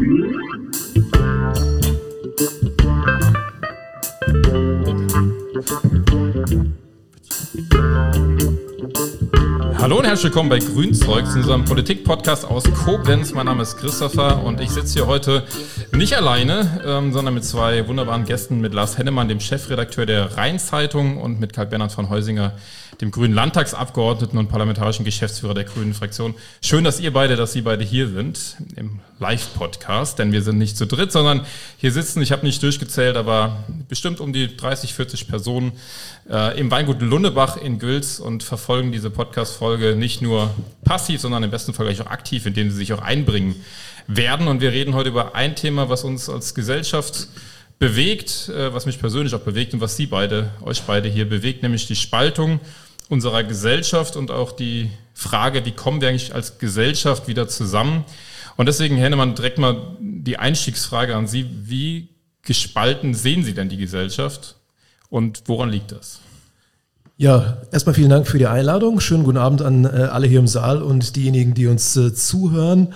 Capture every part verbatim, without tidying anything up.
Hallo und herzlich willkommen bei Grünzeug, zu unserem Politik-Podcast aus Koblenz. Mein Name ist Christopher und ich sitze hier heute nicht alleine, ähm, sondern mit zwei wunderbaren Gästen, mit Lars Hennemann, dem Chefredakteur der Rhein-Zeitung, und mit Karl-Bernhard von Heusinger, dem grünen Landtagsabgeordneten und parlamentarischen Geschäftsführer der Grünen Fraktion. Schön, dass ihr beide, dass Sie beide hier sind im Live-Podcast, denn wir sind nicht zu dritt, sondern hier sitzen, ich habe nicht durchgezählt, aber bestimmt um die dreißig, vierzig Personen äh, im Weingut Lundebach in Gülz und verfolgen diese Podcast-Folge nicht nur passiv, sondern im besten Fall gleich auch aktiv, indem sie sich auch einbringen werden. Und wir reden heute über ein Thema, was uns als Gesellschaft bewegt, äh, was mich persönlich auch bewegt und was Sie beide, euch beide hier bewegt, nämlich die Spaltung unserer Gesellschaft und auch die Frage, wie kommen wir eigentlich als Gesellschaft wieder zusammen? Und deswegen, Herr Hennemann, direkt mal die Einstiegsfrage an Sie. Wie gespalten sehen Sie denn die Gesellschaft und woran liegt das? Ja, erstmal vielen Dank für die Einladung. Schönen guten Abend an äh, alle hier im Saal und diejenigen, die uns äh, zuhören.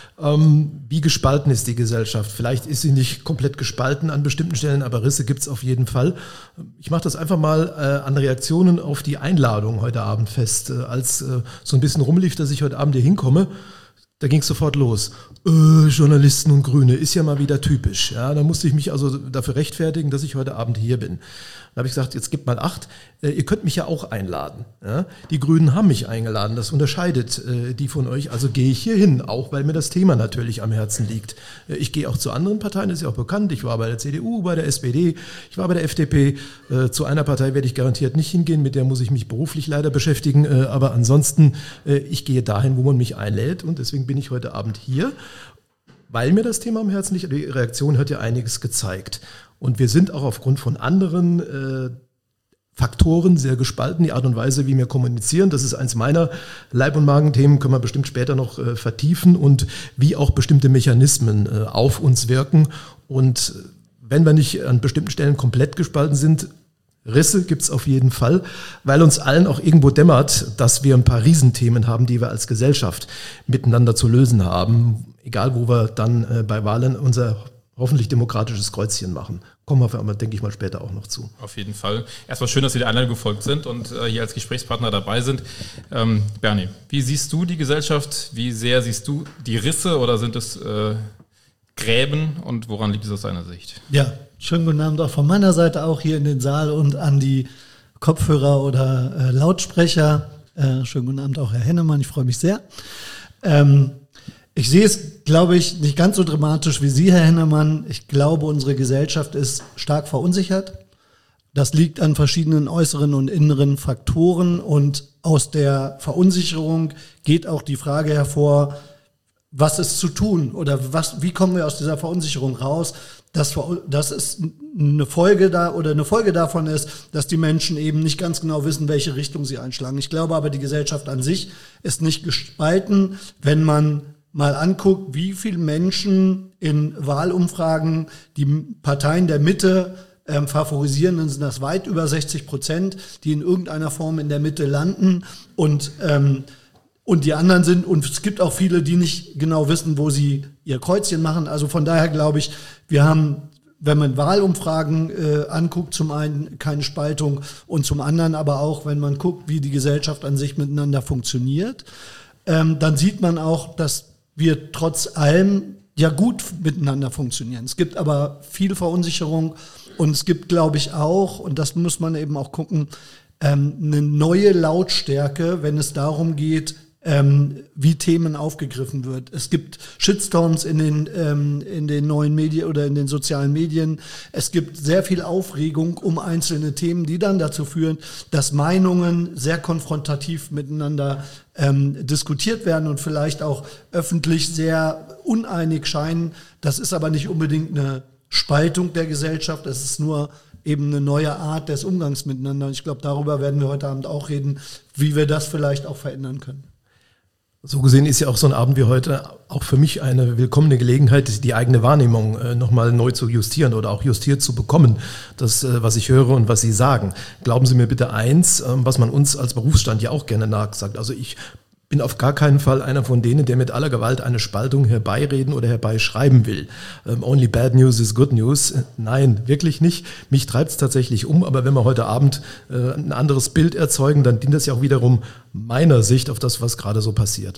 Ähm, wie gespalten ist die Gesellschaft? Vielleicht ist sie nicht komplett gespalten an bestimmten Stellen, aber Risse gibt es auf jeden Fall. Ich mache das einfach mal äh, an Reaktionen auf die Einladung heute Abend fest. Äh, als äh, so ein bisschen rumlief, dass ich heute Abend hier hinkomme, da ging es sofort los. Äh, Journalisten und Grüne, ist ja mal wieder typisch. Ja, da musste ich mich also dafür rechtfertigen, dass ich heute Abend hier bin. Dann habe ich gesagt, jetzt gebt mal acht, äh, ihr könnt mich ja auch einladen. Ja? Die Grünen haben mich eingeladen, das unterscheidet äh, die von euch, also gehe ich hier hin, auch weil mir das Thema natürlich am Herzen liegt. Äh, ich gehe auch zu anderen Parteien, das ist ja auch bekannt, ich war bei der C D U, bei der S P D, ich war bei der F D P, äh, zu einer Partei werde ich garantiert nicht hingehen, mit der muss ich mich beruflich leider beschäftigen, äh, aber ansonsten, äh, ich gehe dahin, wo man mich einlädt, und deswegen bin ich heute Abend hier, weil mir das Thema am Herzen liegt. Die Reaktion hat ja einiges gezeigt. Und wir sind auch aufgrund von anderen äh, Faktoren sehr gespalten. Die Art und Weise, wie wir kommunizieren, das ist eins meiner Leib- und Magenthemen, können wir bestimmt später noch äh, vertiefen, und wie auch bestimmte Mechanismen äh, auf uns wirken. Und wenn wir nicht an bestimmten Stellen komplett gespalten sind, Risse gibt's auf jeden Fall, weil uns allen auch irgendwo dämmert, dass wir ein paar Riesenthemen haben, die wir als Gesellschaft miteinander zu lösen haben, egal wo wir dann äh, bei Wahlen unser hoffentlich demokratisches Kreuzchen machen. Kommen wir aber, denke ich mal, später auch noch zu. Auf jeden Fall. Erstmal schön, dass Sie der Einladung gefolgt sind und äh, hier als Gesprächspartner dabei sind. Ähm, Bernie, wie siehst du die Gesellschaft? Wie sehr siehst du die Risse, oder sind es äh, Gräben, und woran liegt es aus deiner Sicht? Ja, schönen guten Abend auch von meiner Seite, auch hier in den Saal und an die Kopfhörer oder äh, Lautsprecher. Äh, schönen guten Abend auch, Herr Hennemann, ich freue mich sehr. Ähm, ich sehe es, glaube ich, nicht ganz so dramatisch wie Sie, Herr Hennemann. Ich glaube, unsere Gesellschaft ist stark verunsichert. Das liegt an verschiedenen äußeren und inneren Faktoren, und aus der Verunsicherung geht auch die Frage hervor, was ist zu tun, oder was, wie kommen wir aus dieser Verunsicherung raus, dass, dass es eine Folge da oder eine Folge davon ist, dass die Menschen eben nicht ganz genau wissen, welche Richtung sie einschlagen. Ich glaube aber, die Gesellschaft an sich ist nicht gespalten, wenn man mal anguckt, wie viele Menschen in Wahlumfragen die Parteien der Mitte ähm, favorisieren, dann sind das weit über sechzig Prozent, die in irgendeiner Form in der Mitte landen, und ähm, Und die anderen sind, und es gibt auch viele, die nicht genau wissen, wo sie ihr Kreuzchen machen. Also von daher glaube ich, wir haben, wenn man Wahlumfragen äh, anguckt, zum einen keine Spaltung, und zum anderen aber auch, wenn man guckt, wie die Gesellschaft an sich miteinander funktioniert, ähm, dann sieht man auch, dass wir trotz allem ja gut miteinander funktionieren. Es gibt aber viel Verunsicherung, und es gibt, glaube ich, auch, und das muss man eben auch gucken, ähm, eine neue Lautstärke, wenn es darum geht, Ähm, wie Themen aufgegriffen wird. Es gibt Shitstorms in den ähm, in den neuen Medien oder in den sozialen Medien. Es gibt sehr viel Aufregung um einzelne Themen, die dann dazu führen, dass Meinungen sehr konfrontativ miteinander ähm, diskutiert werden und vielleicht auch öffentlich sehr uneinig scheinen. Das ist aber nicht unbedingt eine Spaltung der Gesellschaft. Es ist nur eben eine neue Art des Umgangs miteinander. Und ich glaube, darüber werden wir heute Abend auch reden, wie wir das vielleicht auch verändern können. So gesehen ist ja auch so ein Abend wie heute auch für mich eine willkommene Gelegenheit, die eigene Wahrnehmung äh, nochmal neu zu justieren oder auch justiert zu bekommen, das, äh, was ich höre und was Sie sagen. Glauben Sie mir bitte eins, äh, was man uns als Berufsstand ja auch gerne nachsagt. Also ich bin auf gar keinen Fall einer von denen, der mit aller Gewalt eine Spaltung herbeireden oder herbeischreiben will. Um, only bad news is good news. Nein, wirklich nicht. Mich treibt es tatsächlich um, aber wenn wir heute Abend äh, ein anderes Bild erzeugen, dann dient das ja auch wiederum meiner Sicht auf das, was gerade so passiert.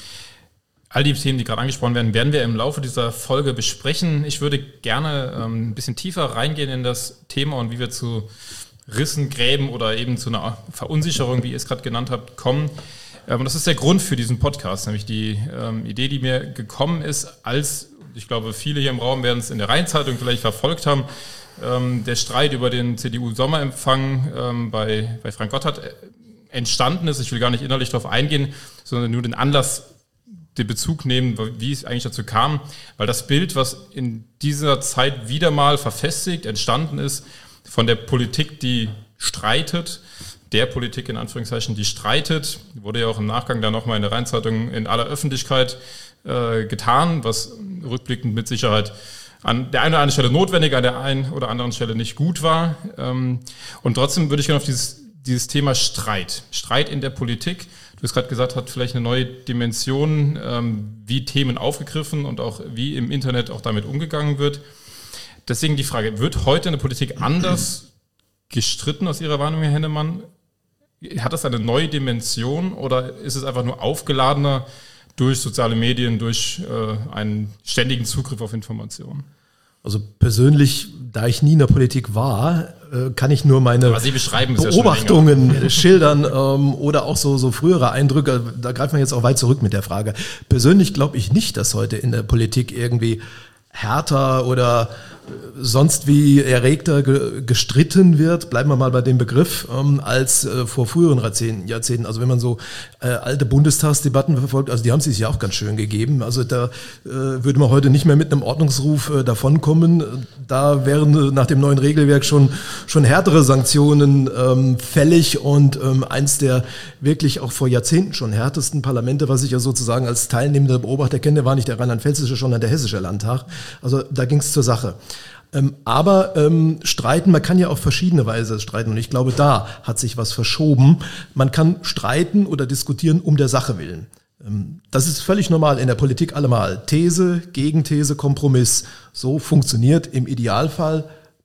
All die Themen, die gerade angesprochen werden, werden wir im Laufe dieser Folge besprechen. Ich würde gerne ähm, ein bisschen tiefer reingehen in das Thema und wie wir zu Rissen, Gräben oder eben zu einer Verunsicherung, wie ihr es gerade genannt habt, kommen. Und das ist der Grund für diesen Podcast, nämlich die ähm, Idee, die mir gekommen ist, als, ich glaube, viele hier im Raum werden es in der Rheinzeitung vielleicht verfolgt haben, ähm, der Streit über den C D U-Sommerempfang ähm, bei, bei Frank Gotthard entstanden ist. Ich will gar nicht innerlich darauf eingehen, sondern nur den Anlass, den Bezug nehmen, wie es eigentlich dazu kam, weil das Bild, was in dieser Zeit wieder mal verfestigt, entstanden ist, von der Politik, die streitet, der Politik in Anführungszeichen, die streitet, wurde ja auch im Nachgang dann nochmal in der Rheinzeitung in aller Öffentlichkeit äh, getan, was rückblickend mit Sicherheit an der einen oder anderen Stelle notwendig, an der einen oder anderen Stelle nicht gut war. Ähm, und trotzdem würde ich gerne auf dieses, dieses Thema Streit, Streit in der Politik, du hast gerade gesagt, hat vielleicht eine neue Dimension, ähm, wie Themen aufgegriffen und auch wie im Internet auch damit umgegangen wird. Deswegen die Frage, wird heute eine Politik anders gestritten aus Ihrer Wahrnehmung, Herr Hennemann? Hat das eine neue Dimension oder ist es einfach nur aufgeladener durch soziale Medien, durch äh, einen ständigen Zugriff auf Informationen? Also persönlich, da ich nie in der Politik war, äh, kann ich nur meine Beobachtungen ja schildern ähm, oder auch so, so frühere Eindrücke. Da greift man jetzt auch weit zurück mit der Frage. Persönlich glaube ich nicht, dass heute in der Politik irgendwie härter oder sonst wie erregter ge- gestritten wird, bleiben wir mal bei dem Begriff, ähm, als äh, vor früheren Jahrzehnten. Also wenn man so äh, alte Bundestagsdebatten verfolgt, also die haben sich ja auch ganz schön gegeben. Also da äh, würde man heute nicht mehr mit einem Ordnungsruf äh, davonkommen. Da wären äh, nach dem neuen Regelwerk schon schon härtere Sanktionen ähm, fällig und ähm, eins der wirklich auch vor Jahrzehnten schon härtesten Parlamente, was ich ja sozusagen als teilnehmender Beobachter kenne, war nicht der rheinland-pfälzische, sondern der hessische Landtag. Also da ging es zur Sache. Ähm, aber ähm, streiten, man kann ja auf verschiedene Weise streiten und ich glaube, da hat sich was verschoben. Man kann streiten oder diskutieren um der Sache willen. Ähm, das ist völlig normal in der Politik allemal. These, Gegenthese, Kompromiss. So funktioniert im Idealfall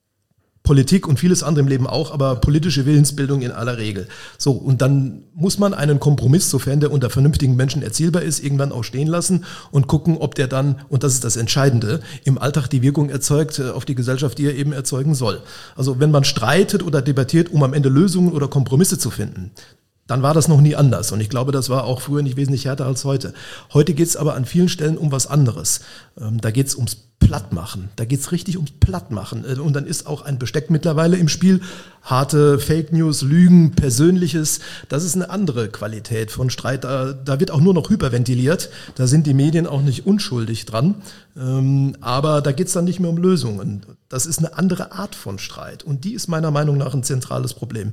Politik und vieles andere im Leben auch, aber politische Willensbildung in aller Regel. So, und dann muss man einen Kompromiss, sofern der unter vernünftigen Menschen erzielbar ist, irgendwann auch stehen lassen und gucken, ob der dann, und das ist das Entscheidende, im Alltag die Wirkung erzeugt auf die Gesellschaft, die er eben erzeugen soll. Also wenn man streitet oder debattiert, um am Ende Lösungen oder Kompromisse zu finden, dann war das noch nie anders. Und ich glaube, das war auch früher nicht wesentlich härter als heute. Heute geht es aber an vielen Stellen um was anderes. Ähm, da geht es ums Plattmachen. Da geht es richtig ums Plattmachen. Und dann ist auch ein Besteck mittlerweile im Spiel. Harte Fake News, Lügen, Persönliches. Das ist eine andere Qualität von Streit. Da, da wird auch nur noch hyperventiliert. Da sind die Medien auch nicht unschuldig dran. Ähm, aber da geht es dann nicht mehr um Lösungen. Das ist eine andere Art von Streit. Und die ist meiner Meinung nach ein zentrales Problem.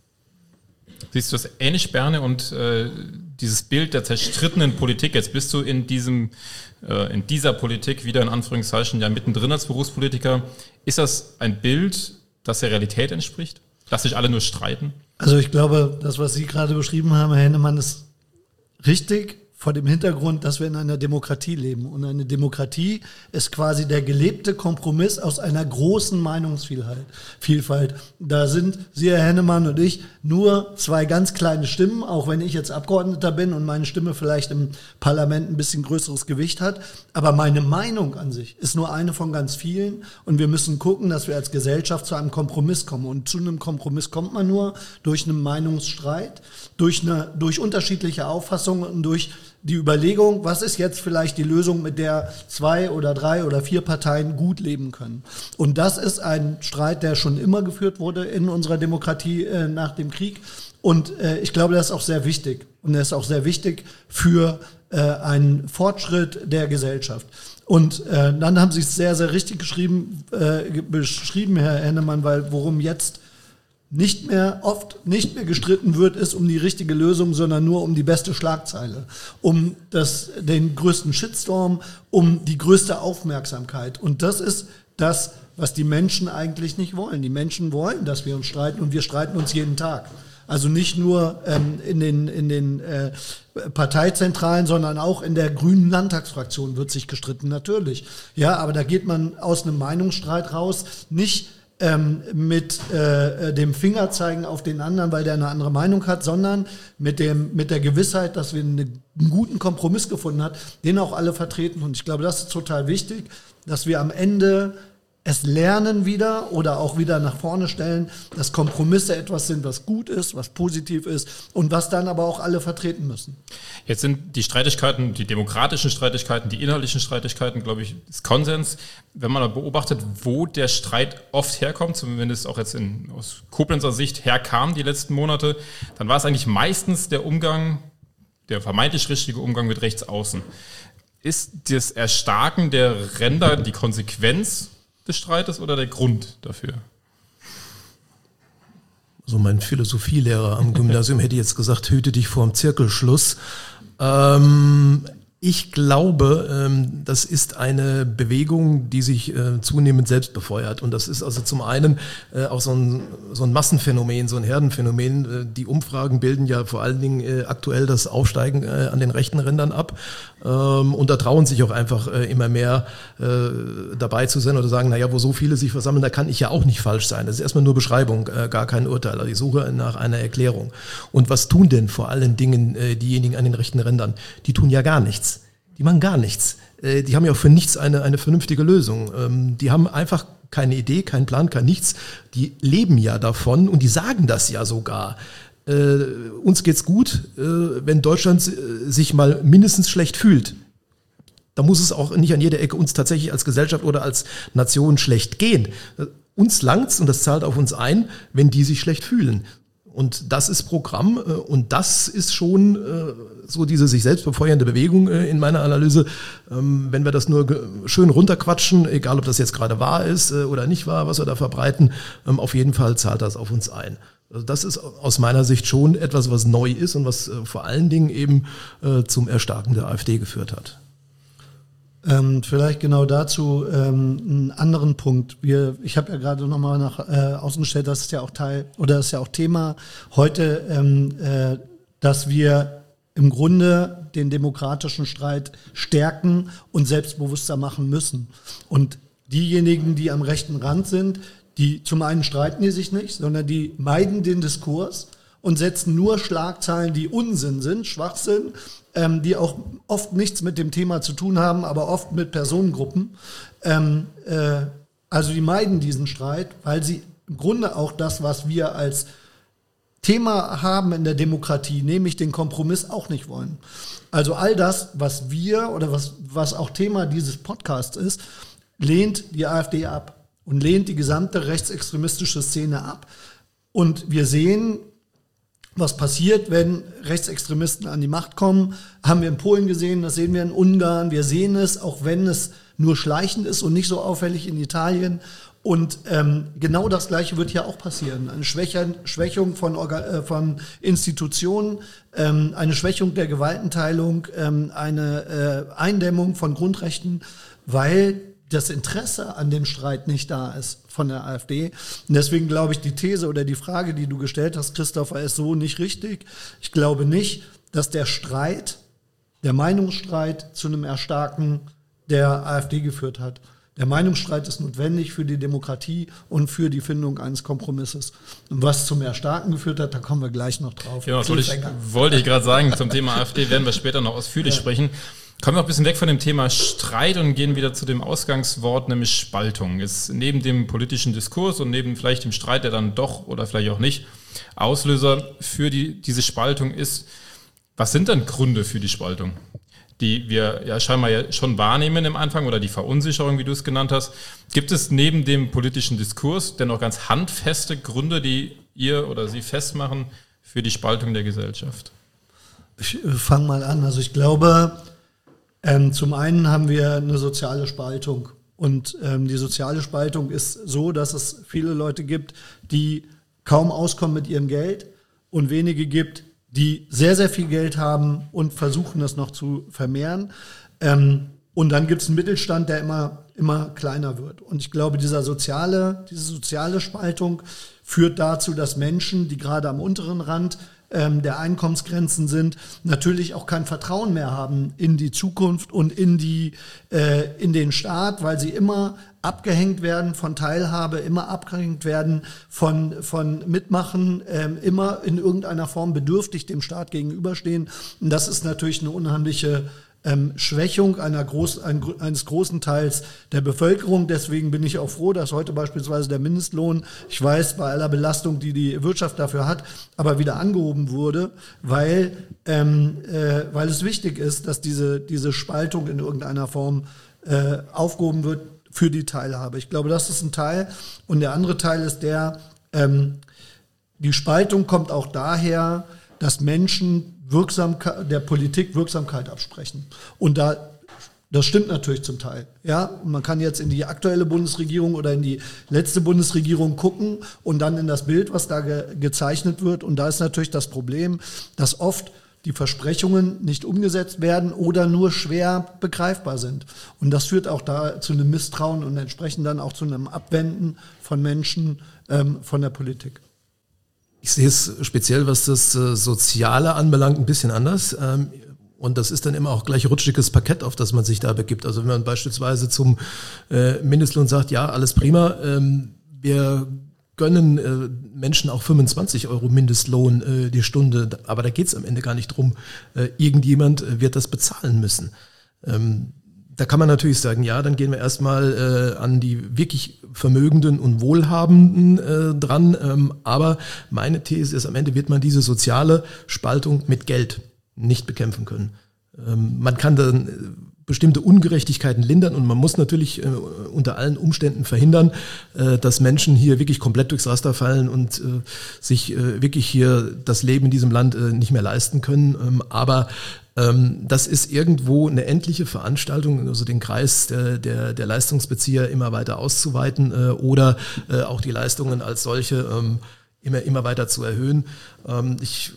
Siehst du das ähnlich, Berne, und äh, dieses Bild der zerstrittenen Politik, jetzt bist du in diesem, äh, in dieser Politik wieder in Anführungszeichen ja mittendrin als Berufspolitiker. Ist das ein Bild, das der Realität entspricht? Dass sich alle nur streiten? Also ich glaube, das, was Sie gerade beschrieben haben, Herr Hennemann, ist richtig vor dem Hintergrund, dass wir in einer Demokratie leben. Und eine Demokratie ist quasi der gelebte Kompromiss aus einer großen Meinungsvielfalt. Vielfalt. Da sind Sie, Herr Hennemann, und ich nur zwei ganz kleine Stimmen, auch wenn ich jetzt Abgeordneter bin und meine Stimme vielleicht im Parlament ein bisschen größeres Gewicht hat. Aber meine Meinung an sich ist nur eine von ganz vielen. Und wir müssen gucken, dass wir als Gesellschaft zu einem Kompromiss kommen. Und zu einem Kompromiss kommt man nur durch einen Meinungsstreit, durch eine, durch unterschiedliche Auffassungen und durch die Überlegung, was ist jetzt vielleicht die Lösung, mit der zwei oder drei oder vier Parteien gut leben können. Und das ist ein Streit, der schon immer geführt wurde in unserer Demokratie äh, nach dem Krieg. Und äh, ich glaube, das ist auch sehr wichtig. Und das ist auch sehr wichtig für äh, einen Fortschritt der Gesellschaft. Und äh, dann haben Sie es sehr, sehr richtig geschrieben, äh, beschrieben, Herr Hennemann, weil worum jetzt nicht mehr, oft nicht mehr gestritten wird, ist um die richtige Lösung, sondern nur um die beste Schlagzeile, um das, den größten Shitstorm, um die größte Aufmerksamkeit. Und das ist das, was die Menschen eigentlich nicht wollen. Die Menschen wollen, dass wir uns streiten, und wir streiten uns jeden Tag. Also nicht nur ähm, in den, in den äh, Parteizentralen, sondern auch in der grünen Landtagsfraktion wird sich gestritten, natürlich. Ja, aber da geht man aus einem Meinungsstreit raus, nicht ähm, mit äh, dem Fingerzeigen auf den anderen, weil der eine andere Meinung hat, sondern mit dem mit der Gewissheit, dass wir einen, einen guten Kompromiss gefunden haben, den auch alle vertreten. Und ich glaube, das ist total wichtig, dass wir am Ende es lernen wieder oder auch wieder nach vorne stellen, dass Kompromisse etwas sind, was gut ist, was positiv ist und was dann aber auch alle vertreten müssen. Jetzt sind die Streitigkeiten, die demokratischen Streitigkeiten, die inhaltlichen Streitigkeiten, glaube ich, ist Konsens. Wenn man beobachtet, wo der Streit oft herkommt, zumindest auch jetzt in, aus Koblenzer Sicht herkam die letzten Monate, dann war es eigentlich meistens der Umgang, der vermeintlich richtige Umgang mit Rechtsaußen. Ist das Erstarken der Ränder die Konsequenz des Streites oder der Grund dafür? So mein Philosophielehrer am Gymnasium hätte jetzt gesagt, hüte dich vor dem Zirkelschluss. Ähm, ich glaube, ähm, das ist eine Bewegung, die sich äh, zunehmend selbst befeuert. Und das ist also zum einen äh, auch so ein, so ein Massenphänomen, so ein Herdenphänomen. Äh, die Umfragen bilden ja vor allen Dingen äh, aktuell das Aufsteigen äh, an den rechten Rändern ab. Ähm, und da trauen sich auch einfach äh, immer mehr äh, dabei zu sein oder sagen, naja, wo so viele sich versammeln, da kann ich ja auch nicht falsch sein. Das ist erstmal nur Beschreibung, äh, gar kein Urteil. Also ich suche nach einer Erklärung. Und was tun denn vor allen Dingen äh, diejenigen an den rechten Rändern? Die tun ja gar nichts. Die machen gar nichts. Äh, die haben ja auch für nichts eine, eine vernünftige Lösung. Ähm, die haben einfach keine Idee, keinen Plan, kein nichts. Die leben ja davon und die sagen das ja sogar. Äh, uns geht's gut, äh, wenn Deutschland äh, sich mal mindestens schlecht fühlt. Da muss es auch nicht an jeder Ecke uns tatsächlich als Gesellschaft oder als Nation schlecht gehen. Äh, uns langt's und das zahlt auf uns ein, wenn die sich schlecht fühlen. Und das ist Programm äh, und das ist schon äh, so diese sich selbst befeuernde Bewegung äh, in meiner Analyse. Ähm, wenn wir das nur ge- schön runterquatschen, egal ob das jetzt gerade wahr ist äh, oder nicht wahr, was wir da verbreiten, ähm, auf jeden Fall zahlt das auf uns ein. Also das ist aus meiner Sicht schon etwas, was neu ist und was äh, vor allen Dingen eben äh, zum Erstarken der AfD geführt hat. Ähm, vielleicht genau dazu ähm, einen anderen Punkt. Wir, ich habe ja gerade nochmal nach äh, außen gestellt, das ist ja auch Teil oder das ist ja auch Thema heute, ähm, äh, dass wir im Grunde den demokratischen Streit stärken und selbstbewusster machen müssen. Und diejenigen, die am rechten Rand sind, die zum einen streiten die sich nicht, sondern die meiden den Diskurs und setzen nur Schlagzeilen, die Unsinn sind, Schwachsinn, ähm, die auch oft nichts mit dem Thema zu tun haben, aber oft mit Personengruppen. Ähm, äh, also die meiden diesen Streit, weil sie im Grunde auch das, was wir als Thema haben in der Demokratie, nämlich den Kompromiss, auch nicht wollen. Also all das, was wir oder was, was auch Thema dieses Podcasts ist, lehnt die AfD ab und lehnt die gesamte rechtsextremistische Szene ab. Und wir sehen, was passiert, wenn Rechtsextremisten an die Macht kommen. Haben wir in Polen gesehen, das sehen wir in Ungarn. Wir sehen es, auch wenn es nur schleichend ist und nicht so auffällig in Italien. Und ähm, genau das Gleiche wird hier auch passieren. Eine Schwäche, Schwächung von, Organ- äh, von Institutionen, ähm, eine Schwächung der Gewaltenteilung, ähm, eine äh, Eindämmung von Grundrechten, weil das Interesse an dem Streit nicht da ist von der AfD. Und deswegen glaube ich, die These oder die Frage, die du gestellt hast, Christopher, ist so nicht richtig. Ich glaube nicht, dass der Streit, der Meinungsstreit zu einem Erstarken der AfD geführt hat. Der Meinungsstreit ist notwendig für die Demokratie und für die Findung eines Kompromisses. Und was zum Erstarken geführt hat, da kommen wir gleich noch drauf. Ja, wollte ich, wollte ich gerade sagen, zum Thema AfD werden wir später noch ausführlich ja. sprechen. Kommen wir auch ein bisschen weg von dem Thema Streit und gehen wieder zu dem Ausgangswort, nämlich Spaltung. Ist neben dem politischen Diskurs und neben vielleicht dem Streit, der dann doch oder vielleicht auch nicht Auslöser für die, diese Spaltung ist, was sind denn Gründe für die Spaltung, die wir ja scheinbar ja schon wahrnehmen im Anfang oder die Verunsicherung, wie du es genannt hast? Gibt es neben dem politischen Diskurs denn noch ganz handfeste Gründe, die ihr oder Sie festmachen für die Spaltung der Gesellschaft? Ich fange mal an. Also ich glaube, Ähm, zum einen haben wir eine soziale Spaltung und ähm, die soziale Spaltung ist so, dass es viele Leute gibt, die kaum auskommen mit ihrem Geld und wenige gibt, die sehr, sehr viel Geld haben und versuchen, das noch zu vermehren. Ähm, und dann gibt es einen Mittelstand, der immer, immer kleiner wird. Und ich glaube, dieser soziale, diese soziale Spaltung führt dazu, dass Menschen, die gerade am unteren Rand ähm, der Einkommensgrenzen sind, natürlich auch kein Vertrauen mehr haben in die Zukunft und in die äh, in den Staat, weil sie immer abgehängt werden von Teilhabe, immer abgehängt werden von von Mitmachen, ähm, immer in irgendeiner Form bedürftig dem Staat gegenüberstehen. Und das ist natürlich eine unheimliche ähm, Schwächung einer groß, ein, eines großen Teils der Bevölkerung. Deswegen bin ich auch froh, dass heute beispielsweise der Mindestlohn, ich weiß, bei aller Belastung, die die Wirtschaft dafür hat, aber wieder angehoben wurde, weil ähm, äh, weil es wichtig ist, dass diese diese Spaltung in irgendeiner Form äh, aufgehoben wird für die Teilhabe. Ich glaube, das ist ein Teil. Und der andere Teil ist der, ähm, die Spaltung kommt auch daher, dass Menschen Wirksamkeit, der Politik Wirksamkeit absprechen. Und da, das stimmt natürlich zum Teil. Ja, und man kann jetzt in die aktuelle Bundesregierung oder in die letzte Bundesregierung gucken und dann in das Bild, was da ge- gezeichnet wird. Und da ist natürlich das Problem, dass oft die Versprechungen nicht umgesetzt werden oder nur schwer begreifbar sind. Und das führt auch da zu einem Misstrauen und entsprechend dann auch zu einem Abwenden von Menschen ähm, von der Politik. Ich sehe es speziell, was das äh, Soziale anbelangt, ein bisschen anders. Ähm, und das ist dann immer auch gleich rutschiges Parkett, auf das man sich da begibt. Also wenn man beispielsweise zum äh, Mindestlohn sagt, ja, alles prima, ähm, wir gönnen äh, Menschen auch fünfundzwanzig Euro Mindestlohn äh, die Stunde, aber da geht es am Ende gar nicht drum. Äh, irgendjemand äh, wird das bezahlen müssen. Ähm, Da kann man natürlich sagen, ja, dann gehen wir erstmal äh, an die wirklich Vermögenden und Wohlhabenden äh, dran. Ähm, aber meine These ist, am Ende wird man diese soziale Spaltung mit Geld nicht bekämpfen können. Ähm, man kann dann äh, bestimmte Ungerechtigkeiten lindern und man muss natürlich äh, unter allen Umständen verhindern, äh, dass Menschen hier wirklich komplett durchs Raster fallen und äh, sich äh, wirklich hier das Leben in diesem Land äh, nicht mehr leisten können. Ähm, aber das ist irgendwo eine endliche Veranstaltung, also den Kreis der, der, der Leistungsbezieher immer weiter auszuweiten äh, oder äh, auch die Leistungen als solche ähm, immer, immer weiter zu erhöhen. Ähm, ich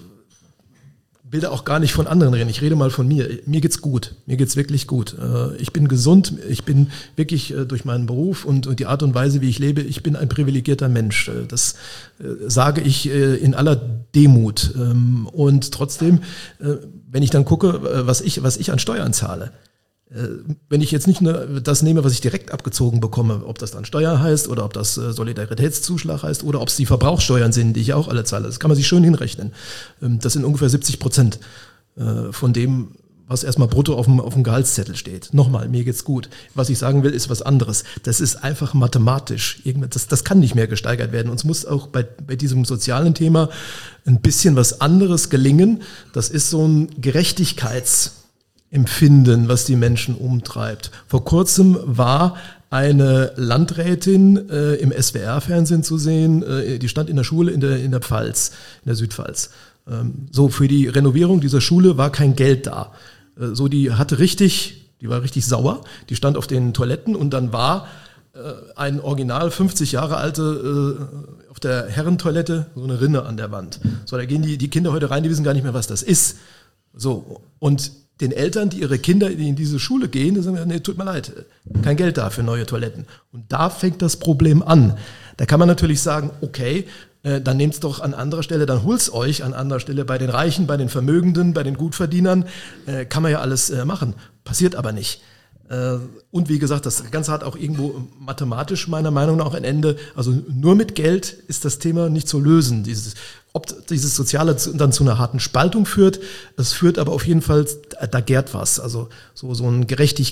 will da auch gar nicht von anderen reden, ich rede mal von mir. Mir geht's gut, mir geht's wirklich gut. Äh, ich bin gesund, ich bin wirklich äh, durch meinen Beruf und, und die Art und Weise, wie ich lebe, ich bin ein privilegierter Mensch. Äh, das äh, sage ich äh, in aller Demut. Ähm, und trotzdem, äh, wenn ich dann gucke, äh, was ich, was ich an Steuern zahle, wenn ich jetzt nicht nur das nehme, was ich direkt abgezogen bekomme, ob das dann Steuer heißt oder ob das Solidaritätszuschlag heißt oder ob es die Verbrauchssteuern sind, die ich auch alle zahle, das kann man sich schön hinrechnen. Das sind ungefähr siebzig Prozent von dem, was erstmal brutto auf dem, auf dem Gehaltszettel steht. Nochmal, mir geht's gut. Was ich sagen will, ist was anderes. Das ist einfach mathematisch. Das, das kann nicht mehr gesteigert werden. Uns muss auch bei, bei diesem sozialen Thema ein bisschen was anderes gelingen. Das ist so ein Gerechtigkeits- Empfinden, was die Menschen umtreibt. Vor kurzem war eine Landrätin äh, im S W R-Fernsehen zu sehen, äh, die stand in der Schule in der, in der Pfalz, in der Südpfalz. Ähm, so, für die Renovierung dieser Schule war kein Geld da. Äh, so, die hatte richtig, die war richtig sauer, die stand auf den Toiletten und dann war äh, ein original fünfzig Jahre alte äh, auf der Herrentoilette so eine Rinne an der Wand. So, da gehen die, die Kinder heute rein, die wissen gar nicht mehr, was das ist. So, und den Eltern, die ihre Kinder in diese Schule gehen, die sagen, nee, tut mir leid, kein Geld da für neue Toiletten. Und da fängt das Problem an. Da kann man natürlich sagen, okay, äh, dann nehmt's doch an anderer Stelle, dann holt's euch an anderer Stelle bei den Reichen, bei den Vermögenden, bei den Gutverdienern, äh, kann man ja alles äh, machen. Passiert aber nicht. Äh, und wie gesagt, das Ganze hat auch irgendwo mathematisch meiner Meinung nach ein Ende. Also nur mit Geld ist das Thema nicht zu lösen. Dieses, ob dieses Soziale dann zu einer harten Spaltung führt, es führt aber auf jeden Fall, da gärt was. Also so, so ein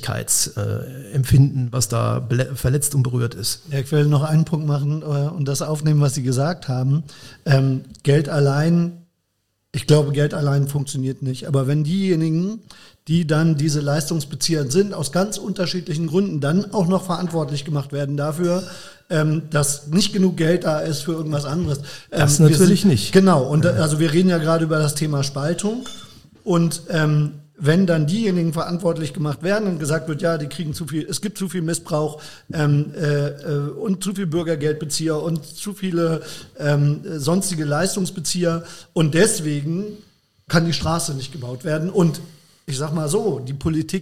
Gerechtigkeitsempfinden, was da verletzt und berührt ist. Ja, ich will noch einen Punkt machen und das aufnehmen, was Sie gesagt haben. Ähm, Geld allein, ich glaube, Geld allein funktioniert nicht. Aber wenn diejenigen, die dann diese Leistungsbezieher sind, aus ganz unterschiedlichen Gründen dann auch noch verantwortlich gemacht werden dafür, ähm, dass nicht genug Geld da ist für irgendwas anderes. Ähm, das natürlich sind, nicht. Genau, und ja. also wir reden ja gerade über das Thema Spaltung und ähm, wenn dann diejenigen verantwortlich gemacht werden und gesagt wird, ja, die kriegen zu viel, es gibt zu viel Missbrauch ähm, äh, und zu viel Bürgergeldbezieher und zu viele ähm, sonstige Leistungsbezieher und deswegen kann die Straße nicht gebaut werden und ich sag mal so, die Politik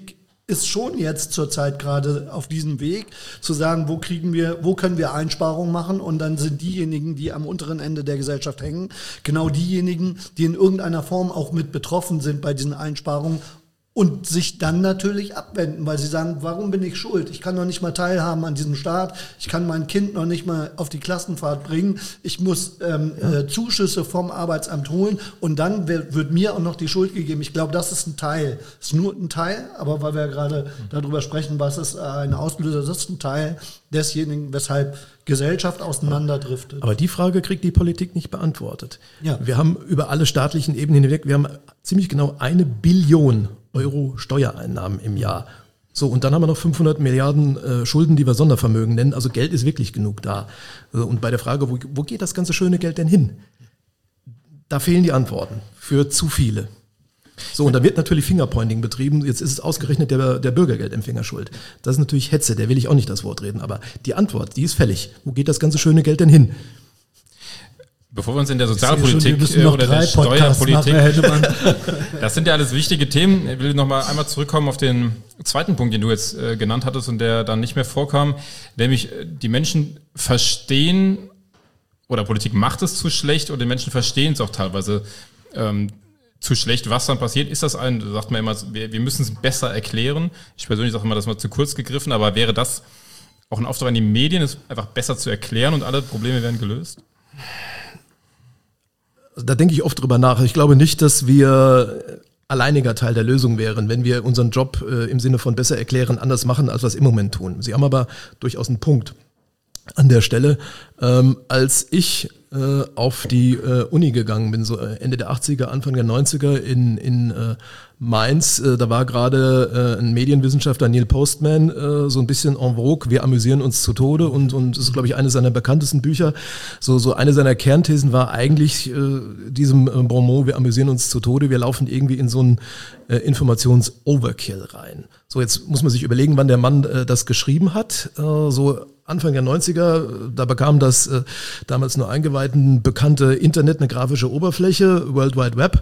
ist schon jetzt zurzeit gerade auf diesem Weg, zu sagen, wo kriegen wir, wo können wir Einsparungen machen, und dann sind diejenigen, die am unteren Ende der Gesellschaft hängen, genau diejenigen, die in irgendeiner Form auch mit betroffen sind bei diesen Einsparungen und sich dann natürlich abwenden, weil sie sagen, warum bin ich schuld? Ich kann noch nicht mal teilhaben an diesem Staat, ich kann mein Kind noch nicht mal auf die Klassenfahrt bringen, ich muss ähm, ja. äh, Zuschüsse vom Arbeitsamt holen, und dann wird, wird mir auch noch die Schuld gegeben. Ich glaube, das ist ein Teil. Das ist nur ein Teil, aber weil wir ja gerade darüber sprechen, was ist ein Auslöser, das ist ein Teil desjenigen, weshalb Gesellschaft auseinanderdriftet. Aber die Frage kriegt die Politik nicht beantwortet. Ja. Wir haben über alle staatlichen Ebenen hinweg, wir haben ziemlich genau eine Billion Euro Steuereinnahmen im Jahr. So, und dann haben wir noch fünfhundert Milliarden äh, Schulden, die wir Sondervermögen nennen. Also Geld ist wirklich genug da. Also, und bei der Frage, wo, wo geht das ganze schöne Geld denn hin? Da fehlen die Antworten für zu viele. So, und da wird natürlich Fingerpointing betrieben. Jetzt ist es ausgerechnet der, der Bürgergeldempfänger schuld. Das ist natürlich Hetze, der will ich auch nicht das Wort reden. Aber die Antwort, die ist fällig. Wo geht das ganze schöne Geld denn hin? Bevor wir uns in der Sozialpolitik schon, oder der Steuerpolitik, machen, das sind ja alles wichtige Themen. Ich will noch mal einmal zurückkommen auf den zweiten Punkt, den du jetzt äh, genannt hattest und der dann nicht mehr vorkam, nämlich die Menschen verstehen, oder Politik macht es zu schlecht, oder die Menschen verstehen es auch teilweise ähm, zu schlecht, was dann passiert. Ist das ein, sagt man immer, wir, wir müssen es besser erklären. Ich persönlich sage immer, das ist mal zu kurz gegriffen, aber wäre das auch ein Auftrag an die Medien, es einfach besser zu erklären und alle Probleme werden gelöst? Da denke ich oft drüber nach. Ich glaube nicht, dass wir alleiniger Teil der Lösung wären, wenn wir unseren Job äh, im Sinne von besser erklären anders machen, als wir es im Moment tun. Sie haben aber durchaus einen Punkt an der Stelle. Ähm, als ich äh, auf die äh, Uni gegangen bin, so Ende der achtziger, Anfang der neunziger in, in äh, Mainz, äh, da war gerade äh, ein Medienwissenschaftler, Neil Postman, äh, so ein bisschen en vogue, wir amüsieren uns zu Tode, und und das ist, glaube ich, eines seiner bekanntesten Bücher. So so eine seiner Kernthesen war eigentlich äh, diesem äh, Bonmot, wir amüsieren uns zu Tode, wir laufen irgendwie in so einen äh, Informations-Overkill rein. So, jetzt muss man sich überlegen, wann der Mann äh, das geschrieben hat, äh, so Anfang der neunziger, da bekam das äh, damals nur eingeweihten bekannte Internet eine grafische Oberfläche, World Wide Web.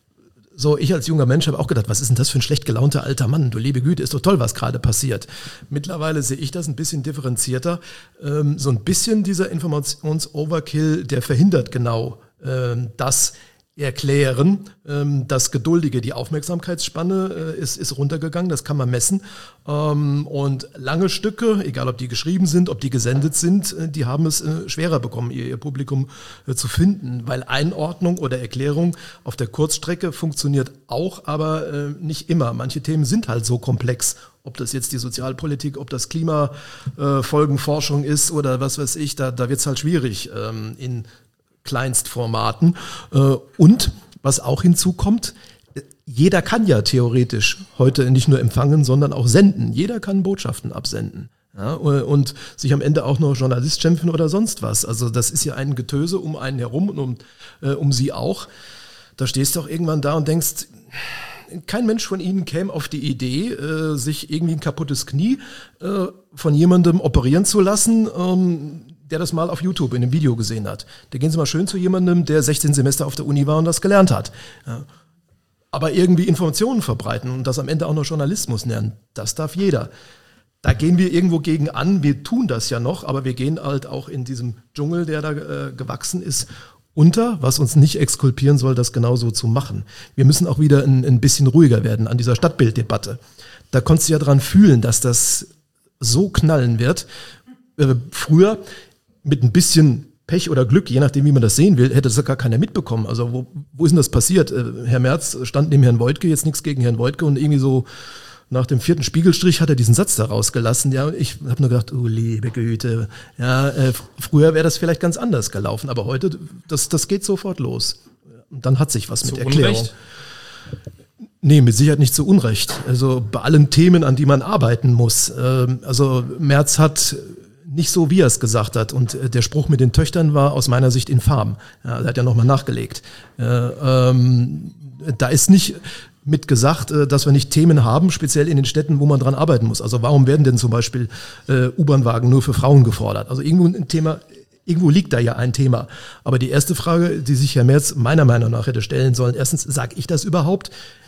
So, ich als junger Mensch habe auch gedacht, was ist denn das für ein schlecht gelaunter alter Mann? Du liebe Güte, ist doch toll, was gerade passiert. Mittlerweile sehe ich das ein bisschen differenzierter. Ähm, so ein bisschen dieser Informations-Overkill, der verhindert genau ähm, das Erklären. Ähm, das Geduldige, die Aufmerksamkeitsspanne äh, ist, ist runtergegangen, das kann man messen. Ähm, und lange Stücke, egal ob die geschrieben sind, ob die gesendet sind, äh, die haben es äh, schwerer bekommen, ihr, ihr Publikum äh, zu finden, weil Einordnung oder Erklärung auf der Kurzstrecke funktioniert auch, aber äh, nicht immer. Manche Themen sind halt so komplex, ob das jetzt die Sozialpolitik, ob das Klimafolgenforschung äh, ist oder was weiß ich, da, da wird es halt schwierig ähm, in Kleinstformaten. Und was auch hinzukommt, jeder kann ja theoretisch heute nicht nur empfangen, sondern auch senden. Jeder kann Botschaften absenden. Ja, und sich am Ende auch noch Journalist schimpfen oder sonst was. Also das ist ja ein Getöse um einen herum und um, äh, um sie auch. Da stehst du auch irgendwann da und denkst, kein Mensch von Ihnen käme auf die Idee, äh, sich irgendwie ein kaputtes Knie äh, von jemandem operieren zu lassen, ähm, der das mal auf YouTube in einem Video gesehen hat. Da gehen Sie mal schön zu jemandem, der sechzehn Semester auf der Uni war und das gelernt hat. Ja. Aber irgendwie Informationen verbreiten und das am Ende auch noch Journalismus lernen, das darf jeder. Da gehen wir irgendwo gegen an, wir tun das ja noch, aber wir gehen halt auch in diesem Dschungel, der da äh, gewachsen ist, unter, was uns nicht exkulpieren soll, das genauso zu machen. Wir müssen auch wieder ein, ein bisschen ruhiger werden an dieser Stadtbilddebatte. Da konntest du ja dran fühlen, dass das so knallen wird. Äh, früher mit ein bisschen Pech oder Glück, je nachdem, wie man das sehen will, hätte das ja gar keiner mitbekommen. Also wo, wo ist denn das passiert? Äh, Herr Merz stand neben Herrn Woidke, jetzt nichts gegen Herrn Woidke, und irgendwie so nach dem vierten Spiegelstrich hat er diesen Satz da rausgelassen. Ja, ich habe nur gedacht, oh liebe Güte, ja, äh, früher wäre das vielleicht ganz anders gelaufen, aber heute, das, das geht sofort los. Und dann hat sich was mit Erklärung. Unrecht? Nee, mit Sicherheit nicht zu Unrecht. Also bei allen Themen, an die man arbeiten muss. Ähm, also Merz hat nicht so, wie er es gesagt hat. Und der Spruch mit den Töchtern war aus meiner Sicht infam. Ja, er hat ja nochmal nachgelegt. Äh, ähm, da ist nicht mit gesagt, äh, dass wir nicht Themen haben, speziell in den Städten, wo man dran arbeiten muss. Also warum werden denn zum Beispiel äh, U-Bahn-Wagen nur für Frauen gefordert? Also irgendwo ein Thema, irgendwo liegt da ja ein Thema. Aber die erste Frage, die sich Herr Merz meiner Meinung nach hätte stellen sollen, erstens, sage ich das überhaupt?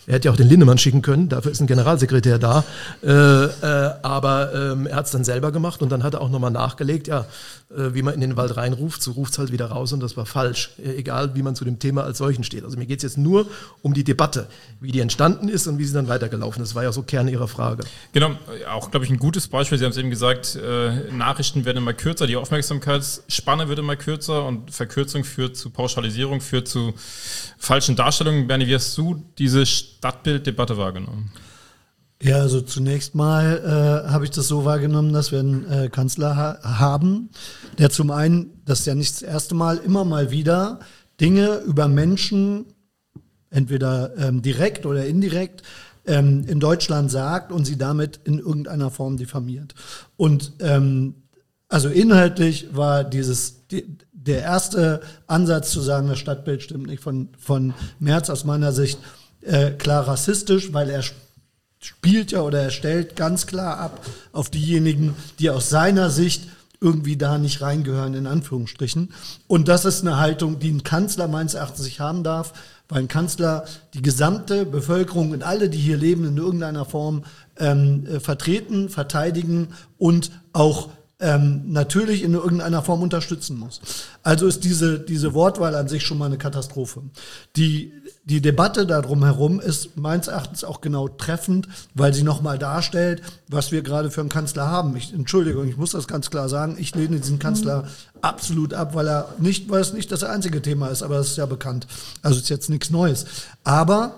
Er hätte ja auch den Lindemann schicken können, dafür ist ein Generalsekretär da. Äh, äh, aber ähm, er hat es dann selber gemacht und dann hat er auch nochmal nachgelegt, ja, äh, wie man in den Wald reinruft, so ruft es halt wieder raus und das war falsch. Äh, egal, wie man zu dem Thema als solchen steht. Also mir geht es jetzt nur um die Debatte, wie die entstanden ist und wie sie dann weitergelaufen ist. Das war ja so Kern Ihrer Frage. Genau, auch, glaube ich, ein gutes Beispiel. Sie haben es eben gesagt, äh, Nachrichten werden immer kürzer, die Aufmerksamkeitsspanne wird immer kürzer und Verkürzung führt zu Pauschalisierung, führt zu falschen Darstellungen. Bernie, wie hast du diese Stadtbilddebatte wahrgenommen? Ja, also zunächst mal äh, habe ich das so wahrgenommen, dass wir einen äh, Kanzler ha- haben, der zum einen, das ist ja nicht das erste Mal, immer mal wieder Dinge über Menschen, entweder ähm, direkt oder indirekt, ähm, in Deutschland sagt und sie damit in irgendeiner Form diffamiert. Und ähm, also inhaltlich war dieses die, der erste Ansatz zu sagen, das Stadtbild stimmt nicht von, von Merz aus meiner Sicht äh, klar rassistisch, weil er spielt ja oder er stellt ganz klar ab auf diejenigen, die aus seiner Sicht irgendwie da nicht reingehören, in Anführungsstrichen. Und das ist eine Haltung, die ein Kanzler meines Erachtens nicht haben darf, weil ein Kanzler die gesamte Bevölkerung und alle, die hier leben, in irgendeiner Form ähm, äh, vertreten, verteidigen und auch ähm, natürlich in irgendeiner Form unterstützen muss. Also ist diese, diese Wortwahl an sich schon mal eine Katastrophe. Die, die Debatte darum herum ist meines Erachtens auch genau treffend, weil sie nochmal darstellt, was wir gerade für einen Kanzler haben. Ich, Entschuldigung, ich muss das ganz klar sagen, ich lehne diesen Kanzler mhm. absolut ab, weil er nicht, weil es nicht das einzige Thema ist, aber das ist ja bekannt. Also ist jetzt nichts Neues. Aber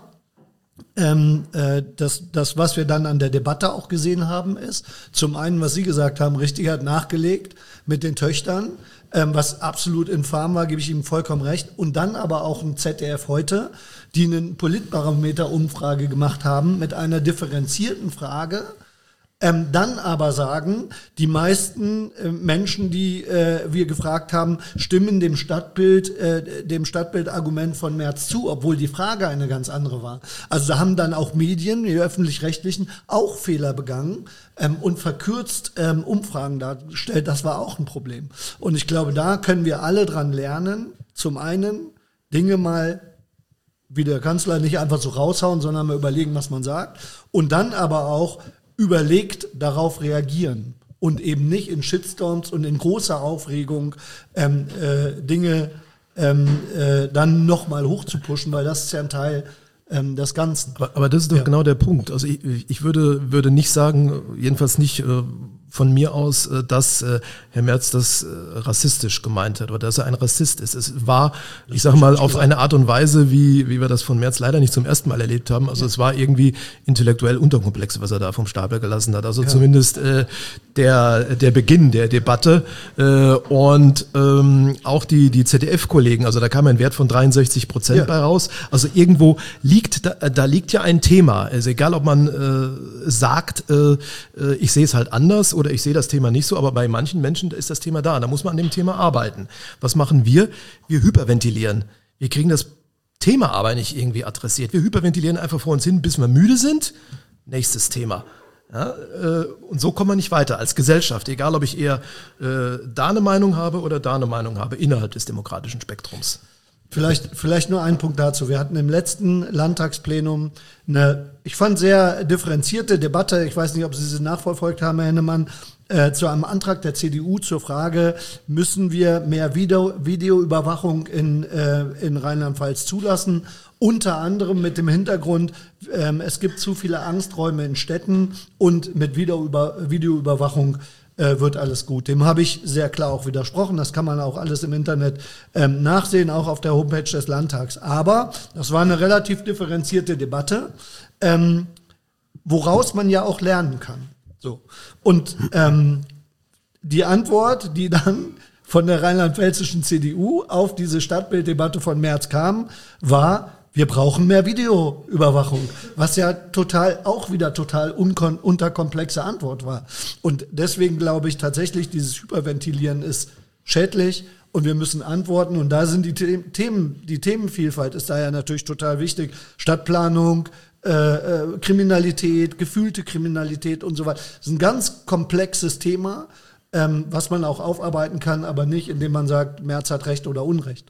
Ähm, äh, das, das, was wir dann an der Debatte auch gesehen haben, ist zum einen, was Sie gesagt haben, richtig hat nachgelegt mit den Töchtern, ähm, was absolut infam war, gebe ich ihm vollkommen recht. Und dann aber auch ein Z D F heute, die einen Politbarometer-Umfrage gemacht haben mit einer differenzierten Frage, Ähm, dann aber sagen, die meisten äh, Menschen, die äh, wir gefragt haben, stimmen dem Stadtbild, äh, dem Stadtbildargument von Merz zu, obwohl die Frage eine ganz andere war. Also da haben dann auch Medien, die öffentlich-rechtlichen, auch Fehler begangen ähm, und verkürzt ähm, Umfragen dargestellt. Das war auch ein Problem. Und ich glaube, da können wir alle dran lernen, zum einen Dinge mal wie der Kanzler nicht einfach so raushauen, sondern mal überlegen, was man sagt. Und dann aber auch überlegt darauf reagieren und eben nicht in Shitstorms und in großer Aufregung ähm, äh, Dinge ähm, äh, dann nochmal hochzupushen, weil das ist ja ein Teil ähm, des Ganzen. Aber, aber das ist doch ja genau der Punkt. Also ich, ich würde, würde nicht sagen, jedenfalls nicht äh, von mir aus, äh, dass äh, Herr Merz das äh, rassistisch gemeint hat oder dass er ein Rassist ist. Es war, ich sage mal, auf eine Art und Weise, wie, wie wir das von Merz leider nicht zum ersten Mal erlebt haben. Also ja. Es war irgendwie intellektuell unterkomplex, was er da vom Stapel gelassen hat. Also ja. zumindest äh, der, der Beginn der Debatte äh, und ähm, auch die, die Z D F-Kollegen, also da kam ein Wert von dreiundsechzig Prozent ja. bei raus. Also irgendwo liegt, da, da liegt ja ein Thema. Also egal, ob man äh, sagt, äh, ich sehe es halt anders oder ich sehe das Thema nicht so, aber bei manchen Menschen ist das Thema da. Da muss man an dem Thema arbeiten. Was machen wir? Wir hyperventilieren. Wir kriegen das Thema aber nicht irgendwie adressiert. Wir hyperventilieren einfach vor uns hin, bis wir müde sind. Nächstes Thema. Ja, äh, und so kommen wir nicht weiter als Gesellschaft, egal ob ich eher äh, da eine Meinung habe oder da eine Meinung habe, innerhalb des demokratischen Spektrums. Vielleicht, vielleicht nur ein Punkt dazu. Wir hatten im letzten Landtagsplenum eine, ich fand, sehr differenzierte Debatte. Ich weiß nicht, ob Sie sie nachverfolgt haben, Herr Hennemann, äh, zu einem Antrag der C D U zur Frage, müssen wir mehr Video, Videoüberwachung in, äh, in Rheinland-Pfalz zulassen? Unter anderem mit dem Hintergrund, ähm, es gibt zu viele Angsträume in Städten und mit Videoüber, Videoüberwachung äh, wird alles gut. Dem habe ich sehr klar auch widersprochen. Das kann man auch alles im Internet ähm, nachsehen, auch auf der Homepage des Landtags. Aber das war eine relativ differenzierte Debatte, ähm, woraus man ja auch lernen kann. So. Und ähm, die Antwort, die dann von der rheinland-pfälzischen C D U auf diese Stadtbilddebatte von Merz kam, war: Wir brauchen mehr Videoüberwachung, was ja total, auch wieder total unkon- unterkomplexe Antwort war. Und deswegen glaube ich tatsächlich, dieses Hyperventilieren ist schädlich und wir müssen antworten. Und da sind die Themen, die Themenvielfalt ist da ja natürlich total wichtig. Stadtplanung, äh, äh, Kriminalität, gefühlte Kriminalität und so weiter. Das ist ein ganz komplexes Thema, ähm, was man auch aufarbeiten kann, aber nicht, indem man sagt, Merz hat Recht oder Unrecht.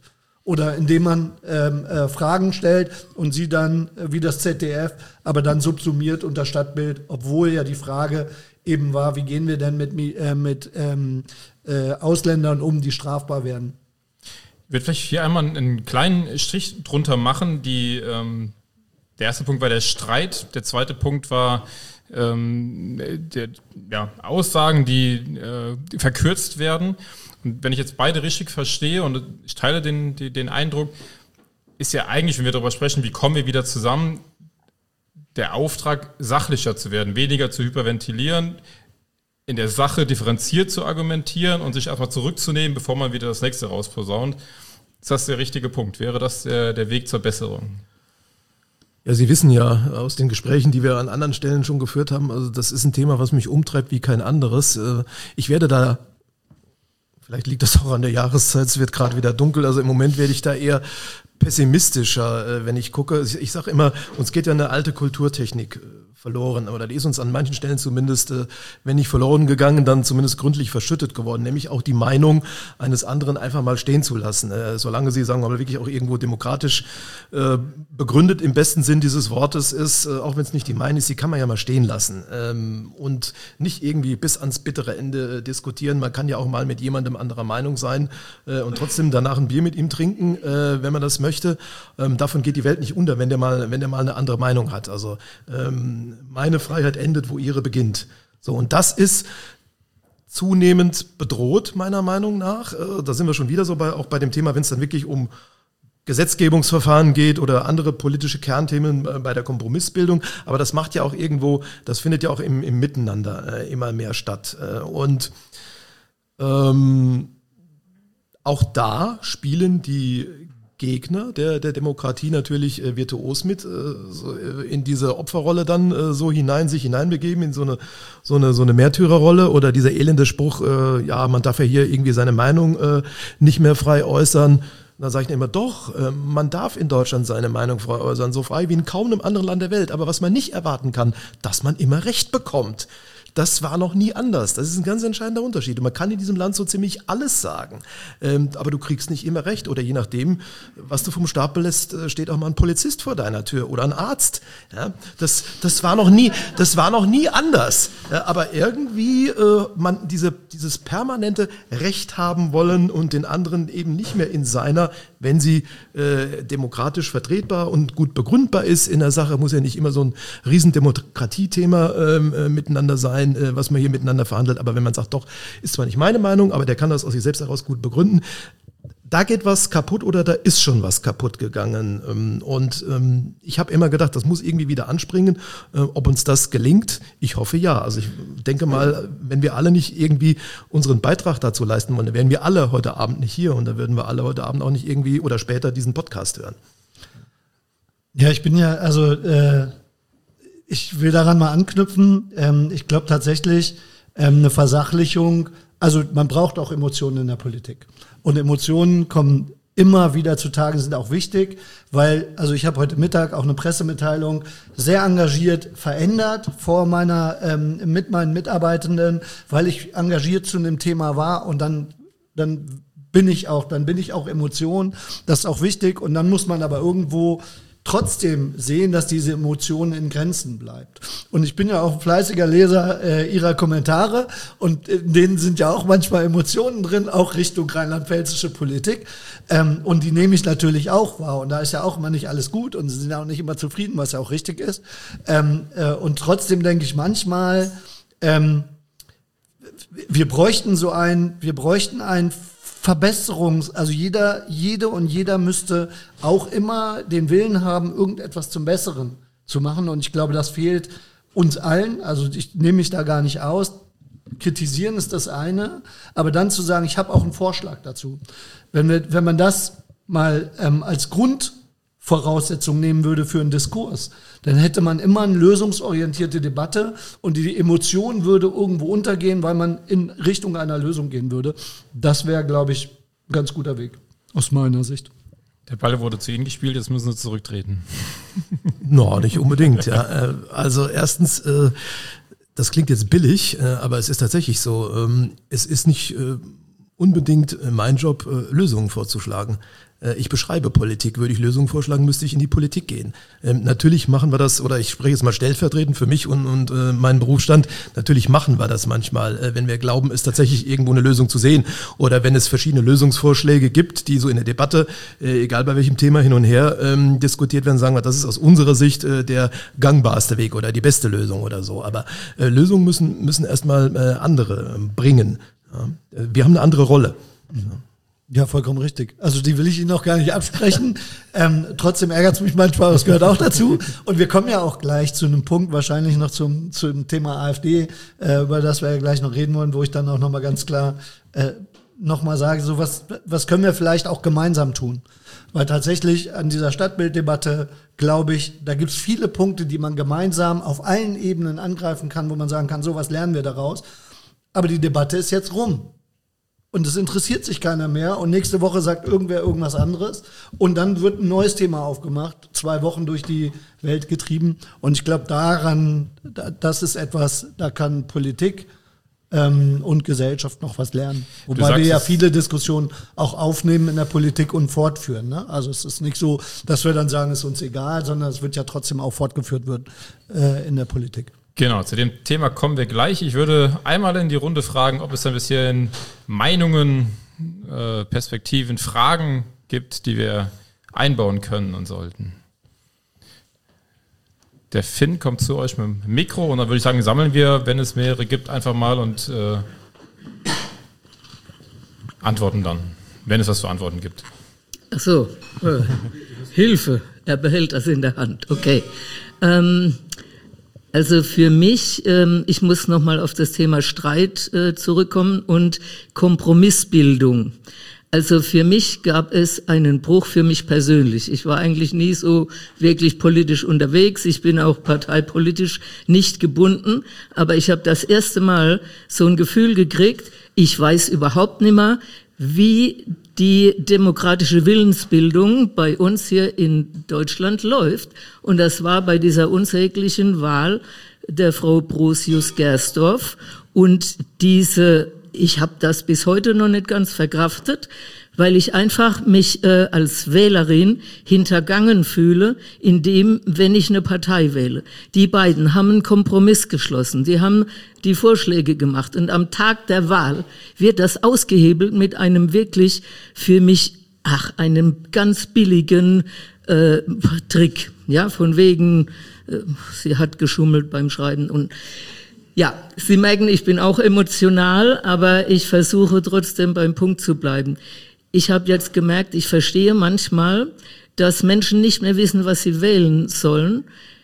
oder indem man ähm, äh, Fragen stellt und sie dann äh, wie das Z D F, aber dann subsumiert unter Stadtbild, obwohl ja die Frage eben war, wie gehen wir denn mit, äh, mit ähm, äh, Ausländern um, die strafbar werden. Ich würde vielleicht hier einmal einen kleinen Strich drunter machen. Die, ähm, der erste Punkt war der Streit, der zweite Punkt war ähm, der, ja, Aussagen, die, äh, die verkürzt werden. Und wenn ich jetzt beide richtig verstehe und ich teile den, den, den Eindruck, ist ja eigentlich, wenn wir darüber sprechen, wie kommen wir wieder zusammen, der Auftrag, sachlicher zu werden, weniger zu hyperventilieren, in der Sache differenziert zu argumentieren und sich einfach zurückzunehmen, bevor man wieder das nächste rausposaunt. Ist das der richtige Punkt? Wäre das der, der Weg zur Besserung? Ja, Sie wissen ja aus den Gesprächen, die wir an anderen Stellen schon geführt haben, also das ist ein Thema, was mich umtreibt wie kein anderes. Ich werde da, vielleicht liegt das auch an der Jahreszeit, es wird gerade wieder dunkel, also im Moment werde ich da eher pessimistischer, wenn ich gucke. Ich sage immer, uns geht ja eine alte Kulturtechnik verloren, aber die ist uns an manchen Stellen zumindest, wenn nicht verloren gegangen, dann zumindest gründlich verschüttet geworden, nämlich auch die Meinung eines anderen einfach mal stehen zu lassen, solange sie, sagen wir mal, wirklich auch irgendwo demokratisch begründet im besten Sinn dieses Wortes ist, auch wenn es nicht die Meinung ist, die kann man ja mal stehen lassen und nicht irgendwie bis ans bittere Ende diskutieren. Man kann ja auch mal mit jemandem anderer Meinung sein und trotzdem danach ein Bier mit ihm trinken, wenn man das möchte. Davon geht die Welt nicht unter, wenn der mal, wenn der mal eine andere Meinung hat. Also meine Freiheit endet, wo ihre beginnt. So, und das ist zunehmend bedroht, meiner Meinung nach. Da sind wir schon wieder so bei, auch bei dem Thema, wenn es dann wirklich um Gesetzgebungsverfahren geht oder andere politische Kernthemen bei der Kompromissbildung. Aber das macht ja auch irgendwo, das findet ja auch im, im Miteinander äh, immer mehr statt. Äh, und ähm, auch da spielen die Gegner der, der Demokratie natürlich äh, virtuos mit, äh, so, äh, in diese Opferrolle dann äh, so hinein, sich hineinbegeben, in so eine, so eine, so eine Märtyrerrolle oder dieser elende Spruch, äh, ja, man darf ja hier irgendwie seine Meinung äh, nicht mehr frei äußern. Da sage ich immer, doch, äh, man darf in Deutschland seine Meinung frei äußern, so frei wie in kaum einem anderen Land der Welt. Aber was man nicht erwarten kann, dass man immer Recht bekommt. Das war noch nie anders. Das ist ein ganz entscheidender Unterschied. Und man kann in diesem Land so ziemlich alles sagen, ähm, aber du kriegst nicht immer recht. Oder je nachdem, was du vom Stapel lässt, steht auch mal ein Polizist vor deiner Tür oder ein Arzt. Ja, das, das war noch nie, das war noch nie anders. Ja, aber irgendwie äh, man diese, dieses permanente Recht haben wollen und den anderen eben nicht mehr in seiner, wenn sie äh, demokratisch vertretbar und gut begründbar ist in der Sache, muss ja nicht immer so ein Riesendemokratiethema äh, miteinander sein, was man hier miteinander verhandelt, aber wenn man sagt, doch, ist zwar nicht meine Meinung, aber der kann das aus sich selbst heraus gut begründen, da geht was kaputt oder da ist schon was kaputt gegangen. Und ich habe immer gedacht, das muss irgendwie wieder anspringen. Ob uns das gelingt, ich hoffe ja. Also ich denke mal, wenn wir alle nicht irgendwie unseren Beitrag dazu leisten wollen, dann wären wir alle heute Abend nicht hier und da würden wir alle heute Abend auch nicht irgendwie oder später diesen Podcast hören. Ja, ich bin ja, also äh ich will daran mal anknüpfen. Ähm, ich glaube tatsächlich, ähm, eine Versachlichung, also man braucht auch Emotionen in der Politik. Und Emotionen kommen immer wieder zutage, sind auch wichtig, weil, also ich habe heute Mittag auch eine Pressemitteilung sehr engagiert verändert vor meiner, ähm, mit meinen Mitarbeitenden, weil ich engagiert zu einem Thema war und dann, dann bin ich auch, dann bin ich auch Emotion. Das ist auch wichtig und dann muss man aber irgendwo trotzdem sehen, dass diese Emotion in Grenzen bleibt. Und ich bin ja auch ein fleißiger Leser äh, Ihrer Kommentare und in denen sind ja auch manchmal Emotionen drin, auch Richtung rheinland-pfälzische Politik. Ähm, und die nehme ich natürlich auch wahr. Und da ist ja auch immer nicht alles gut und sie sind ja auch nicht immer zufrieden, was ja auch richtig ist. Ähm, äh, und trotzdem denke ich manchmal, ähm, wir bräuchten so ein, wir bräuchten ein Verbesserungs, also jeder, jede und jeder müsste auch immer den Willen haben, irgendetwas zum Besseren zu machen. Und ich glaube, das fehlt uns allen. Also ich nehme mich da gar nicht aus. Kritisieren ist das eine, aber dann zu sagen, ich habe auch einen Vorschlag dazu. Wenn wir, wenn man das mal ähm, als Grundvoraussetzung nehmen würde für einen Diskurs, dann hätte man immer eine lösungsorientierte Debatte und die Emotion würde irgendwo untergehen, weil man in Richtung einer Lösung gehen würde. Das wäre, glaube ich, ein ganz guter Weg, aus meiner Sicht. Der Ball wurde zu Ihnen gespielt, jetzt müssen Sie zurücktreten. No, nicht unbedingt, ja. Also erstens, das klingt jetzt billig, aber es ist tatsächlich so, es ist nicht unbedingt mein Job, Lösungen vorzuschlagen. Ich beschreibe Politik. Würde ich Lösungen vorschlagen, müsste ich in die Politik gehen. Ähm, natürlich machen wir das, oder ich spreche jetzt mal stellvertretend für mich und, und äh, meinen Berufsstand, natürlich machen wir das manchmal, äh, wenn wir glauben, es tatsächlich irgendwo eine Lösung zu sehen. Oder wenn es verschiedene Lösungsvorschläge gibt, die so in der Debatte, äh, egal bei welchem Thema hin und her ähm, diskutiert werden, sagen wir, das ist aus unserer Sicht äh, der gangbarste Weg oder die beste Lösung oder so. Aber äh, Lösungen müssen, müssen erstmal äh, andere äh, bringen. Ja? Wir haben eine andere Rolle. Ja. Ja, vollkommen richtig. Also die will ich Ihnen auch gar nicht absprechen. ähm, trotzdem ärgert es mich manchmal, das gehört auch dazu. Und wir kommen ja auch gleich zu einem Punkt, wahrscheinlich noch zum, zum Thema AfD, äh, über das wir ja gleich noch reden wollen, wo ich dann auch nochmal ganz klar äh, nochmal sage, so was, was können wir vielleicht auch gemeinsam tun? Weil tatsächlich an dieser Stadtbilddebatte, glaube ich, da gibt es viele Punkte, die man gemeinsam auf allen Ebenen angreifen kann, wo man sagen kann, so was lernen wir daraus. Aber die Debatte ist jetzt rum. Und es interessiert sich keiner mehr und nächste Woche sagt irgendwer irgendwas anderes und dann wird ein neues Thema aufgemacht, zwei Wochen durch die Welt getrieben und ich glaube daran, das ist etwas, da kann Politik ähm, und Gesellschaft noch was lernen. Wobei wir ja viele Diskussionen auch aufnehmen in der Politik und fortführen. Ne? Also es ist nicht so, dass wir dann sagen, es ist uns egal, sondern es wird ja trotzdem auch fortgeführt wird äh, in der Politik. Genau, zu dem Thema kommen wir gleich. Ich würde einmal in die Runde fragen, ob es ein bisschen Meinungen, äh, Perspektiven, Fragen gibt, die wir einbauen können und sollten. Der Finn kommt zu euch mit dem Mikro und dann würde ich sagen, sammeln wir, wenn es mehrere gibt, einfach mal und äh, antworten dann, wenn es was zu antworten gibt. Ach so, äh, Hilfe, er behält das in der Hand, okay. Ähm, Also für mich, ähm, ich muss nochmal auf das Thema Streit äh, zurückkommen und Kompromissbildung. Also für mich gab es einen Bruch für mich persönlich. Ich war eigentlich nie so wirklich politisch unterwegs. Ich bin auch parteipolitisch nicht gebunden. Aber ich habe das erste Mal so ein Gefühl gekriegt, ich weiß überhaupt nicht mehr, wie die demokratische Willensbildung bei uns hier in Deutschland läuft. Und das war bei dieser unsäglichen Wahl der Frau Brosius-Gersdorf. Und diese, ich habe das bis heute noch nicht ganz verkraftet, weil ich einfach mich äh, als Wählerin hintergangen fühle, indem, wenn ich eine Partei wähle. Die beiden haben einen Kompromiss geschlossen, die haben die Vorschläge gemacht und am Tag der Wahl wird das ausgehebelt mit einem wirklich für mich, ach, einem ganz billigen äh, Trick, ja, von wegen, äh, sie hat geschummelt beim Schreiben und ja, Sie merken, ich bin auch emotional, aber ich versuche trotzdem beim Punkt zu bleiben. Ich habe jetzt gemerkt, ich verstehe manchmal, dass Menschen nicht mehr wissen, was sie wählen sollen.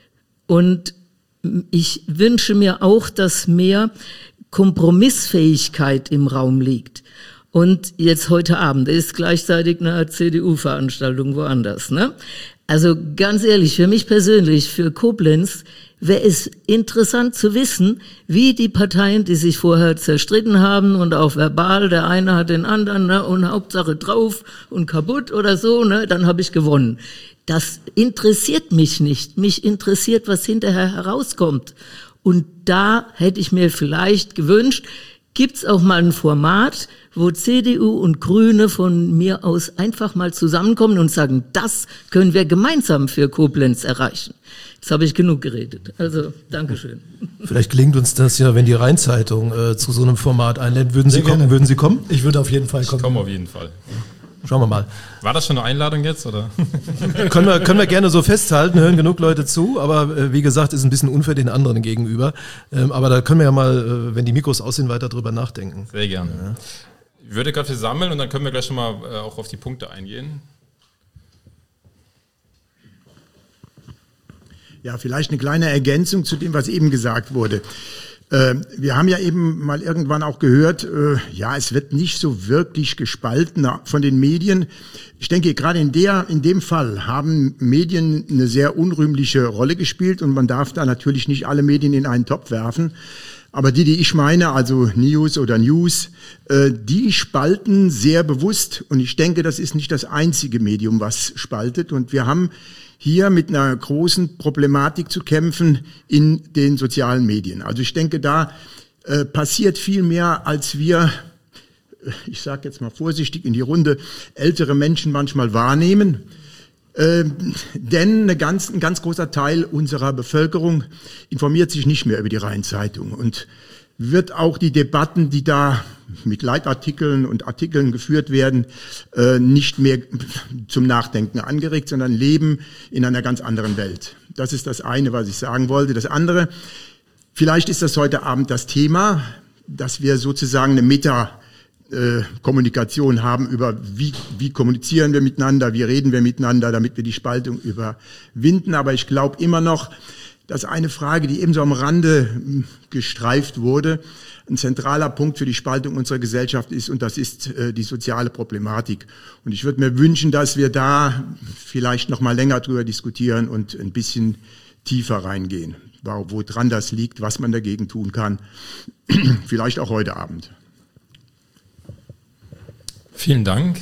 Und ich wünsche mir auch, dass mehr Kompromissfähigkeit im Raum liegt. Und jetzt heute Abend ist gleichzeitig eine C D U-Veranstaltung woanders, ne? Also ganz ehrlich, für mich persönlich, für Koblenz, wäre es interessant zu wissen, wie die Parteien, die sich vorher zerstritten haben und auch verbal, der eine hat den anderen, ne, und Hauptsache drauf und kaputt oder so, ne, dann habe ich gewonnen. Das interessiert mich nicht. Mich interessiert, was hinterher herauskommt. Und da hätte ich mir vielleicht gewünscht, gibt's auch mal ein Format, wo C D U und Grüne von mir aus einfach mal zusammenkommen und sagen, das können wir gemeinsam für Koblenz erreichen. Jetzt habe ich genug geredet. Also, Dankeschön. Vielleicht gelingt uns das ja, wenn die Rheinzeitung äh, zu so einem Format einlädt. Würden Sie Sehr kommen? gerne. Würden Sie kommen? Ich würde auf jeden Fall kommen. Ich komme auf jeden Fall. Schauen wir mal. War das schon eine Einladung jetzt, oder? können wir, können wir gerne so festhalten, hören genug Leute zu, aber äh, wie gesagt, ist ein bisschen unfair den anderen gegenüber. Ähm, aber da können wir ja mal, äh, wenn die Mikros aus sind, weiter drüber nachdenken. Sehr gerne. Ja. Ich würde gerade sammeln und dann können wir gleich schon mal äh, auch auf die Punkte eingehen. Ja, vielleicht eine kleine Ergänzung zu dem, was eben gesagt wurde. Äh, wir haben ja eben mal irgendwann auch gehört, äh, ja, es wird nicht so wirklich gespalten von den Medien. Ich denke, gerade in der, in dem Fall haben Medien eine sehr unrühmliche Rolle gespielt und man darf da natürlich nicht alle Medien in einen Topf werfen. Aber die, die ich meine, also News oder News, äh, die spalten sehr bewusst. Und ich denke, das ist nicht das einzige Medium, was spaltet. Und wir haben hier mit einer großen Problematik zu kämpfen in den sozialen Medien. Also ich denke, da äh, passiert viel mehr, als wir ich sage jetzt mal vorsichtig in die Runde, ältere Menschen manchmal wahrnehmen. Ähm, denn eine ganz, ein ganz großer Teil unserer Bevölkerung informiert sich nicht mehr über die Rhein-Zeitung und wird auch die Debatten, die da mit Leitartikeln und Artikeln geführt werden, äh, nicht mehr zum Nachdenken angeregt, sondern leben in einer ganz anderen Welt. Das ist das eine, was ich sagen wollte. Das andere, vielleicht ist das heute Abend das Thema, dass wir sozusagen eine Meta- Kommunikation haben über wie, wie kommunizieren wir miteinander, wie reden wir miteinander, damit wir die Spaltung überwinden. Aber ich glaube immer noch, dass eine Frage, die ebenso am Rande gestreift wurde, ein zentraler Punkt für die Spaltung unserer Gesellschaft ist, und das ist äh, die soziale Problematik. Und ich würde mir wünschen, dass wir da vielleicht noch mal länger drüber diskutieren und ein bisschen tiefer reingehen, woran das liegt, was man dagegen tun kann, vielleicht auch heute Abend. Vielen Dank.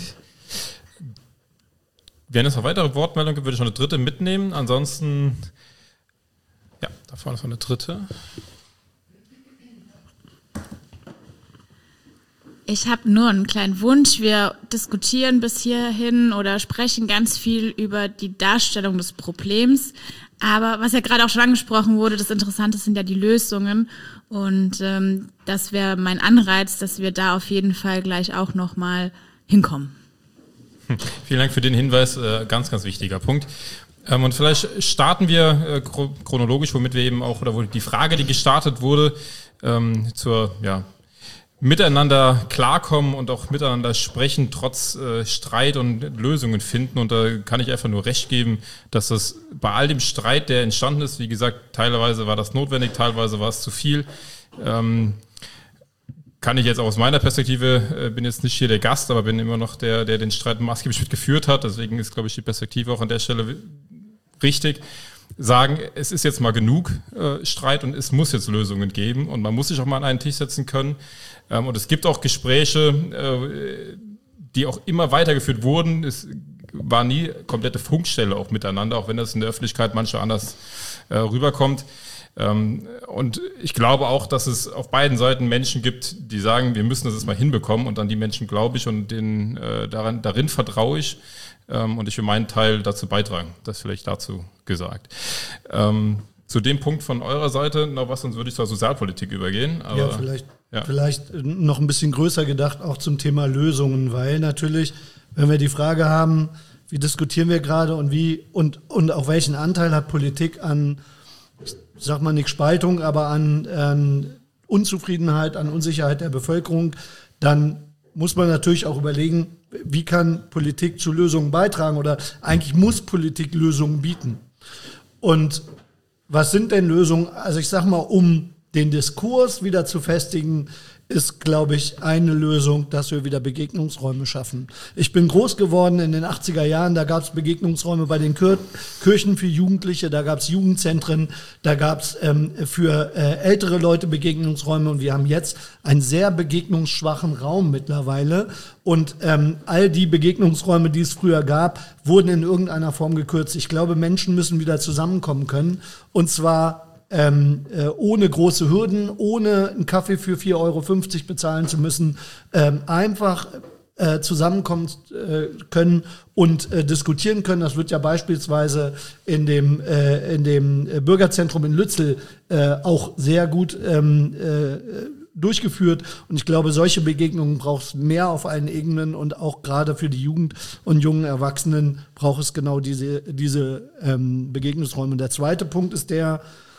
Wenn es noch weitere Wortmeldungen gibt, würde ich noch eine dritte mitnehmen. Ansonsten, ja, da vorne ist noch eine dritte. Ich habe nur einen kleinen Wunsch. Wir diskutieren bis hierhin oder sprechen ganz viel über die Darstellung des Problems. Aber was ja gerade auch schon angesprochen wurde, das Interessante sind ja die Lösungen. Und ähm, das wäre mein Anreiz, dass wir da auf jeden Fall gleich auch nochmal hinkommen. Hm. Vielen Dank für den Hinweis. Äh, ganz, ganz wichtiger Punkt. Ähm, und vielleicht starten wir äh, chronologisch, womit wir eben auch, oder wo die Frage, die gestartet wurde, ähm, zur, ja, miteinander klarkommen und auch miteinander sprechen, trotz äh, Streit und Lösungen finden. Und da kann ich einfach nur recht geben, dass das bei all dem Streit, der entstanden ist, wie gesagt, teilweise war das notwendig, teilweise war es zu viel, ähm, kann ich jetzt auch aus meiner Perspektive, äh, bin jetzt nicht hier der Gast, aber bin immer noch der, der den Streit maßgeblich mitgeführt hat. Deswegen ist, glaube ich, die Perspektive auch an der Stelle richtig. Sagen, es ist jetzt mal genug äh, Streit und es muss jetzt Lösungen geben und man muss sich auch mal an einen Tisch setzen können. Ähm, und es gibt auch Gespräche, äh, die auch immer weitergeführt wurden. Es war nie komplette Funkstelle auch miteinander, auch wenn das in der Öffentlichkeit manchmal anders äh, rüberkommt. Ähm, und ich glaube auch, dass es auf beiden Seiten Menschen gibt, die sagen, wir müssen das jetzt mal hinbekommen, und an die Menschen glaube ich und denen, äh, daran, darin vertraue ich. Und ich will meinen Teil dazu beitragen. Das vielleicht dazu gesagt. Ähm, zu dem Punkt von eurer Seite noch was, sonst würde ich zur Sozialpolitik übergehen. Aber, ja, vielleicht, ja. vielleicht noch ein bisschen größer gedacht, auch zum Thema Lösungen, weil natürlich, wenn wir die Frage haben, wie diskutieren wir gerade und wie und, und auch welchen Anteil hat Politik an, ich sag mal nicht Spaltung, aber an, an Unzufriedenheit, an Unsicherheit der Bevölkerung, dann muss man natürlich auch überlegen, wie kann Politik zu Lösungen beitragen, oder eigentlich muss Politik Lösungen bieten. Und was sind denn Lösungen? Also ich sag mal, um den Diskurs wieder zu festigen, ist, glaube ich, eine Lösung, dass wir wieder Begegnungsräume schaffen. Ich bin groß geworden in den achtziger Jahren, da gab es Begegnungsräume bei den Kir- Kirchen für Jugendliche, da gab es Jugendzentren, da gab es ähm, für äh, ältere Leute Begegnungsräume, und wir haben jetzt einen sehr begegnungsschwachen Raum mittlerweile, und ähm, all die Begegnungsräume, die es früher gab, wurden in irgendeiner Form gekürzt. Ich glaube, Menschen müssen wieder zusammenkommen können, und zwar Ähm, äh, ohne große Hürden, ohne einen Kaffee für vier Euro fünfzig bezahlen zu müssen, ähm, einfach äh, zusammenkommen äh, können und äh, diskutieren können. Das wird ja beispielsweise in dem, äh, in dem Bürgerzentrum in Lützel äh, auch sehr gut ähm, äh, durchgeführt. Und ich glaube, solche Begegnungen braucht es mehr auf allen Ebenen, und auch gerade für die Jugend und jungen Erwachsenen braucht es genau diese, diese ähm, Begegnungsräume. Und der zweite Punkt ist der,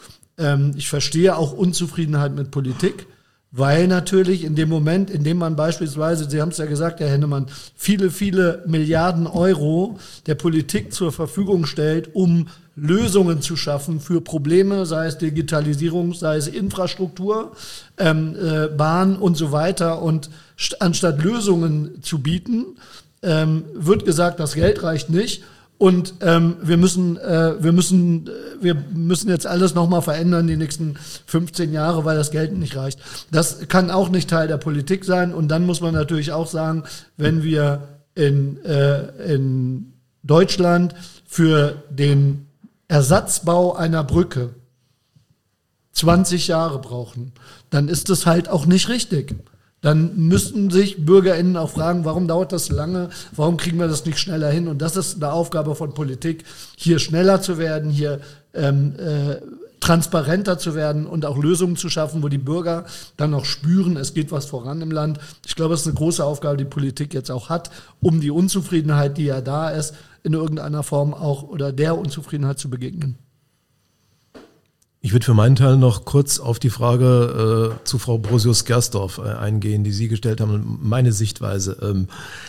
ich verstehe auch Unzufriedenheit mit Politik, weil natürlich in dem Moment, in dem man beispielsweise, Sie haben es ja gesagt, Herr Hennemann, viele, viele Milliarden Euro der Politik zur Verfügung stellt, um Lösungen zu schaffen für Probleme, sei es Digitalisierung, sei es Infrastruktur, ähm, äh, Bahn und so weiter. Und st- anstatt Lösungen zu bieten, ähm, wird gesagt, das Geld reicht nicht. Und ähm, wir müssen, äh, wir müssen, wir müssen jetzt alles nochmal verändern die nächsten fünfzehn Jahre, weil das Geld nicht reicht. Das kann auch nicht Teil der Politik sein. Und dann muss man natürlich auch sagen, wenn wir in, äh, in Deutschland für den Ersatzbau einer Brücke zwanzig Jahre brauchen, dann ist das halt auch nicht richtig. dann müssten sich BürgerInnen auch fragen, warum dauert das so lange, warum kriegen wir das nicht schneller hin? Und das ist eine Aufgabe von Politik, hier schneller zu werden, hier ähm, äh, transparenter zu werden und auch Lösungen zu schaffen, wo die Bürger dann auch spüren, es geht was voran im Land. Ich glaube, es ist eine große Aufgabe, die Politik jetzt auch hat, um die Unzufriedenheit, die ja da ist, in irgendeiner Form auch oder der Unzufriedenheit zu begegnen. Ich würde für meinen Teil noch kurz auf die Frage äh, zu Frau Brosius-Gersdorf äh, eingehen, die Sie gestellt haben, meine Sichtweise. Ähm,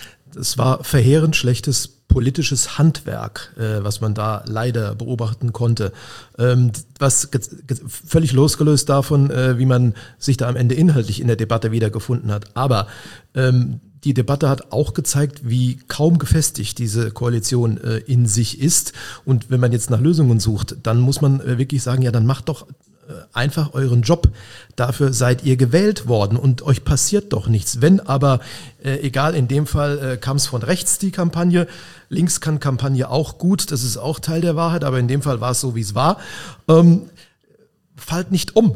es war verheerend schlechtes politisches Handwerk, äh, was man da leider beobachten konnte. Ähm, was ge- ge- völlig losgelöst davon, äh, wie man sich da am Ende inhaltlich in der Debatte wiedergefunden hat. Aber ähm, die Debatte hat auch gezeigt, wie kaum gefestigt diese Koalition äh, in sich ist. Und wenn man jetzt nach Lösungen sucht, dann muss man äh, wirklich sagen, ja, dann macht doch äh, einfach euren Job. Dafür seid ihr gewählt worden und euch passiert doch nichts. Wenn aber, äh, egal, in dem Fall äh, kam es von rechts die Kampagne, links kann Kampagne auch gut, das ist auch Teil der Wahrheit, aber in dem Fall war es so, wie es war, ähm, fallt nicht um.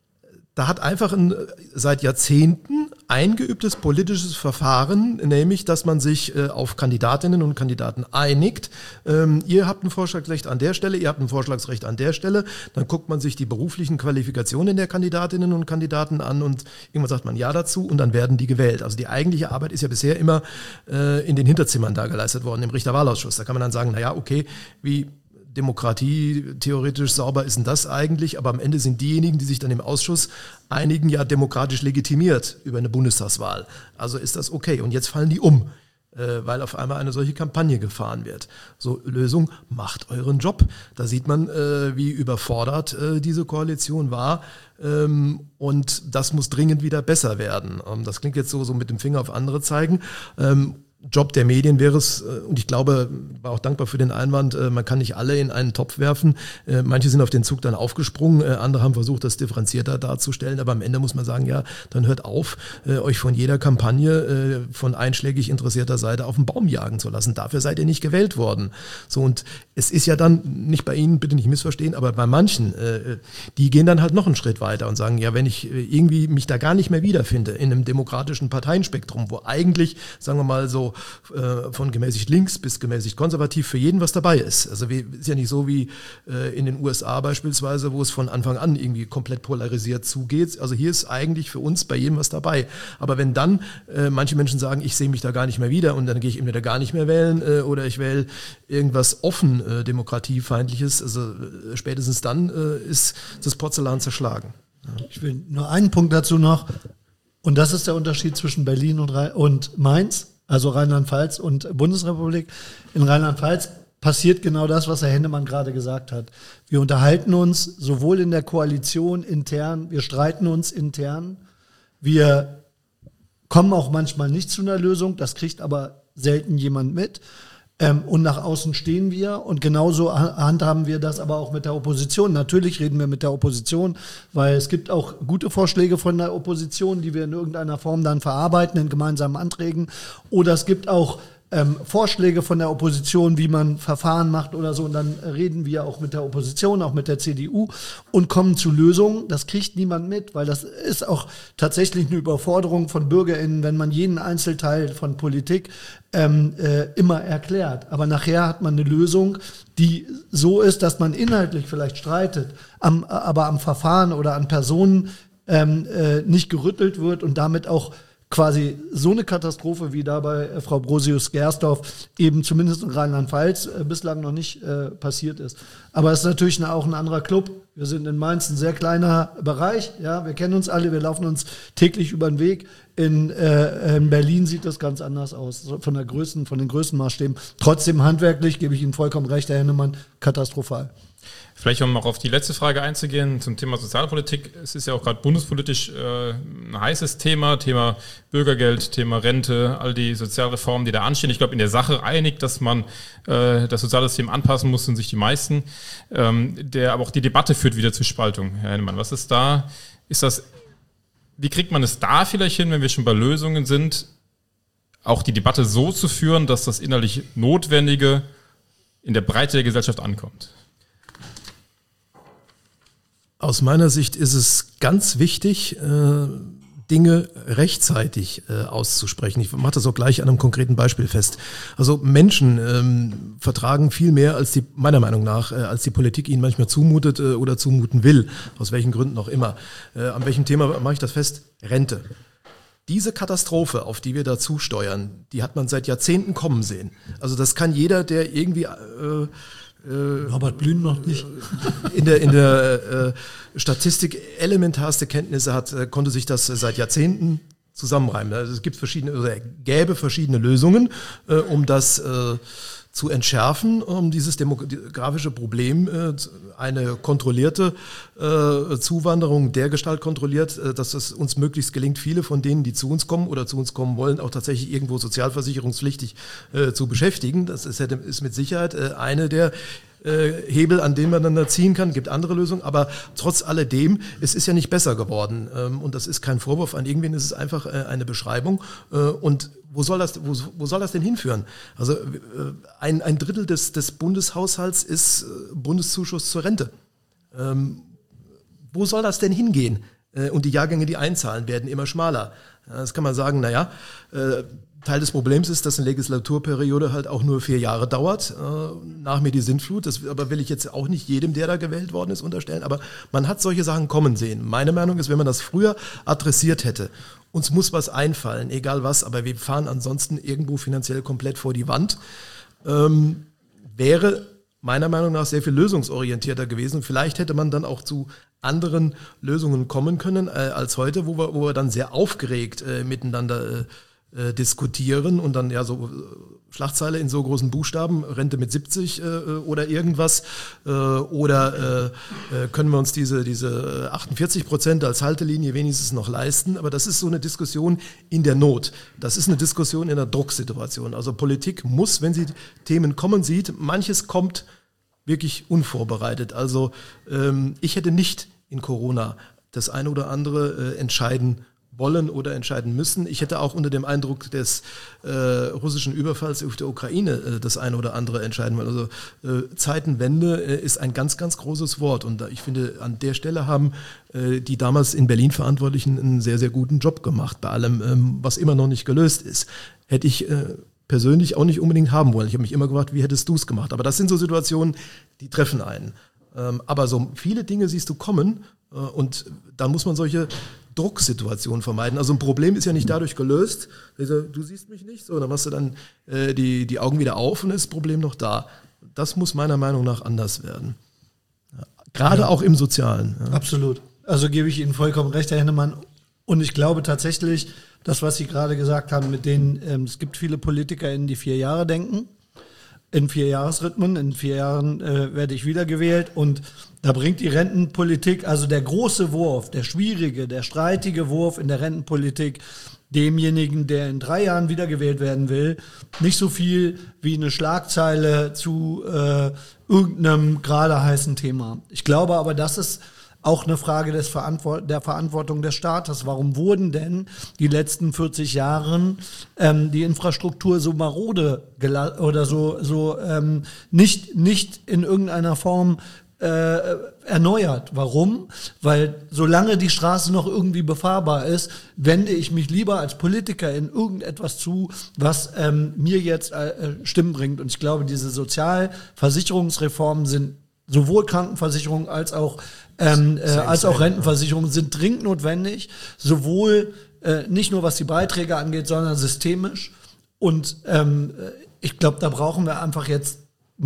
Da hat einfach ein seit Jahrzehnten eingeübtes politisches Verfahren, nämlich, dass man sich äh, auf Kandidatinnen und Kandidaten einigt. Ähm, ihr habt ein Vorschlagsrecht an der Stelle, ihr habt ein Vorschlagsrecht an der Stelle. Dann guckt man sich die beruflichen Qualifikationen der Kandidatinnen und Kandidaten an und irgendwann sagt man Ja dazu und dann werden die gewählt. Also die eigentliche Arbeit ist ja bisher immer äh, in den Hinterzimmern da geleistet worden, im Richterwahlausschuss. Da kann man dann sagen, naja, okay, wie Demokratie theoretisch sauber ist denn das eigentlich, aber am Ende sind diejenigen, die sich dann im Ausschuss einigen, ja demokratisch legitimiert über eine Bundestagswahl. Also ist das okay. Und jetzt fallen die um, äh, weil auf einmal eine solche Kampagne gefahren wird. So, Lösung, macht euren Job. Da sieht man, äh, wie überfordert äh, diese Koalition war. Ähm, und das muss dringend wieder besser werden. Ähm, das klingt jetzt so, so mit dem Finger auf andere zeigen. Ähm, Job der Medien wäre es, und ich glaube, war auch dankbar für den Einwand, man kann nicht alle in einen Topf werfen. Manche sind auf den Zug dann aufgesprungen, andere haben versucht, das differenzierter darzustellen, aber am Ende muss man sagen, ja, dann hört auf, euch von jeder Kampagne von einschlägig interessierter Seite auf den Baum jagen zu lassen. Dafür seid ihr nicht gewählt worden. So, und es ist ja dann, nicht bei Ihnen, bitte nicht missverstehen, aber bei manchen, die gehen dann halt noch einen Schritt weiter und sagen, ja, wenn ich irgendwie mich da gar nicht mehr wiederfinde in einem demokratischen Parteienspektrum, wo eigentlich, sagen wir mal so, von gemäßigt links bis gemäßigt konservativ für jeden was dabei ist. Also ist ja nicht so wie in den U S A beispielsweise, wo es von Anfang an irgendwie komplett polarisiert zugeht. Also hier ist eigentlich für uns bei jedem was dabei. Aber wenn dann äh, manche Menschen sagen, ich sehe mich da gar nicht mehr wieder und dann gehe ich eben wieder gar nicht mehr wählen äh, oder ich wähle irgendwas offen äh, demokratiefeindliches, also äh, spätestens dann äh, ist das Porzellan zerschlagen. Ja. Ich will nur einen Punkt dazu noch und das ist der Unterschied zwischen Berlin und, Rhein- und Mainz. Also Rheinland-Pfalz und Bundesrepublik. In Rheinland-Pfalz passiert genau das, was Herr Hennemann gerade gesagt hat. Wir unterhalten uns sowohl in der Koalition intern, wir streiten uns intern, wir kommen auch manchmal nicht zu einer Lösung, das kriegt aber selten jemand mit. Ähm, und nach außen stehen wir und genauso handhaben wir das aber auch mit der Opposition. Natürlich reden wir mit der Opposition, weil es gibt auch gute Vorschläge von der Opposition, die wir in irgendeiner Form dann verarbeiten in gemeinsamen Anträgen. Oder es gibt auch ähm, Vorschläge von der Opposition, wie man Verfahren macht oder so. Und dann reden wir auch mit der Opposition, auch mit der C D U und kommen zu Lösungen. Das kriegt niemand mit, weil das ist auch tatsächlich eine Überforderung von BürgerInnen, wenn man jeden Einzelteil von Politik ähm, äh, immer erklärt. Aber nachher hat man eine Lösung, die so ist, dass man inhaltlich vielleicht streitet, am, aber am Verfahren oder an Personen ähm, äh, nicht gerüttelt wird und damit auch quasi so eine Katastrophe wie da bei äh, Frau Brosius-Gersdorf eben zumindest in Rheinland-Pfalz äh, bislang noch nicht äh, passiert ist. Aber es ist natürlich eine, auch ein anderer Club. Wir sind in Mainz ein sehr kleiner Bereich. Ja, wir kennen uns alle, wir laufen uns täglich über den Weg. In, äh, in Berlin sieht das ganz anders aus, von der Größen, von den Größenmaßstäben. Trotzdem handwerklich, gebe ich Ihnen vollkommen recht, Herr Hennemann, katastrophal. Vielleicht um noch auf die letzte Frage einzugehen zum Thema Sozialpolitik. Es ist ja auch gerade bundespolitisch äh, ein heißes Thema, Thema Bürgergeld, Thema Rente, all die Sozialreformen, die da anstehen. Ich glaube, in der Sache einig, dass man äh, das Sozialsystem anpassen muss, sind sich die meisten. Ähm, der aber auch die Debatte führt wieder zu Spaltung. Herr Hennemann, was ist da? Ist das, wie kriegt man es da vielleicht hin, wenn wir schon bei Lösungen sind, auch die Debatte so zu führen, dass das innerlich Notwendige in der Breite der Gesellschaft ankommt? Aus meiner Sicht ist es ganz wichtig, Dinge rechtzeitig äh, auszusprechen. Ich mache das auch gleich an einem konkreten Beispiel fest. Also Menschen ähm, vertragen viel mehr, als die, meiner Meinung nach, äh, als die Politik ihnen manchmal zumutet äh, oder zumuten will, aus welchen Gründen auch immer. Äh, an welchem Thema mache ich das fest? Rente. Diese Katastrophe, auf die wir da zusteuern, die hat man seit Jahrzehnten kommen sehen. Also das kann jeder, der irgendwie äh, Robert Blüm noch nicht. In der, in der äh, Statistik elementarste Kenntnisse hat, äh, konnte sich das seit Jahrzehnten zusammenreimen. Also es gibt verschiedene, oder gäbe verschiedene Lösungen, äh, um das äh, zu entschärfen, um dieses demografische Problem, äh, eine kontrollierte äh, Zuwanderung dergestalt kontrolliert, äh, dass es uns möglichst gelingt, viele von denen, die zu uns kommen oder zu uns kommen wollen, auch tatsächlich irgendwo sozialversicherungspflichtig äh, zu beschäftigen. Das ist, ist mit Sicherheit äh, eine der äh, Hebel, an denen man dann da ziehen kann. Gibt andere Lösungen, aber trotz alledem, es ist ja nicht besser geworden. Ähm, und das ist kein Vorwurf an irgendwen, es ist einfach äh, eine Beschreibung. Äh, und Wo soll das, wo, wo soll das denn hinführen? Also ein, ein Drittel des, des Bundeshaushalts ist Bundeszuschuss zur Rente. Ähm, wo soll das denn hingehen? Äh, und die Jahrgänge, die einzahlen, werden immer schmaler. Das kann man sagen, naja, äh, Teil des Problems ist, dass eine Legislaturperiode halt auch nur vier Jahre dauert. Äh, nach mir die Sintflut. Das aber will ich jetzt auch nicht jedem, der da gewählt worden ist, unterstellen. Aber man hat solche Sachen kommen sehen. Meine Meinung ist, wenn man das früher adressiert hätte, uns muss was einfallen, egal was, aber wir fahren ansonsten irgendwo finanziell komplett vor die Wand, ähm, wäre meiner Meinung nach sehr viel lösungsorientierter gewesen. Vielleicht hätte man dann auch zu anderen Lösungen kommen können äh, als heute, wo wir, wo wir dann sehr aufgeregt äh, miteinander äh, diskutieren und dann ja so Schlagzeile in so großen Buchstaben, Rente mit siebzig äh, oder irgendwas äh, oder äh, können wir uns diese, diese achtundvierzig Prozent als Haltelinie wenigstens noch leisten, aber das ist so eine Diskussion in der Not. Das ist eine Diskussion in einer Drucksituation. Also Politik muss, wenn sie Themen kommen sieht, manches kommt wirklich unvorbereitet. Also ähm, ich hätte nicht in Corona das eine oder andere äh, entscheiden wollen oder entscheiden müssen. Ich hätte auch unter dem Eindruck des äh, russischen Überfalls auf der Ukraine äh, das eine oder andere entscheiden wollen. Also äh, Zeitenwende äh, ist ein ganz, ganz großes Wort. Und ich finde, an der Stelle haben äh, die damals in Berlin Verantwortlichen einen sehr, sehr guten Job gemacht, bei allem, ähm, was immer noch nicht gelöst ist. Hätte ich äh, persönlich auch nicht unbedingt haben wollen. Ich habe mich immer gefragt, wie hättest du es gemacht? Aber das sind so Situationen, die treffen einen. Ähm, aber so viele Dinge siehst du kommen äh, und da muss man solche Drucksituation vermeiden. Also ein Problem ist ja nicht dadurch gelöst, also, du siehst mich nicht, so, dann machst du dann äh, die, die Augen wieder auf und ist das Problem noch da. Das muss meiner Meinung nach anders werden. Ja, gerade ja. Auch im Sozialen. Ja. Absolut. Also gebe ich Ihnen vollkommen recht, Herr Hennemann. Und ich glaube tatsächlich, das, was Sie gerade gesagt haben, mit denen, ähm, es gibt viele PolitikerInnen, die vier Jahre denken, in vier Jahresrhythmen, in vier Jahren äh, werde ich wiedergewählt und da bringt die Rentenpolitik, also der große Wurf, der schwierige, der streitige Wurf in der Rentenpolitik, demjenigen, der in drei Jahren wiedergewählt werden will, nicht so viel wie eine Schlagzeile zu äh, irgendeinem gerade heißen Thema. Ich glaube aber, das ist auch eine Frage des Verantwort- der Verantwortung des Staates. Warum wurden denn die letzten vierzig Jahre ähm, die Infrastruktur so marode gela- oder so, so ähm, nicht, nicht in irgendeiner Form äh, erneuert? Warum? Weil solange die Straße noch irgendwie befahrbar ist, wende ich mich lieber als Politiker in irgendetwas zu, was ähm, mir jetzt äh, Stimmen bringt. Und ich glaube, diese Sozialversicherungsreformen sind sowohl Krankenversicherung als auch ähm, äh, als auch Rentenversicherung sind dringend notwendig, sowohl äh, nicht nur was die Beiträge angeht, sondern systemisch. Und ähm, ich glaube, da brauchen wir einfach jetzt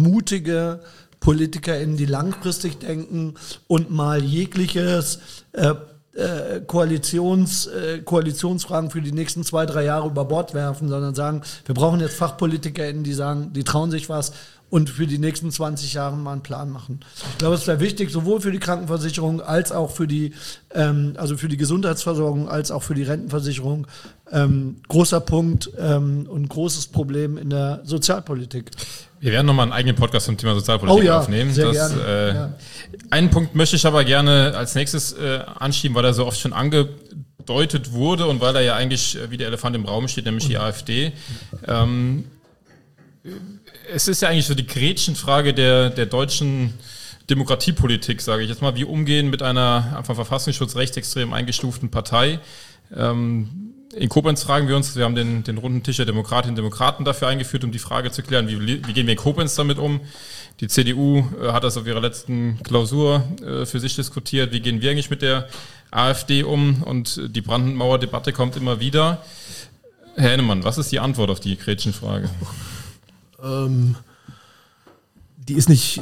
mutige PolitikerInnen, die langfristig denken und mal jegliches äh, äh, Koalitions, äh, Koalitionsfragen für die nächsten zwei, drei Jahre über Bord werfen, sondern sagen, wir brauchen jetzt FachpolitikerInnen, die sagen, die trauen sich was und für die nächsten zwanzig Jahre mal einen Plan machen. Ich glaube, es wäre wichtig, sowohl für die Krankenversicherung als auch für die, ähm, also für die Gesundheitsversorgung als auch für die Rentenversicherung. Ähm, großer Punkt ähm, und großes Problem in der Sozialpolitik. Wir werden nochmal einen eigenen Podcast zum Thema Sozialpolitik oh ja, aufnehmen. Sehr das, gerne. Äh, ja. Einen Punkt möchte ich aber gerne als nächstes äh, anschieben, weil er so oft schon angedeutet wurde und weil er ja eigentlich wie der Elefant im Raum steht, nämlich die AfD. Ähm, Es ist ja eigentlich so die Gretchenfrage der, der deutschen Demokratiepolitik, sage ich jetzt mal. Wie umgehen mit einer vom Verfassungsschutz rechtsextrem eingestuften Partei, Ähm, in Koblenz fragen wir uns, wir haben den, den runden Tisch der Demokratinnen und Demokraten dafür eingeführt, um die Frage zu klären, wie, wie gehen wir in Koblenz damit um? Die C D U äh, hat das auf ihrer letzten Klausur äh, für sich diskutiert. Wie gehen wir eigentlich mit der AfD um? Und die Brandenmauer-Debatte kommt immer wieder. Herr Hennemann, was ist die Antwort auf die Gretchenfrage? Ähm, die ist nicht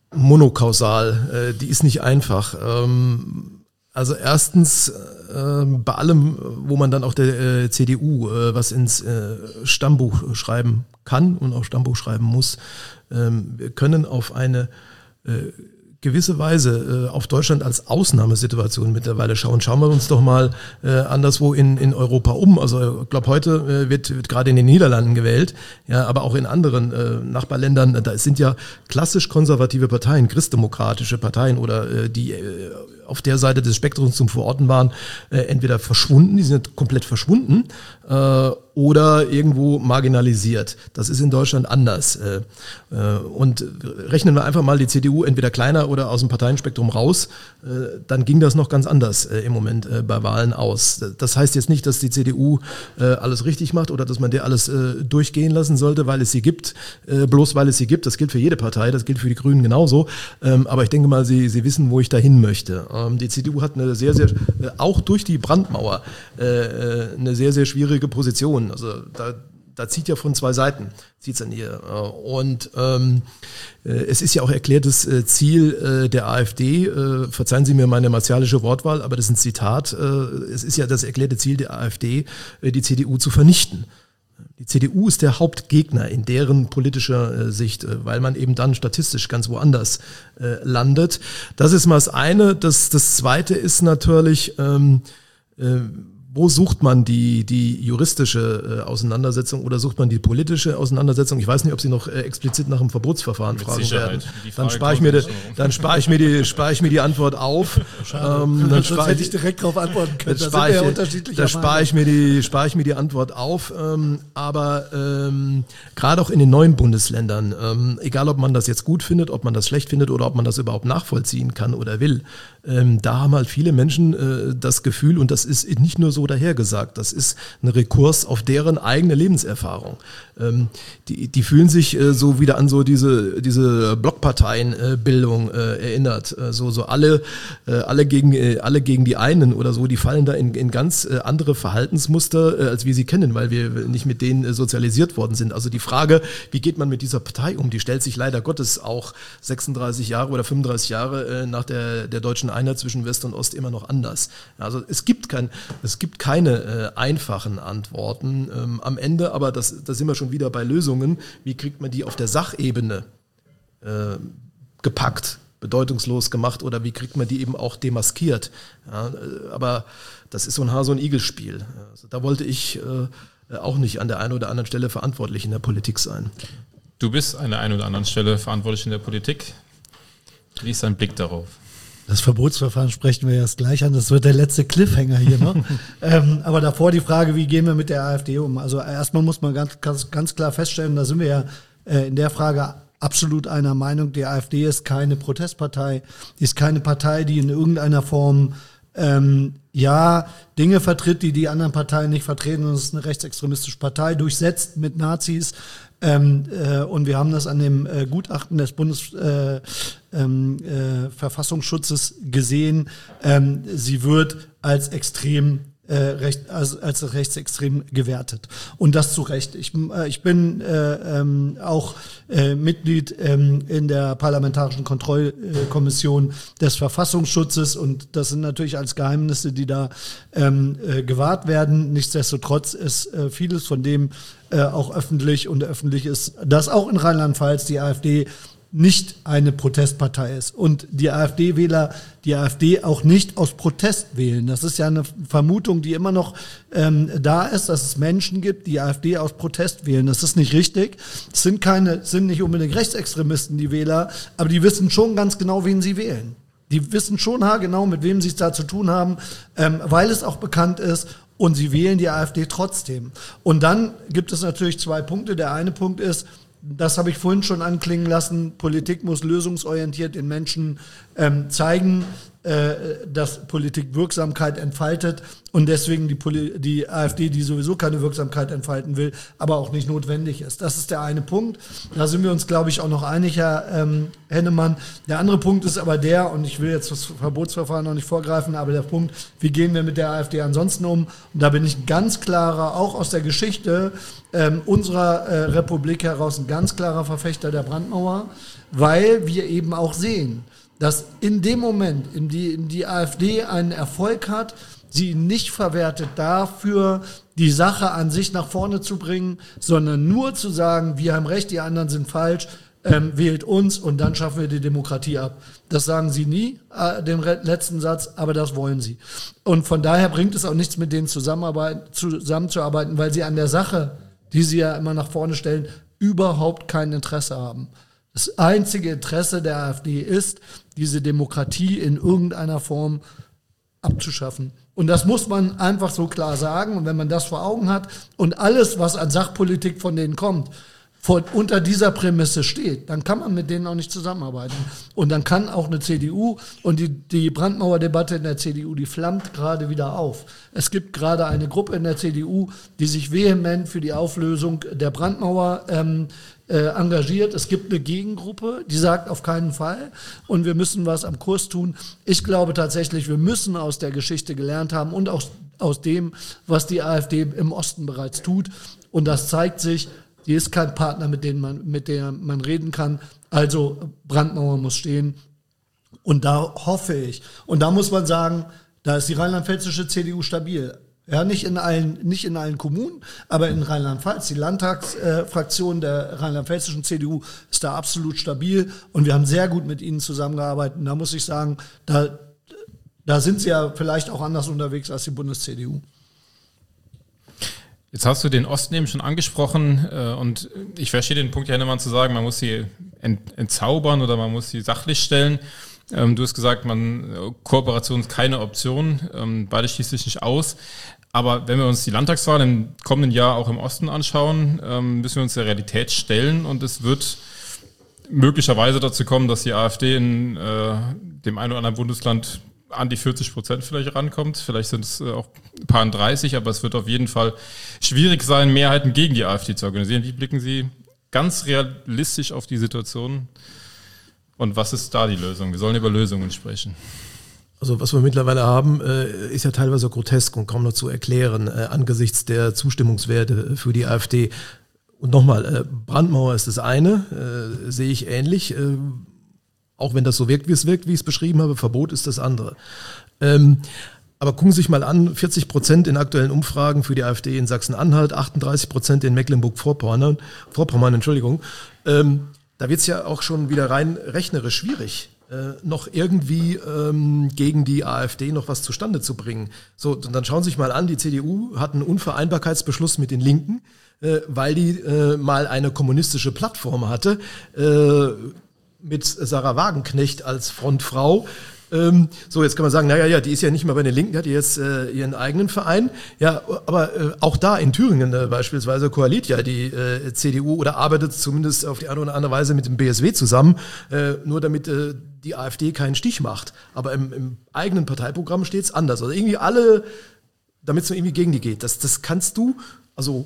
monokausal, äh, die ist nicht einfach. Ähm, also erstens, äh, bei allem, wo man dann auch der äh, C D U äh, was ins äh, Stammbuch schreiben kann und auch Stammbuch schreiben muss, ähm, wir können auf eine äh, gewisse Weise äh, auf Deutschland als Ausnahmesituation mittlerweile schauen. Schauen wir uns doch mal äh, anderswo in, in Europa um. Also ich glaube, heute äh, wird, wird gerade in den Niederlanden gewählt, ja, aber auch in anderen äh, Nachbarländern, da sind ja klassisch konservative Parteien, christdemokratische Parteien oder äh, die äh, auf der Seite des Spektrums zum Verorten waren, äh, entweder verschwunden, die sind komplett verschwunden, äh, oder irgendwo marginalisiert. Das ist in Deutschland anders. Äh, äh, und rechnen wir einfach mal die C D U entweder kleiner oder aus dem Parteienspektrum raus, äh, dann ging das noch ganz anders äh, im Moment äh, bei Wahlen aus. Das heißt jetzt nicht, dass die C D U äh, alles richtig macht oder dass man der alles äh, durchgehen lassen sollte, weil es sie gibt, äh, bloß weil es sie gibt. Das gilt für jede Partei, das gilt für die Grünen genauso. Ähm, aber ich denke mal, sie, sie wissen, wo ich dahin möchte. Ähm, die C D U hat eine sehr, sehr, äh, auch durch die Brandmauer, äh, eine sehr, sehr schwierige Position. Also da, da zieht ja von zwei Seiten, zieht's an ihr. Und ähm, es ist ja auch erklärtes Ziel äh, der AfD, äh, verzeihen Sie mir meine martialische Wortwahl, aber das ist ein Zitat, äh, es ist ja das erklärte Ziel der AfD, äh, die C D U zu vernichten. Die C D U ist der Hauptgegner in deren politischer äh, Sicht, äh, weil man eben dann statistisch ganz woanders äh, landet. Das ist mal das eine. Das, das zweite ist natürlich, ähm, äh, wo sucht man die, die juristische äh, Auseinandersetzung oder sucht man die politische Auseinandersetzung? Ich weiß nicht, ob Sie noch äh, explizit nach dem Verbotsverfahren Mit fragen Sicherheit. werden. Die Frage Dann spare ich mir, die, dann spare ich mir die, spare ich mir die Antwort auf. Ähm, dann spare hätte ich direkt darauf antworten können. Da Da spare sind wir ja ich, unterschiedlich. da spare ich mir die, spare ich mir die Antwort auf. Ähm, aber ähm, gerade auch in den neuen Bundesländern, ähm, egal ob man das jetzt gut findet, ob man das schlecht findet oder ob man das überhaupt nachvollziehen kann oder will, ähm, da haben halt viele Menschen äh, das Gefühl, und das ist nicht nur so dahergesagt, das ist ein Rekurs auf deren eigene Lebenserfahrung. Ähm, die, die fühlen sich äh, so wieder an so diese, diese Blockparteienbildung äh, äh, erinnert. Äh, so, so alle, äh, alle gegen, äh, alle gegen die einen oder so, die fallen da in, in ganz äh, andere Verhaltensmuster, äh, als wir sie kennen, weil wir nicht mit denen äh, sozialisiert worden sind. Also die Frage, wie geht man mit dieser Partei um, die stellt sich leider Gottes auch sechsunddreißig Jahre oder fünfunddreißig Jahre äh, nach der, der deutschen Einheit zwischen West und Ost immer noch anders. Also es gibt kein, es gibt keine äh, einfachen Antworten ähm, am Ende, aber das, da sind wir schon wieder bei Lösungen. Wie kriegt man die auf der Sachebene äh, gepackt, bedeutungslos gemacht oder wie kriegt man die eben auch demaskiert? Ja, äh, aber das ist so ein Hase- und Igel-Spiel. Also da wollte ich äh, auch nicht an der einen oder anderen Stelle verantwortlich in der Politik sein. Du bist an der einen oder anderen Stelle verantwortlich in der Politik. Wie ist dein Blick darauf? Das Verbotsverfahren sprechen wir erst gleich an. Das wird der letzte Cliffhanger hier noch. ähm, aber davor die Frage, wie gehen wir mit der AfD um? Also erstmal muss man ganz, ganz, ganz klar feststellen, da sind wir ja äh, in der Frage absolut einer Meinung. Die AfD ist keine Protestpartei. Die ist keine Partei, die in irgendeiner Form ähm, ja Dinge vertritt, die die anderen Parteien nicht vertreten. Und es ist eine rechtsextremistische Partei, durchsetzt mit Nazis. Ähm, äh, und wir haben das an dem äh, Gutachten des Bundesverfassungsschutzes äh, ähm, äh, Verfassungsschutzes gesehen. Ähm, sie wird als extrem äh, recht, als, als rechtsextrem gewertet. Und das zu Recht. Ich, äh, ich bin äh, ähm, auch äh, Mitglied ähm, in der Parlamentarischen Kontrollkommission des Verfassungsschutzes und das sind natürlich als Geheimnisse, die da ähm, äh, gewahrt werden. Nichtsdestotrotz ist äh, vieles von dem äh, auch öffentlich und öffentlich ist, dass auch in Rheinland-Pfalz die AfD nicht eine Protestpartei ist und die AfD-Wähler die AfD auch nicht aus Protest wählen. Das ist ja eine Vermutung, die immer noch ähm, da ist, dass es Menschen gibt, die AfD aus Protest wählen. Das ist nicht richtig. Es sind keine, sind nicht unbedingt Rechtsextremisten, die Wähler, aber die wissen schon ganz genau, wen sie wählen. Die wissen schon haargenau, mit wem sie es da zu tun haben, ähm, weil es auch bekannt ist. Und sie wählen die AfD trotzdem. Und dann gibt es natürlich zwei Punkte. Der eine Punkt ist, das habe ich vorhin schon anklingen lassen, Politik muss lösungsorientiert den Menschen ähm, zeigen, äh, dass Politik Wirksamkeit entfaltet und deswegen die, Poli- die AfD, die sowieso keine Wirksamkeit entfalten will, aber auch nicht notwendig ist. Das ist der eine Punkt. Da sind wir uns, glaube ich, auch noch einig, Herr ähm, Hennemann. Der andere Punkt ist aber der, und ich will jetzt das Verbotsverfahren noch nicht vorgreifen, aber der Punkt, wie gehen wir mit der AfD ansonsten um? Und da bin ich ein ganz klarer, auch aus der Geschichte ähm, unserer äh, Republik heraus, ein ganz klarer Verfechter der Brandmauer, weil wir eben auch sehen, dass in dem Moment, in die, in die AfD einen Erfolg hat, sie ihn nicht verwertet dafür, die Sache an sich nach vorne zu bringen, sondern nur zu sagen, wir haben recht, die anderen sind falsch, ähm, wählt uns und dann schaffen wir die Demokratie ab. Das sagen sie nie, äh, den re- letzten Satz, aber das wollen sie. Und von daher bringt es auch nichts, mit denen zusammenarbeiten, zusammenzuarbeiten, weil sie an der Sache, die sie ja immer nach vorne stellen, überhaupt kein Interesse haben. Das einzige Interesse der AfD ist, diese Demokratie in irgendeiner Form abzuschaffen. Und das muss man einfach so klar sagen. Und wenn man das vor Augen hat und alles, was an Sachpolitik von denen kommt, vor, unter dieser Prämisse steht, dann kann man mit denen auch nicht zusammenarbeiten. Und dann kann auch eine C D U, und die, die Brandmauerdebatte in der C D U, die flammt gerade wieder auf. Es gibt gerade eine Gruppe in der C D U, die sich vehement für die Auflösung der Brandmauer ähm, äh, engagiert. Es gibt eine Gegengruppe, die sagt auf keinen Fall, und wir müssen was am Kurs tun. Ich glaube tatsächlich, wir müssen aus der Geschichte gelernt haben und auch aus dem, was die AfD im Osten bereits tut. Und das zeigt sich, die ist kein Partner, mit dem man, mit dem man reden kann. Also Brandmauer muss stehen. Und da hoffe ich. Und da muss man sagen, da ist die rheinland-pfälzische C D U stabil. Ja, nicht in allen, nicht in allen Kommunen, aber in Rheinland-Pfalz. Die Landtagsfraktion äh, der rheinland-pfälzischen C D U ist da absolut stabil. Und wir haben sehr gut mit ihnen zusammengearbeitet. Und da muss ich sagen, da, da sind sie ja vielleicht auch anders unterwegs als die Bundes-C D U. Jetzt hast du den Osten eben schon angesprochen äh, und ich verstehe den Punkt, Herr Hennemann, zu sagen, man muss sie ent- entzaubern oder man muss sie sachlich stellen. Ähm, du hast gesagt, man Kooperation ist keine Option, ähm, beide schließt sich nicht aus. Aber wenn wir uns die Landtagswahl im kommenden Jahr auch im Osten anschauen, ähm, müssen wir uns der Realität stellen und es wird möglicherweise dazu kommen, dass die AfD in äh, dem einen oder anderen Bundesland an die vierzig Prozent vielleicht rankommt. Vielleicht sind es auch ein paar dreißig, aber es wird auf jeden Fall schwierig sein, Mehrheiten gegen die AfD zu organisieren. Wie blicken Sie ganz realistisch auf die Situation? Und was ist da die Lösung? Wir sollen über Lösungen sprechen. Also was wir mittlerweile haben, ist ja teilweise grotesk und kaum noch zu erklären, angesichts der Zustimmungswerte für die AfD. Und nochmal, Brandmauer ist das eine, sehe ich ähnlich. Auch wenn das so wirkt, wie es wirkt, wie ich es beschrieben habe, Verbot ist das andere. Ähm, aber gucken Sie sich mal an, vierzig Prozent in aktuellen Umfragen für die AfD in Sachsen-Anhalt, achtunddreißig Prozent in Mecklenburg-Vorpommern, Vorpommern, Entschuldigung. Ähm, da wird es ja auch schon wieder rein rechnerisch schwierig, äh, noch irgendwie ähm, gegen die AfD noch was zustande zu bringen. So, und dann schauen Sie sich mal an, die C D U hat einen Unvereinbarkeitsbeschluss mit den Linken, äh, weil die äh, mal eine kommunistische Plattform hatte, äh, mit Sarah Wagenknecht als Frontfrau. Ähm, so, jetzt kann man sagen, naja, ja, die ist ja nicht mehr bei den Linken, die hat jetzt äh, ihren eigenen Verein. Ja, aber äh, auch da in Thüringen äh, beispielsweise koaliert ja die äh, C D U oder arbeitet zumindest auf die eine oder andere Weise mit dem B S W zusammen, äh, nur damit äh, die AfD keinen Stich macht. Aber im, im eigenen Parteiprogramm steht es anders. Also irgendwie alle, damit es nur irgendwie gegen die geht. Das, das kannst du also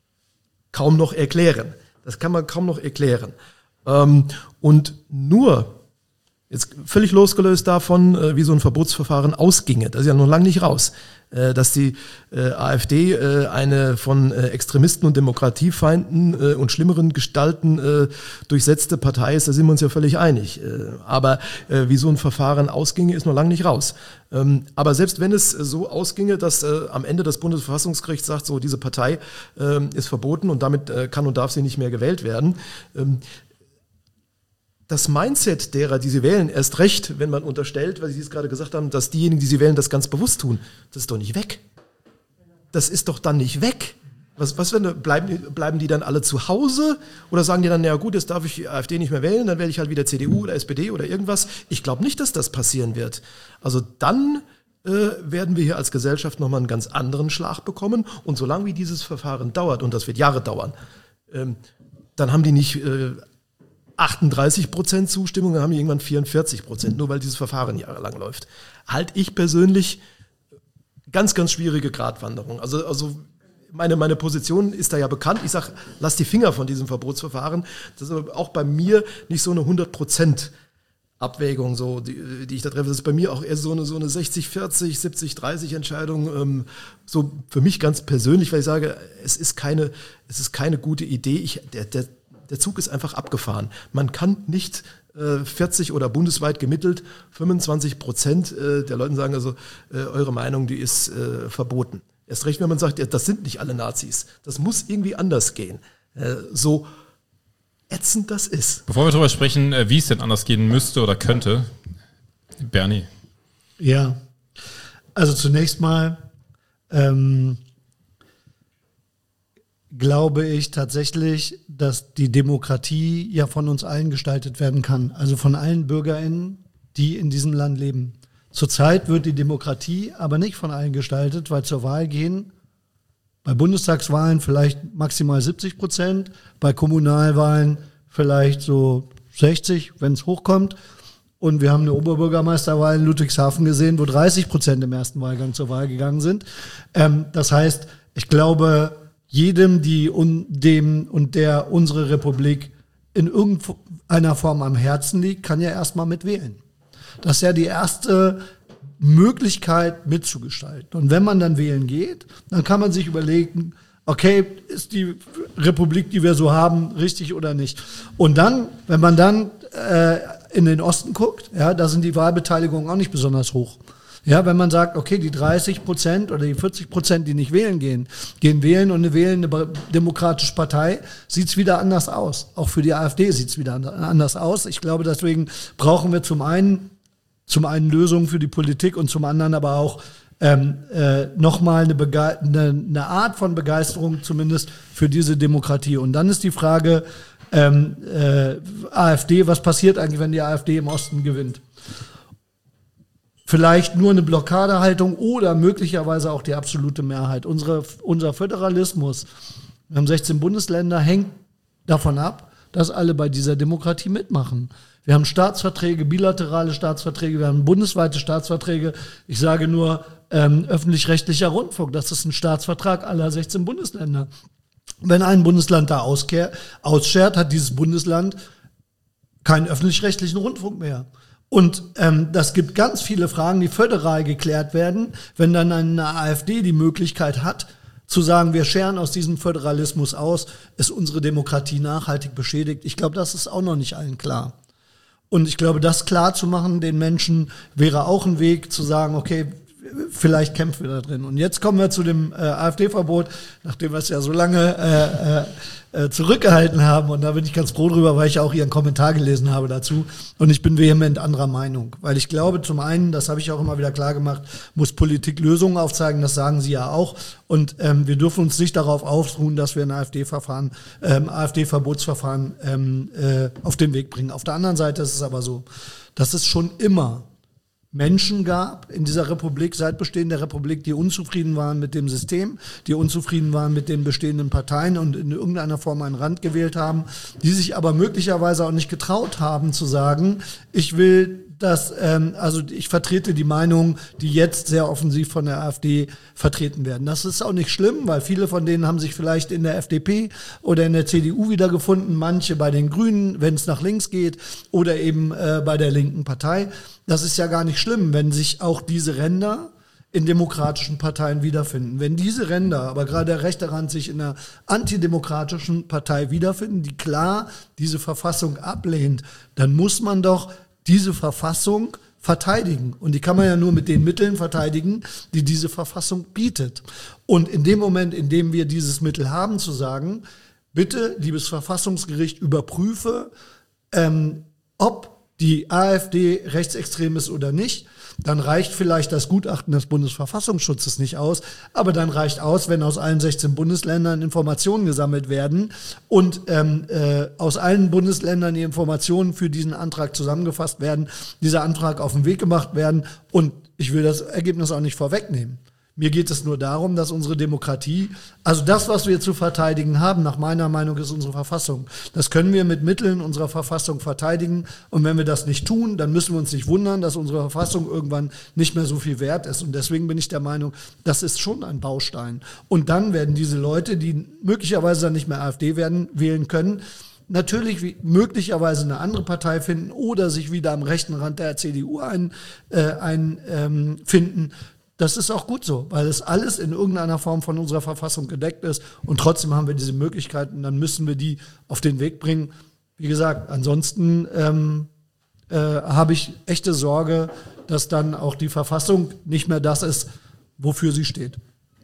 kaum noch erklären. Das kann man kaum noch erklären. Ähm, und nur, jetzt völlig losgelöst davon, äh, wie so ein Verbotsverfahren ausginge, das ist ja noch lange nicht raus, äh, dass die äh, AfD äh, eine von äh, Extremisten und Demokratiefeinden äh, und schlimmeren Gestalten äh, durchsetzte Partei ist, da sind wir uns ja völlig einig. Äh, aber äh, wie so ein Verfahren ausginge, ist noch lange nicht raus. Ähm, aber selbst wenn es so ausginge, dass äh, am Ende das Bundesverfassungsgericht sagt, so diese Partei äh, ist verboten und damit äh, kann und darf sie nicht mehr gewählt werden, ähm, das Mindset derer, die sie wählen, erst recht, wenn man unterstellt, weil Sie es gerade gesagt haben, dass diejenigen, die sie wählen, das ganz bewusst tun, das ist doch nicht weg. Das ist doch dann nicht weg. Was, was wenn, bleiben, bleiben die dann alle zu Hause oder sagen die dann, na gut, jetzt darf ich die AfD nicht mehr wählen, dann wähle ich halt wieder C D U oder S P D oder irgendwas. Ich glaube nicht, dass das passieren wird. Also dann äh, werden wir hier als Gesellschaft nochmal einen ganz anderen Schlag bekommen und solange wie dieses Verfahren dauert, und das wird Jahre dauern, ähm, dann haben die nicht... Äh, achtunddreißig Prozent Zustimmung, dann haben die irgendwann vierundvierzig Prozent, nur weil dieses Verfahren jahrelang läuft. Halte ich persönlich ganz, ganz schwierige Gratwanderung. Also, also meine, meine Position ist da ja bekannt. Ich sage, lass die Finger von diesem Verbotsverfahren. Das ist aber auch bei mir nicht so eine hundert Prozent Abwägung, so, die, die ich da treffe. Das ist bei mir auch eher so eine, so eine sechzig vierzig, siebzig dreißig Entscheidung. Ähm, so für mich ganz persönlich, weil ich sage, es ist keine, es ist keine gute Idee. Ich, der, der, der Zug ist einfach abgefahren. Man kann nicht äh, vierzig oder bundesweit gemittelt fünfundzwanzig Prozent äh, der Leute sagen, also äh, eure Meinung, die ist äh, verboten. Erst recht, wenn man sagt, ja, das sind nicht alle Nazis. Das muss irgendwie anders gehen. Äh, so ätzend das ist. Bevor wir darüber sprechen, wie es denn anders gehen müsste oder könnte, Bernie. Ja, also zunächst mal ähm, glaube ich tatsächlich, dass die Demokratie ja von uns allen gestaltet werden kann, also von allen BürgerInnen, die in diesem Land leben. Zurzeit wird die Demokratie aber nicht von allen gestaltet, weil zur Wahl gehen bei Bundestagswahlen vielleicht maximal siebzig Prozent, bei Kommunalwahlen vielleicht so sechzig, wenn es hochkommt. Und wir haben eine Oberbürgermeisterwahl in Ludwigshafen gesehen, wo dreißig Prozent im ersten Wahlgang zur Wahl gegangen sind. Ähm, das heißt, ich glaube, jedem, die und dem und der unsere Republik in irgendeiner Form am Herzen liegt, kann ja erstmal mitwählen. Das ist ja die erste Möglichkeit mitzugestalten. Und wenn man dann wählen geht, dann kann man sich überlegen, okay, ist die Republik, die wir so haben, richtig oder nicht? Und dann, wenn man dann äh, in den Osten guckt, ja, da sind die Wahlbeteiligungen auch nicht besonders hoch. Ja, wenn man sagt, okay, die dreißig Prozent oder die vierzig Prozent, die nicht wählen gehen, gehen wählen und eine wählende demokratische Partei, sieht's wieder anders aus. Auch für die AfD sieht's wieder anders aus. Ich glaube, deswegen brauchen wir zum einen Zum einen Lösungen für die Politik und zum anderen aber auch ähm, äh, nochmal eine, Bege- eine, eine Art von Begeisterung zumindest für diese Demokratie. Und dann ist die Frage, ähm, äh, AfD, was passiert eigentlich, wenn die AfD im Osten gewinnt? Vielleicht nur eine Blockadehaltung oder möglicherweise auch die absolute Mehrheit. Unsere, unser Föderalismus, wir haben sechzehn Bundesländer, hängt davon ab, dass alle bei dieser Demokratie mitmachen. Wir haben Staatsverträge, bilaterale Staatsverträge, wir haben bundesweite Staatsverträge. Ich sage nur ähm, öffentlich-rechtlicher Rundfunk, das ist ein Staatsvertrag aller sechzehn Bundesländer. Wenn ein Bundesland da auskehr, ausschert, hat dieses Bundesland keinen öffentlich-rechtlichen Rundfunk mehr. Und ähm, das gibt ganz viele Fragen, die föderal geklärt werden, wenn dann eine AfD die Möglichkeit hat, zu sagen, wir scheren aus diesem Föderalismus aus, ist unsere Demokratie nachhaltig beschädigt. Ich glaube, das ist auch noch nicht allen klar. Und ich glaube, das klar zu machen den Menschen wäre auch ein Weg zu sagen, okay, vielleicht kämpfen wir da drin. Und jetzt kommen wir zu dem äh, AfD-Verbot, nachdem wir es ja so lange äh, äh, zurückgehalten haben. Und da bin ich ganz froh drüber, weil ich auch Ihren Kommentar gelesen habe dazu. Und ich bin vehement anderer Meinung. Weil ich glaube, zum einen, das habe ich auch immer wieder klar gemacht, muss Politik Lösungen aufzeigen. Das sagen Sie ja auch. Und ähm, wir dürfen uns nicht darauf ausruhen, dass wir ein AfD-Verfahren, ähm, AfD-Verbotsverfahren ähm, äh, auf den Weg bringen. Auf der anderen Seite ist es aber so, dass es schon immer Menschen gab in dieser Republik, seit Bestehen der Republik, die unzufrieden waren mit dem System, die unzufrieden waren mit den bestehenden Parteien und in irgendeiner Form einen Rand gewählt haben, die sich aber möglicherweise auch nicht getraut haben zu sagen, ich will das, ähm, also ich vertrete die Meinung, die jetzt sehr offensiv von der AfD vertreten werden. Das ist auch nicht schlimm, weil viele von denen haben sich vielleicht in der F D P oder in der C D U wiedergefunden, manche bei den Grünen, wenn es nach links geht, oder eben äh, bei der linken Partei. Das ist ja gar nicht schlimm, wenn sich auch diese Ränder in demokratischen Parteien wiederfinden. Wenn diese Ränder, aber gerade der rechte Rand, sich in einer antidemokratischen Partei wiederfinden, die klar diese Verfassung ablehnt, dann muss man doch diese Verfassung verteidigen. Und die kann man ja nur mit den Mitteln verteidigen, die diese Verfassung bietet. Und in dem Moment, in dem wir dieses Mittel haben, zu sagen, bitte, liebes Verfassungsgericht, überprüfe, ähm, ob die AfD rechtsextrem ist oder nicht, dann reicht vielleicht das Gutachten des Bundesverfassungsschutzes nicht aus, aber dann reicht aus, wenn aus allen sechzehn Bundesländern Informationen gesammelt werden und ähm, äh, aus allen Bundesländern die Informationen für diesen Antrag zusammengefasst werden, dieser Antrag auf den Weg gemacht werden und ich will das Ergebnis auch nicht vorwegnehmen. Mir geht es nur darum, dass unsere Demokratie, also das, was wir zu verteidigen haben, nach meiner Meinung ist unsere Verfassung. Das können wir mit Mitteln unserer Verfassung verteidigen. Und wenn wir das nicht tun, dann müssen wir uns nicht wundern, dass unsere Verfassung irgendwann nicht mehr so viel wert ist. Und deswegen bin ich der Meinung, das ist schon ein Baustein. Und dann werden diese Leute, die möglicherweise dann nicht mehr AfD werden, wählen können, natürlich wie, möglicherweise eine andere Partei finden oder sich wieder am rechten Rand der C D U ein, äh, ein, ähm, finden. Das ist auch gut so, weil es alles in irgendeiner Form von unserer Verfassung gedeckt ist und trotzdem haben wir diese Möglichkeiten, dann müssen wir die auf den Weg bringen. Wie gesagt, ansonsten ähm, äh, habe ich echte Sorge, dass dann auch die Verfassung nicht mehr das ist, wofür sie steht.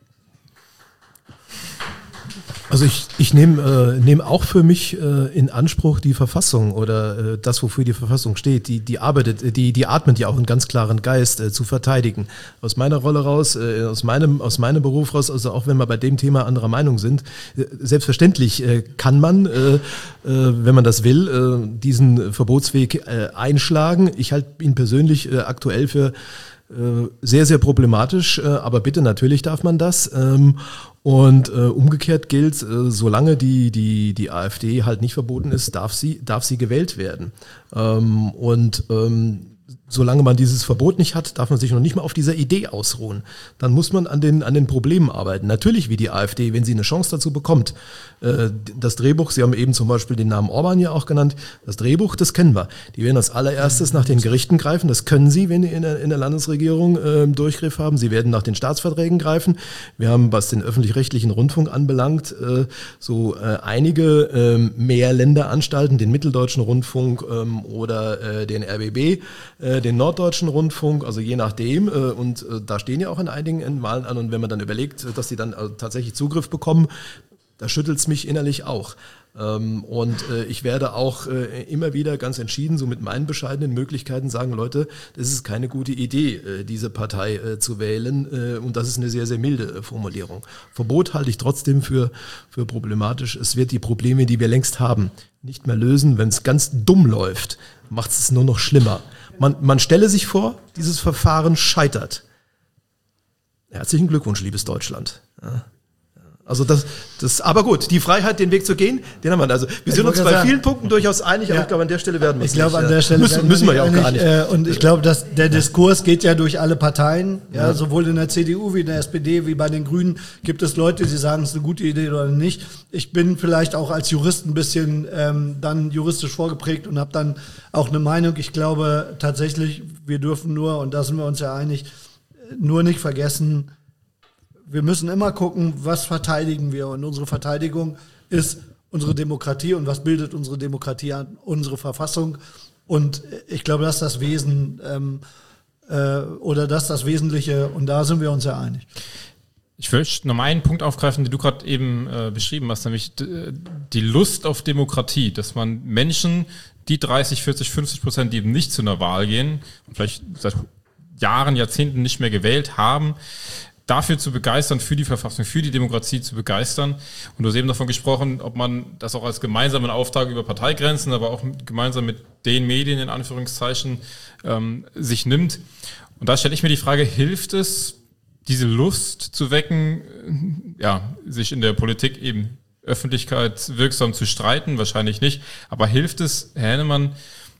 Also ich, ich nehme äh, nehm auch für mich äh, in Anspruch die Verfassung oder äh, das, wofür die Verfassung steht, die, die arbeitet, die, die atmet ja auch einen ganz klaren Geist äh, zu verteidigen. Aus meiner Rolle raus, äh, aus meinem, aus meinem Beruf raus, also auch wenn wir bei dem Thema anderer Meinung sind, äh, selbstverständlich äh, kann man, äh, äh, wenn man das will, äh, diesen Verbotsweg äh, einschlagen. Ich halte ihn persönlich äh, aktuell für äh, sehr, sehr problematisch, äh, aber bitte, natürlich darf man das. Ähm, Und äh, umgekehrt gilt, äh, solange die, die, die AfD halt nicht verboten ist, darf sie, darf sie gewählt werden. Ähm, und ähm, solange man dieses Verbot nicht hat, darf man sich noch nicht mal auf dieser Idee ausruhen. Dann muss man an den, an den Problemen arbeiten. Natürlich wie die AfD, wenn sie eine Chance dazu bekommt. Äh, das Drehbuch, Sie haben eben zum Beispiel den Namen Orban ja auch genannt, das Drehbuch, das kennen wir. Die werden als allererstes nach den Gerichten greifen, das können sie, wenn die in der, in der Landesregierung äh, Durchgriff haben. Sie werden nach den Staatsverträgen greifen. Wir haben, was den öffentlich-rechtlichen Rundfunk anbelangt, äh, so äh, einige äh, Mehrländeranstalten, den Mitteldeutschen Rundfunk ähm, oder äh, den R B B, äh, den Norddeutschen Rundfunk, also je nachdem. Äh, und äh, da stehen ja auch in einigen Wahlen an. Und wenn man dann überlegt, dass sie dann also tatsächlich Zugriff bekommen, da schüttelt's mich innerlich auch. Ähm, und äh, ich werde auch äh, immer wieder ganz entschieden, so mit meinen bescheidenen Möglichkeiten sagen, Leute, das ist keine gute Idee, äh, diese Partei äh, zu wählen. Äh, und das ist eine sehr, sehr milde äh, Formulierung. Verbot halte ich trotzdem für, für problematisch. Es wird die Probleme, die wir längst haben, nicht mehr lösen. Wenn es ganz dumm läuft, macht es nur noch schlimmer. Man, man stelle sich vor, dieses Verfahren scheitert. Herzlichen Glückwunsch, liebes Deutschland. Ja. Also das, das, aber gut, die Freiheit, den Weg zu gehen, den haben wir. Also wir sind uns bei sagen, vielen Punkten durchaus einig, aber ja, ich glaube, an der Stelle werden wir ich glaube, nicht, an der Stelle müssen, müssen wir ja auch gar nicht. Äh, und ich glaube, dass der Diskurs geht ja durch alle Parteien, ja, ja, sowohl in der C D U wie in der S P D wie bei den Grünen gibt es Leute, die sagen, es ist eine gute Idee oder nicht. Ich bin vielleicht auch als Jurist ein bisschen ähm, dann juristisch vorgeprägt und habe dann auch eine Meinung. Ich glaube tatsächlich, wir dürfen nur, und da sind wir uns ja einig, nur nicht vergessen, wir müssen immer gucken, was verteidigen wir. Und unsere Verteidigung ist unsere Demokratie. Und was bildet unsere Demokratie an? Unsere Verfassung. Und ich glaube, das ist das Wesen ähm, äh, oder das ist das Wesentliche. Und da sind wir uns ja einig. Ich möchte noch mal einen Punkt aufgreifen, den du gerade eben äh, beschrieben hast, nämlich d- die Lust auf Demokratie, dass man Menschen, die dreißig, vierzig, fünfzig Prozent, die eben nicht zu einer Wahl gehen und vielleicht seit Jahren, Jahrzehnten nicht mehr gewählt haben, dafür zu begeistern, für die Verfassung, für die Demokratie zu begeistern. Und du hast eben davon gesprochen, ob man das auch als gemeinsamen Auftrag über Parteigrenzen, aber auch gemeinsam mit den Medien in Anführungszeichen ähm, sich nimmt. Und da stelle ich mir die Frage, hilft es, diese Lust zu wecken, ja, sich in der Politik eben öffentlichkeitswirksam zu streiten? Wahrscheinlich nicht. Aber hilft es, Herr Hennemann,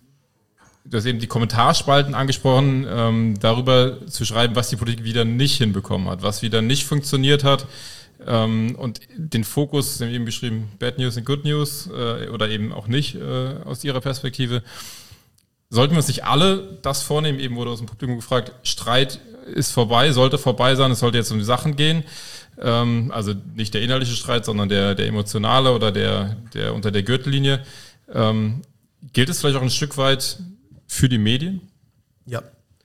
du hast eben die Kommentarspalten angesprochen, ähm, darüber zu schreiben, was die Politik wieder nicht hinbekommen hat, was wieder nicht funktioniert hat, ähm, und den Fokus, Sie haben eben beschrieben, Bad News und Good News, äh, oder eben auch nicht, äh, aus Ihrer Perspektive. Sollten wir uns nicht alle das vornehmen, eben wurde aus dem Publikum gefragt, Streit ist vorbei, sollte vorbei sein, es sollte jetzt um die Sachen gehen, ähm, also nicht der inhaltliche Streit, sondern der, der emotionale oder der, der unter der Gürtellinie. Ähm, gilt es vielleicht auch ein Stück weit für die Medien? Ja.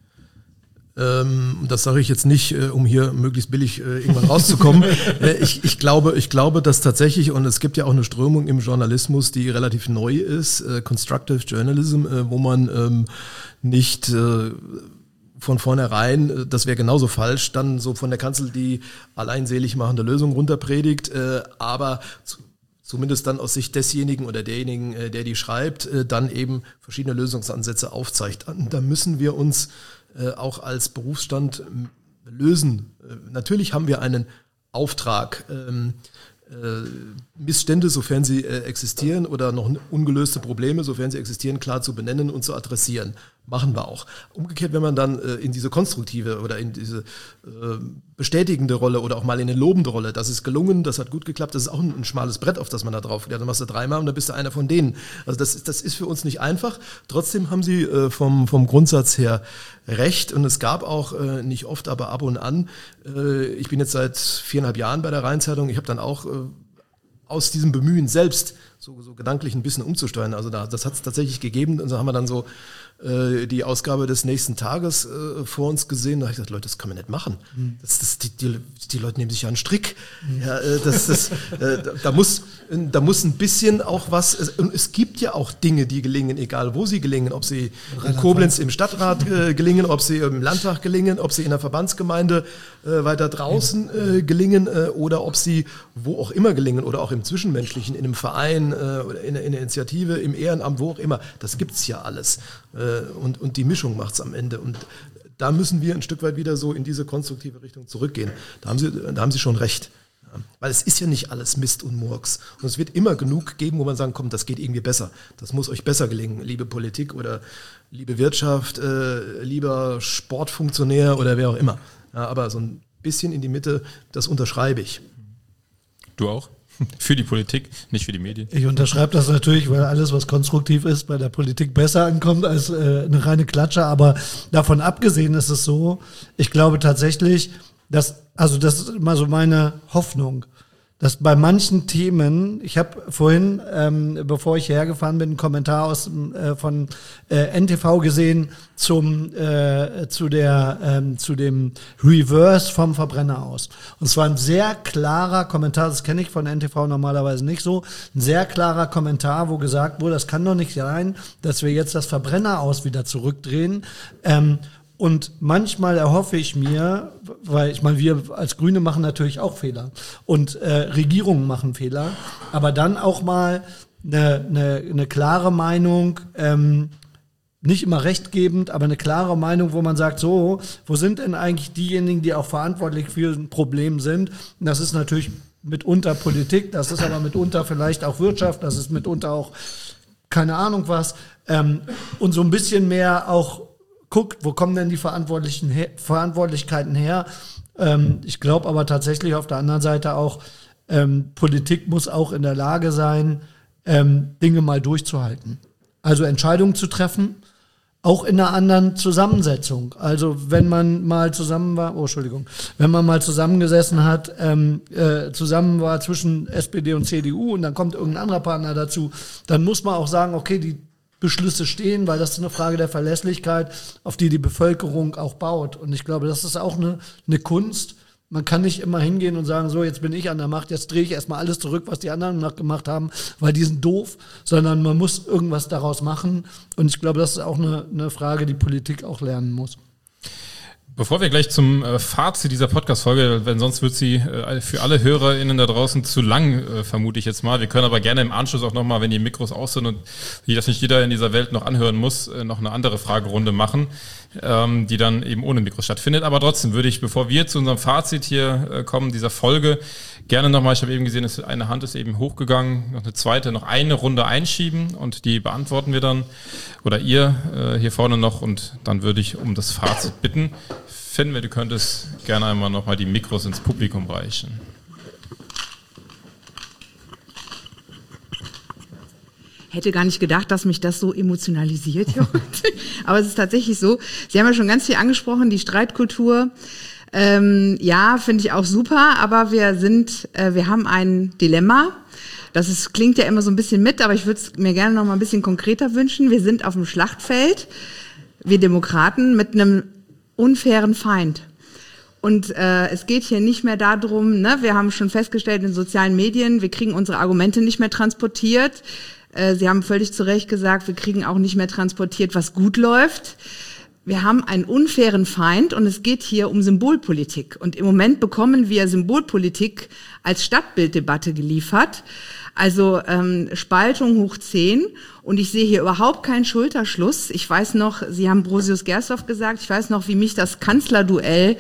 Ähm, das sage ich jetzt nicht, äh, um hier möglichst billig äh, irgendwann rauszukommen. äh, ich, ich glaube, ich glaube, dass tatsächlich, und es gibt ja auch eine Strömung im Journalismus, die relativ neu ist, äh, Constructive Journalism, äh, wo man ähm, nicht äh, von vornherein, das wäre genauso falsch, dann so von der Kanzel die alleinselig machende Lösung runterpredigt, äh, aber zu, zumindest dann aus Sicht desjenigen oder derjenigen, äh, der die schreibt, äh, dann eben verschiedene Lösungsansätze aufzeigt. Da müssen wir uns äh, auch als Berufsstand lösen. Natürlich haben wir einen Auftrag, ähm, äh, Missstände, sofern sie äh, existieren, oder noch ungelöste Probleme, sofern sie existieren, klar zu benennen und zu adressieren. Machen wir auch. Umgekehrt, wenn man dann äh, in diese konstruktive oder in diese äh, bestätigende Rolle oder auch mal in eine lobende Rolle, das ist gelungen, das hat gut geklappt, das ist auch ein, ein schmales Brett, auf das man da drauf geht. Dann machst du dreimal und dann bist du einer von denen. Also das, das ist für uns nicht einfach. Trotzdem haben Sie äh, vom, vom Grundsatz her recht, und es gab auch äh, nicht oft, aber ab und an, äh, ich bin jetzt seit viereinhalb Jahren bei der Rhein-Zeitung, ich habe dann auch äh, aus diesem Bemühen selbst so, so gedanklich ein bisschen umzusteuern. Also da, das hat es tatsächlich gegeben, und so haben wir dann so äh, die Ausgabe des nächsten Tages äh, vor uns gesehen. Da habe ich gesagt, Leute, das kann man nicht machen. Mhm. Das, das, die, die, die Leute nehmen sich ja einen Strick. Mhm. Ja, äh, das, das, äh, da, da, muss, da muss ein bisschen auch was, und es gibt ja auch Dinge, die gelingen, egal wo sie gelingen, ob sie in Koblenz im Stadtrat äh, gelingen, ob sie im Landtag gelingen, ob sie in der Verbandsgemeinde äh, weiter draußen äh, gelingen äh, oder ob sie wo auch immer gelingen oder auch im Zwischenmenschlichen, in einem Verein äh, oder in, in einer Initiative, im Ehrenamt, wo auch immer. Das gibt's ja alles. Äh, und, und die Mischung macht's am Ende. Und da müssen wir ein Stück weit wieder so in diese konstruktive Richtung zurückgehen. Da haben Sie, da haben Sie schon recht. Ja. Weil es ist ja nicht alles Mist und Murks. Und es wird immer genug geben, wo man sagen, komm, das geht irgendwie besser. Das muss euch besser gelingen, liebe Politik oder liebe Wirtschaft, äh, lieber Sportfunktionär oder wer auch immer. Ja, aber so ein bisschen in die Mitte, das unterschreibe ich. Du auch? Für die Politik, nicht für die Medien. Ich unterschreibe das natürlich, weil alles, was konstruktiv ist, bei der Politik besser ankommt als äh, eine reine Klatsche. Aber davon abgesehen ist es so, ich glaube tatsächlich, dass, also das ist immer so meine Hoffnung, dass bei manchen Themen, ich habe vorhin, ähm, bevor ich hierher gefahren bin, einen Kommentar aus äh, von äh, N T V gesehen zum äh, zu der ähm, zu dem Reverse vom Verbrenner aus. Und zwar ein sehr klarer Kommentar, das kenne ich von N T V normalerweise nicht so, ein sehr klarer Kommentar, wo gesagt wurde, das kann doch nicht sein, dass wir jetzt das Verbrenner aus wieder zurückdrehen. Ähm, Und manchmal erhoffe ich mir, weil ich meine, wir als Grüne machen natürlich auch Fehler und äh, Regierungen machen Fehler, aber dann auch mal eine, eine, eine klare Meinung, ähm, nicht immer rechtgebend, aber eine klare Meinung, wo man sagt, so, wo sind denn eigentlich diejenigen, die auch verantwortlich für ein Problem sind? Und das ist natürlich mitunter Politik, das ist aber mitunter vielleicht auch Wirtschaft, das ist mitunter auch keine Ahnung was, ähm, und so ein bisschen mehr auch guckt, wo kommen denn die Verantwortlichen her, Verantwortlichkeiten her? Ähm, ich glaube aber tatsächlich auf der anderen Seite auch, ähm, Politik muss auch in der Lage sein, ähm, Dinge mal durchzuhalten. Also Entscheidungen zu treffen, auch in einer anderen Zusammensetzung. Also wenn man mal zusammen war, oh Entschuldigung, wenn man mal zusammengesessen hat, ähm, äh, zusammen war zwischen S P D und C D U und dann kommt irgendein anderer Partner dazu, dann muss man auch sagen, okay, die Beschlüsse stehen, weil das ist eine Frage der Verlässlichkeit, auf die die Bevölkerung auch baut. Und ich glaube, das ist auch eine, eine Kunst. Man kann nicht immer hingehen und sagen, so, jetzt bin ich an der Macht, jetzt drehe ich erstmal alles zurück, was die anderen noch gemacht haben, weil die sind doof, sondern man muss irgendwas daraus machen. Und ich glaube, das ist auch eine, eine Frage, die Politik auch lernen muss. Bevor wir gleich zum äh, Fazit dieser Podcast-Folge, denn sonst wird sie äh, für alle HörerInnen da draußen zu lang, äh, vermute ich jetzt mal. Wir können aber gerne im Anschluss auch nochmal, wenn die Mikros aus sind und wie das nicht jeder in dieser Welt noch anhören muss, äh, noch eine andere Fragerunde machen, ähm, die dann eben ohne Mikros stattfindet. Aber trotzdem würde ich, bevor wir zu unserem Fazit hier äh, kommen, dieser Folge, gerne nochmal, ich habe eben gesehen, dass eine Hand ist eben hochgegangen, noch eine zweite, noch eine Runde einschieben und die beantworten wir dann, oder ihr äh, hier vorne noch, und dann würde ich um das Fazit bitten. Finn, du könntest gerne einmal nochmal die Mikros ins Publikum reichen. Hätte gar nicht gedacht, dass mich das so emotionalisiert. Aber es ist tatsächlich so. Sie haben ja schon ganz viel angesprochen, die Streitkultur. Ähm, ja, finde ich auch super, aber wir sind, äh, wir haben ein Dilemma. Das ist, klingt ja immer so ein bisschen mit, aber ich würde es mir gerne noch mal ein bisschen konkreter wünschen. Wir sind auf dem Schlachtfeld, wir Demokraten, mit einem unfairen Feind. Und äh, es geht hier nicht mehr darum, ne, wir haben schon festgestellt in sozialen Medien, wir kriegen unsere Argumente nicht mehr transportiert. Äh, Sie haben völlig zu Recht gesagt, wir kriegen auch nicht mehr transportiert, was gut läuft. Wir haben einen unfairen Feind und es geht hier um Symbolpolitik. Und im Moment bekommen wir Symbolpolitik als Stadtbilddebatte geliefert. Also ähm, Spaltung hoch zehn, und ich sehe hier überhaupt keinen Schulterschluss. Ich weiß noch, Sie haben Brosius Gersdorf gesagt, ich weiß noch, wie mich das Kanzlerduell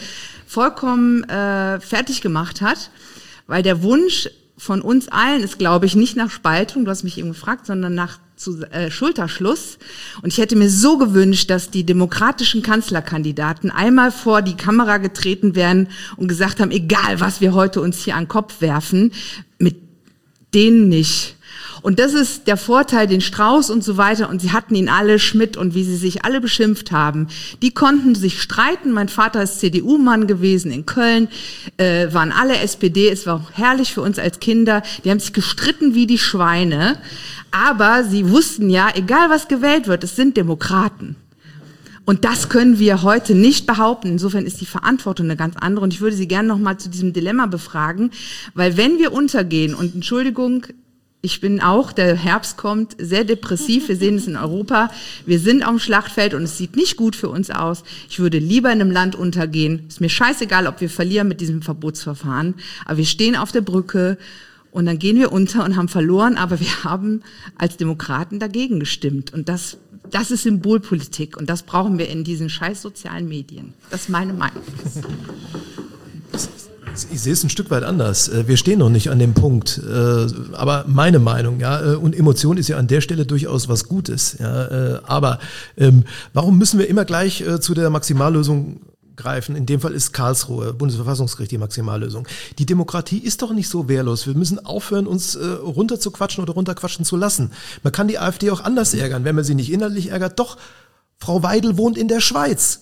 vollkommen äh, fertig gemacht hat, weil der Wunsch von uns allen ist, glaube ich, nicht nach Spaltung, du hast mich eben gefragt, sondern nach zu, äh, Schulterschluss. Und ich hätte mir so gewünscht, dass die demokratischen Kanzlerkandidaten einmal vor die Kamera getreten wären und gesagt haben, egal was wir heute uns hier an den Kopf werfen, mit denen nicht. Und das ist der Vorteil, den Strauß und so weiter, und sie hatten ihn alle, Schmidt, und wie sie sich alle beschimpft haben. Die konnten sich streiten. Mein Vater ist C D U-Mann gewesen in Köln, äh, waren alle S P D. Es war herrlich für uns als Kinder. Die haben sich gestritten wie die Schweine. Aber sie wussten ja, egal was gewählt wird, es sind Demokraten. Und das können wir heute nicht behaupten. Insofern ist die Verantwortung eine ganz andere. Und ich würde Sie gerne noch mal zu diesem Dilemma befragen, weil wenn wir untergehen, und Entschuldigung, ich bin auch, der Herbst kommt, sehr depressiv. Wir sehen es in Europa. Wir sind auf dem Schlachtfeld und es sieht nicht gut für uns aus. Ich würde lieber in einem Land untergehen. Ist mir scheißegal, ob wir verlieren mit diesem Verbotsverfahren. Aber wir stehen auf der Brücke und dann gehen wir unter und haben verloren. Aber wir haben als Demokraten dagegen gestimmt. Und das, das ist Symbolpolitik. Und das brauchen wir in diesen scheiß sozialen Medien. Das ist meine Meinung. Ich sehe es ein Stück weit anders. Wir stehen noch nicht an dem Punkt. Aber meine Meinung, ja, und Emotion ist ja an der Stelle durchaus was Gutes. Ja, aber warum müssen wir immer gleich zu der Maximallösung greifen? In dem Fall ist Karlsruhe, Bundesverfassungsgericht, die Maximallösung. Die Demokratie ist doch nicht so wehrlos. Wir müssen aufhören, uns runterzuquatschen oder runterquatschen zu lassen. Man kann die AfD auch anders ärgern, wenn man sie nicht inhaltlich ärgert. Doch, Frau Weidel wohnt in der Schweiz.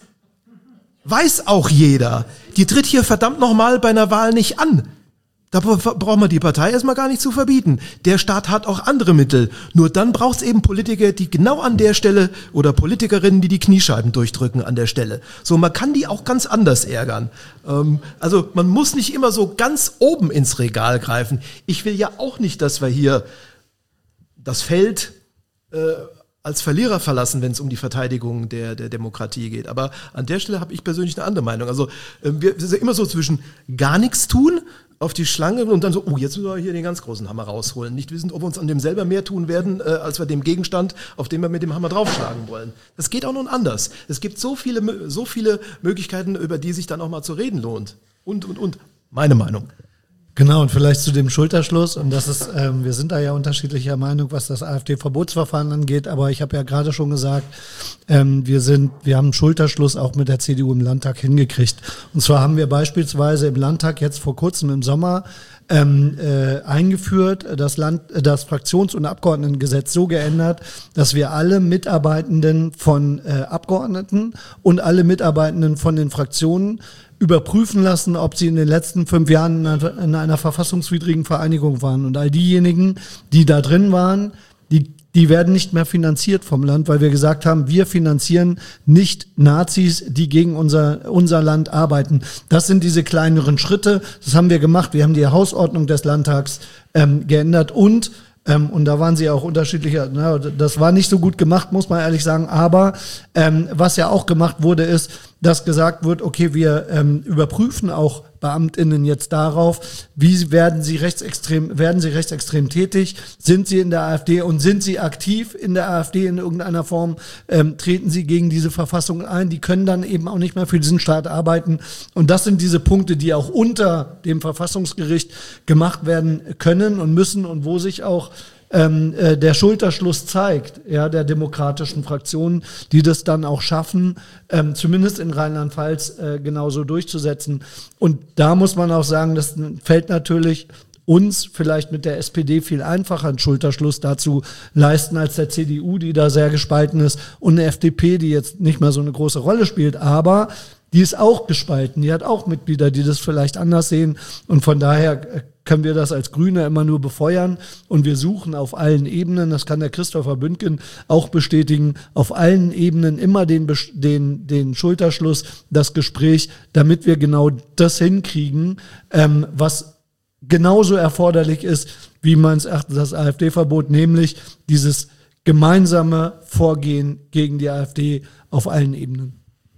Weiß auch jeder. Die tritt hier verdammt nochmal bei einer Wahl nicht an. Da braucht man die Partei erstmal gar nicht zu verbieten. Der Staat hat auch andere Mittel. Nur dann braucht es eben Politiker, die genau an der Stelle, oder Politikerinnen, die die Kniescheiben durchdrücken an der Stelle. So, man kann die auch ganz anders ärgern. Ähm, also man muss nicht immer so ganz oben ins Regal greifen. Ich will ja auch nicht, dass wir hier das Feld äh, als Verlierer verlassen, wenn es um die Verteidigung der, der Demokratie geht. Aber an der Stelle habe ich persönlich eine andere Meinung. Also äh, wir sind ja immer so zwischen gar nichts tun, auf die Schlange und dann so, oh, jetzt müssen wir hier den ganz großen Hammer rausholen. Nicht wissend, ob wir uns an dem selber mehr tun werden, äh, als wir dem Gegenstand, auf den wir mit dem Hammer draufschlagen wollen. Das geht auch noch anders. Es gibt so viele, so viele Möglichkeiten, über die sich dann auch mal zu reden lohnt. Und, und, und. Meine Meinung. Genau, und vielleicht zu dem Schulterschluss, und das ist, ähm, wir sind da ja unterschiedlicher Meinung, was das AfD-Verbotsverfahren angeht, aber ich habe ja gerade schon gesagt, ähm, wir sind, wir haben einen Schulterschluss auch mit der C D U im Landtag hingekriegt. Und zwar haben wir beispielsweise im Landtag jetzt vor kurzem im Sommer ähm, äh, eingeführt, das Land, das Fraktions- und Abgeordnetengesetz so geändert, dass wir alle Mitarbeitenden von äh, Abgeordneten und alle Mitarbeitenden von den Fraktionen überprüfen lassen, ob sie in den letzten fünf Jahren in einer, in einer verfassungswidrigen Vereinigung waren. Und all diejenigen, die da drin waren, die, die werden nicht mehr finanziert vom Land, weil wir gesagt haben, wir finanzieren nicht Nazis, die gegen unser, unser Land arbeiten. Das sind diese kleineren Schritte. Das haben wir gemacht. Wir haben die Hausordnung des Landtags ähm, geändert und Ähm, und da waren sie auch unterschiedlicher, na, das war nicht so gut gemacht, muss man ehrlich sagen, aber ähm, was ja auch gemacht wurde, ist, dass gesagt wird, okay, wir ähm, überprüfen auch BeamtInnen jetzt darauf, wie werden sie rechtsextrem, werden sie rechtsextrem tätig, sind sie in der AfD und sind sie aktiv in der AfD in irgendeiner Form, ähm, treten sie gegen diese Verfassung ein, die können dann eben auch nicht mehr für diesen Staat arbeiten, und das sind diese Punkte, die auch unter dem Verfassungsgericht gemacht werden können und müssen und wo sich auch Ähm, äh, der Schulterschluss zeigt, ja, der demokratischen Fraktionen, die das dann auch schaffen, ähm, zumindest in Rheinland-Pfalz äh, genauso durchzusetzen. Und da muss man auch sagen, das fällt natürlich uns vielleicht mit der S P D viel einfacher, einen Schulterschluss dazu leisten als der C D U, die da sehr gespalten ist, und eine F D P, die jetzt nicht mehr so eine große Rolle spielt, aber die ist auch gespalten, die hat auch Mitglieder, die das vielleicht anders sehen, und von daher können wir das als Grüne immer nur befeuern, und wir suchen auf allen Ebenen, das kann der Christopher Bündgen auch bestätigen, auf allen Ebenen immer den, den, den Schulterschluss, das Gespräch, damit wir genau das hinkriegen, ähm, was genauso erforderlich ist, wie meines Erachtens das AfD-Verbot, nämlich dieses gemeinsame Vorgehen gegen die AfD auf allen Ebenen.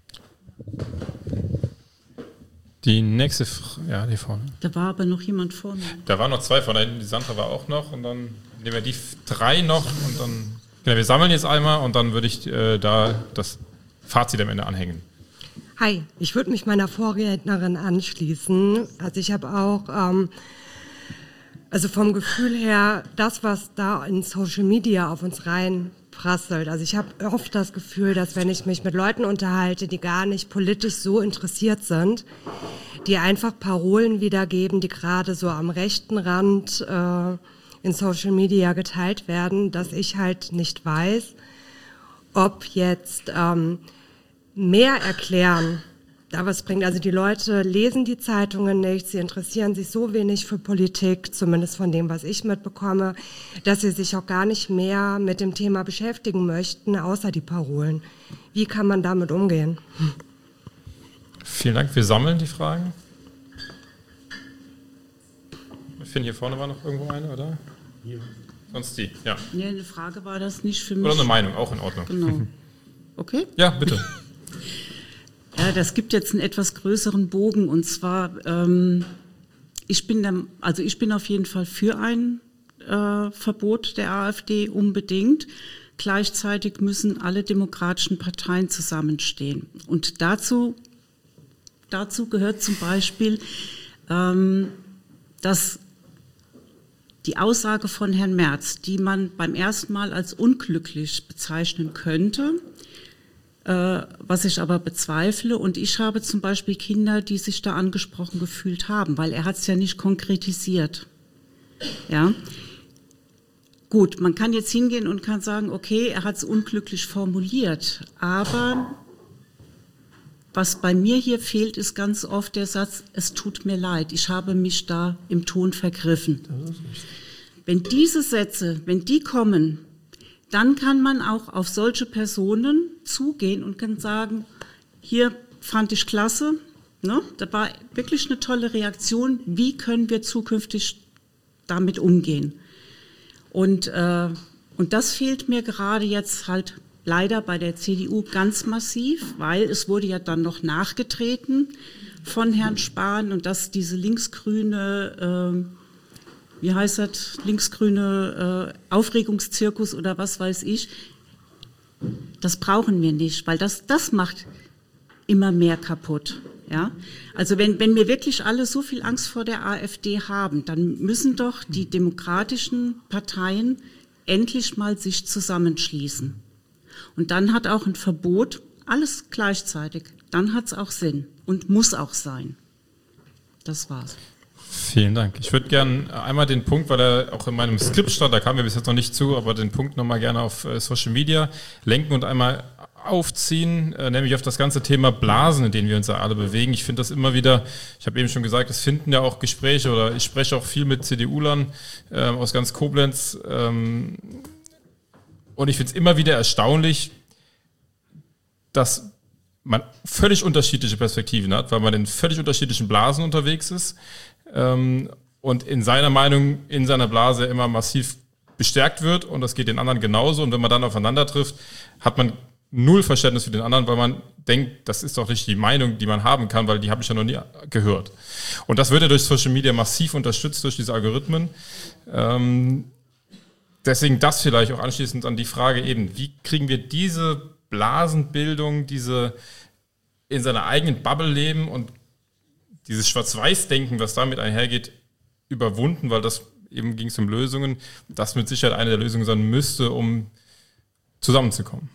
Die nächste, F- ja, die vorne. Da war aber noch jemand vorne. Da waren noch zwei von da hinten, die Sandra war auch noch, und dann nehmen wir die f- drei noch und dann, genau, wir sammeln jetzt einmal und dann würde ich äh, da das Fazit am Ende anhängen. Hi, ich würde mich meiner Vorrednerin anschließen. Also ich habe auch, ähm, also vom Gefühl her, das, was da in Social Media auf uns reinprasselt. Also ich habe oft das Gefühl, dass wenn ich mich mit Leuten unterhalte, die gar nicht politisch so interessiert sind, die einfach Parolen wiedergeben, die gerade so am rechten Rand äh, in Social Media geteilt werden, dass ich halt nicht weiß, ob jetzt ähm, mehr erklären da was bringt. Also die Leute lesen die Zeitungen nicht, sie interessieren sich so wenig für Politik, zumindest von dem, was ich mitbekomme, dass sie sich auch gar nicht mehr mit dem Thema beschäftigen möchten, außer die Parolen. Wie kann man damit umgehen? Vielen Dank. Wir sammeln die Fragen. Ich finde, hier vorne war noch irgendwo eine, oder? Hier. Sonst die, ja. Nee, eine Frage war das nicht für mich. Oder eine Meinung, auch in Ordnung. Genau. Okay? Ja, bitte. Ja, das gibt jetzt einen etwas größeren Bogen, und zwar, ähm, ich bin der, also ich bin auf jeden Fall für ein äh, Verbot der AfD unbedingt. Gleichzeitig müssen alle demokratischen Parteien zusammenstehen. Und dazu, dazu gehört zum Beispiel, ähm, dass die Aussage von Herrn Merz, die man beim ersten Mal als unglücklich bezeichnen könnte, äh, was ich aber bezweifle. Und ich habe zum Beispiel Kinder, die sich da angesprochen gefühlt haben, weil er hat es ja nicht konkretisiert. Ja. Gut, man kann jetzt hingehen und kann sagen, okay, er hat es unglücklich formuliert, aber was bei mir hier fehlt, ist ganz oft der Satz, es tut mir leid, ich habe mich da im Ton vergriffen. Wenn diese Sätze, wenn die kommen, dann kann man auch auf solche Personen zugehen und kann sagen, hier fand ich klasse, ne? Das war wirklich eine tolle Reaktion, wie können wir zukünftig damit umgehen? Und, äh, und das fehlt mir gerade jetzt halt leider bei der C D U ganz massiv, weil es wurde ja dann noch nachgetreten von Herrn Spahn, und dass diese linksgrüne, äh, wie heißt das, linksgrüne äh, Aufregungszirkus oder was weiß ich, das brauchen wir nicht, weil das, das macht immer mehr kaputt. Ja? Also wenn, wenn wir wirklich alle so viel Angst vor der AfD haben, dann müssen doch die demokratischen Parteien endlich mal sich zusammenschließen. Und dann hat auch ein Verbot, alles gleichzeitig, dann hat es auch Sinn und muss auch sein. Das war's. Vielen Dank. Ich würde gerne einmal den Punkt, weil er auch in meinem Skript stand, da kamen wir bis jetzt noch nicht zu, aber den Punkt nochmal gerne auf Social Media lenken und einmal aufziehen, äh, nämlich auf das ganze Thema Blasen, in denen wir uns ja alle bewegen. Ich finde das immer wieder, ich habe eben schon gesagt, es finden ja auch Gespräche, oder ich spreche auch viel mit C D U-Lern äh, aus ganz Koblenz, ähm, und ich finde es immer wieder erstaunlich, dass man völlig unterschiedliche Perspektiven hat, weil man in völlig unterschiedlichen Blasen unterwegs ist ähm, und in seiner Meinung, in seiner Blase immer massiv bestärkt wird, und das geht den anderen genauso. Und wenn man dann aufeinander trifft, hat man null Verständnis für den anderen, weil man denkt, das ist doch nicht die Meinung, die man haben kann, weil die habe ich ja noch nie gehört. Und das wird ja durch Social Media massiv unterstützt, durch diese Algorithmen. Ähm, deswegen das vielleicht auch anschließend an die Frage eben, wie kriegen wir diese Blasenbildung, diese in seiner eigenen Bubble leben und dieses Schwarz-Weiß-Denken, was damit einhergeht, überwunden, weil das eben ging es um Lösungen, das mit Sicherheit eine der Lösungen sein müsste, um zusammenzukommen.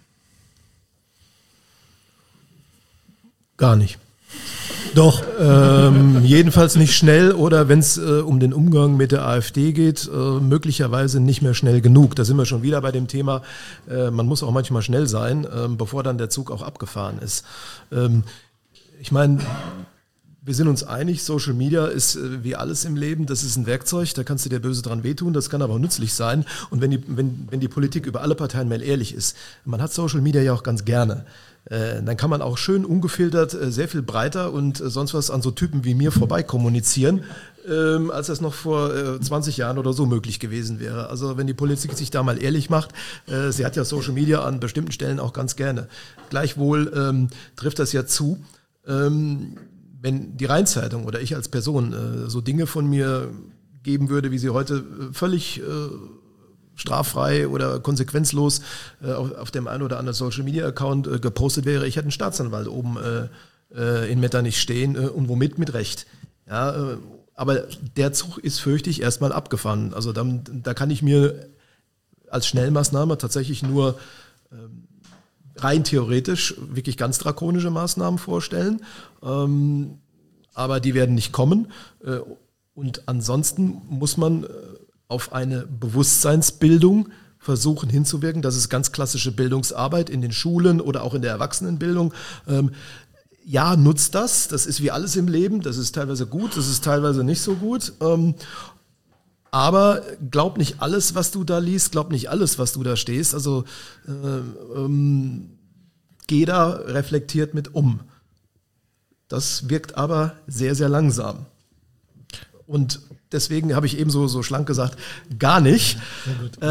Gar nicht. Doch, ähm, jedenfalls nicht schnell, oder wenn es äh, um den Umgang mit der AfD geht, äh, möglicherweise nicht mehr schnell genug. Da sind wir schon wieder bei dem Thema, äh, man muss auch manchmal schnell sein, äh, bevor dann der Zug auch abgefahren ist. Ähm, ich meine, wir sind uns einig, Social Media ist äh, wie alles im Leben, das ist ein Werkzeug, da kannst du dir böse dran wehtun, das kann aber auch nützlich sein. Und wenn die, wenn, wenn die Politik über alle Parteien mal ehrlich ist, man hat Social Media ja auch ganz gerne. Äh, dann kann man auch schön ungefiltert äh, sehr viel breiter und äh, sonst was an so Typen wie mir vorbei kommunizieren, ähm, als das noch vor äh, zwanzig Jahren oder so möglich gewesen wäre. Also wenn die Politik sich da mal ehrlich macht, äh, sie hat ja Social Media an bestimmten Stellen auch ganz gerne. Gleichwohl ähm, trifft das ja zu, ähm, wenn die Rheinzeitung oder ich als Person äh, so Dinge von mir geben würde, wie sie heute äh, völlig äh, straffrei oder konsequenzlos äh, auf, auf dem einen oder anderen Social-Media-Account äh, gepostet wäre. Ich hätte einen Staatsanwalt oben äh, äh, in Metternich stehen äh, und womit? Mit Recht. Ja, äh, aber der Zug ist, fürchte ich, erstmal abgefahren. Also dann, da kann ich mir als Schnellmaßnahme tatsächlich nur ähm, rein theoretisch wirklich ganz drakonische Maßnahmen vorstellen. Ähm, aber die werden nicht kommen. Äh, und ansonsten muss man äh, auf eine Bewusstseinsbildung versuchen hinzuwirken. Das ist ganz klassische Bildungsarbeit in den Schulen oder auch in der Erwachsenenbildung. Ähm, ja, nutzt das. Das ist wie alles im Leben. Das ist teilweise gut, das ist teilweise nicht so gut. Ähm, aber glaub nicht alles, was du da liest, glaub nicht alles, was du da stehst. Also äh, ähm, geh da reflektiert mit um. Das wirkt aber sehr, sehr langsam. Und deswegen habe ich eben so, so schlank gesagt, gar nicht. Äh,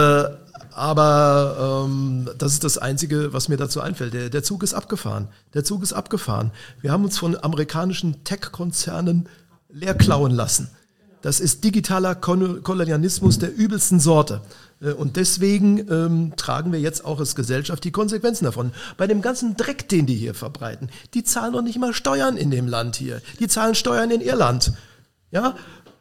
aber ähm, das ist das Einzige, was mir dazu einfällt. Der, der Zug ist abgefahren. Der Zug ist abgefahren. Wir haben uns von amerikanischen Tech-Konzernen leer klauen lassen. Das ist digitaler Kolonialismus der übelsten Sorte. Und deswegen ähm, tragen wir jetzt auch als Gesellschaft die Konsequenzen davon. Bei dem ganzen Dreck, den die hier verbreiten, die zahlen doch nicht mal Steuern in dem Land hier. Die zahlen Steuern in Irland. Ja,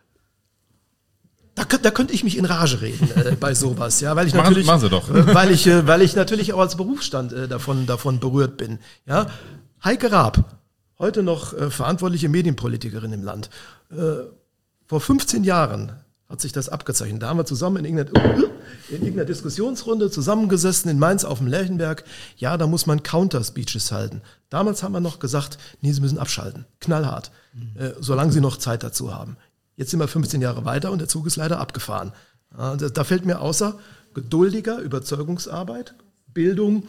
da, da könnte ich mich in Rage reden äh, bei sowas, ja, weil ich machen, natürlich, machen Sie doch. Äh, weil ich, äh, weil ich natürlich auch als Berufsstand äh, davon, davon berührt bin. Ja, Heike Raab, heute noch äh, verantwortliche Medienpolitikerin im Land. Äh, vor fünfzehn Jahren hat sich das abgezeichnet. Da haben wir zusammen in irgendeiner, in irgendeiner Diskussionsrunde zusammengesessen in Mainz auf dem Lerchenberg. Ja, da muss man Counter-Speeches halten. Damals haben wir noch gesagt, nee, Sie müssen abschalten. Knallhart. Mhm. Äh, solange Sie noch Zeit dazu haben. Jetzt sind wir fünfzehn Jahre weiter und der Zug ist leider abgefahren. Ja, da, da fällt mir außer geduldiger Überzeugungsarbeit, Bildung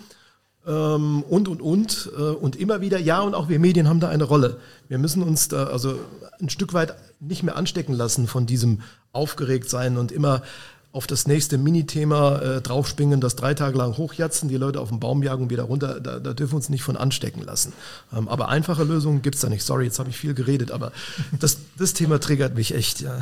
ähm, und, und, und. Äh, und immer wieder, ja, und auch wir Medien haben da eine Rolle. Wir müssen uns da also ein Stück weit nicht mehr anstecken lassen von diesem Aufgeregtsein und immer auf das nächste Minithema äh, draufspringen, das drei Tage lang hochjatzen, die Leute auf den Baum jagen und wieder runter, da, da dürfen wir uns nicht von anstecken lassen. Ähm, aber einfache Lösungen gibt's da nicht. Sorry, jetzt habe ich viel geredet, aber das, das Thema triggert mich echt, ja.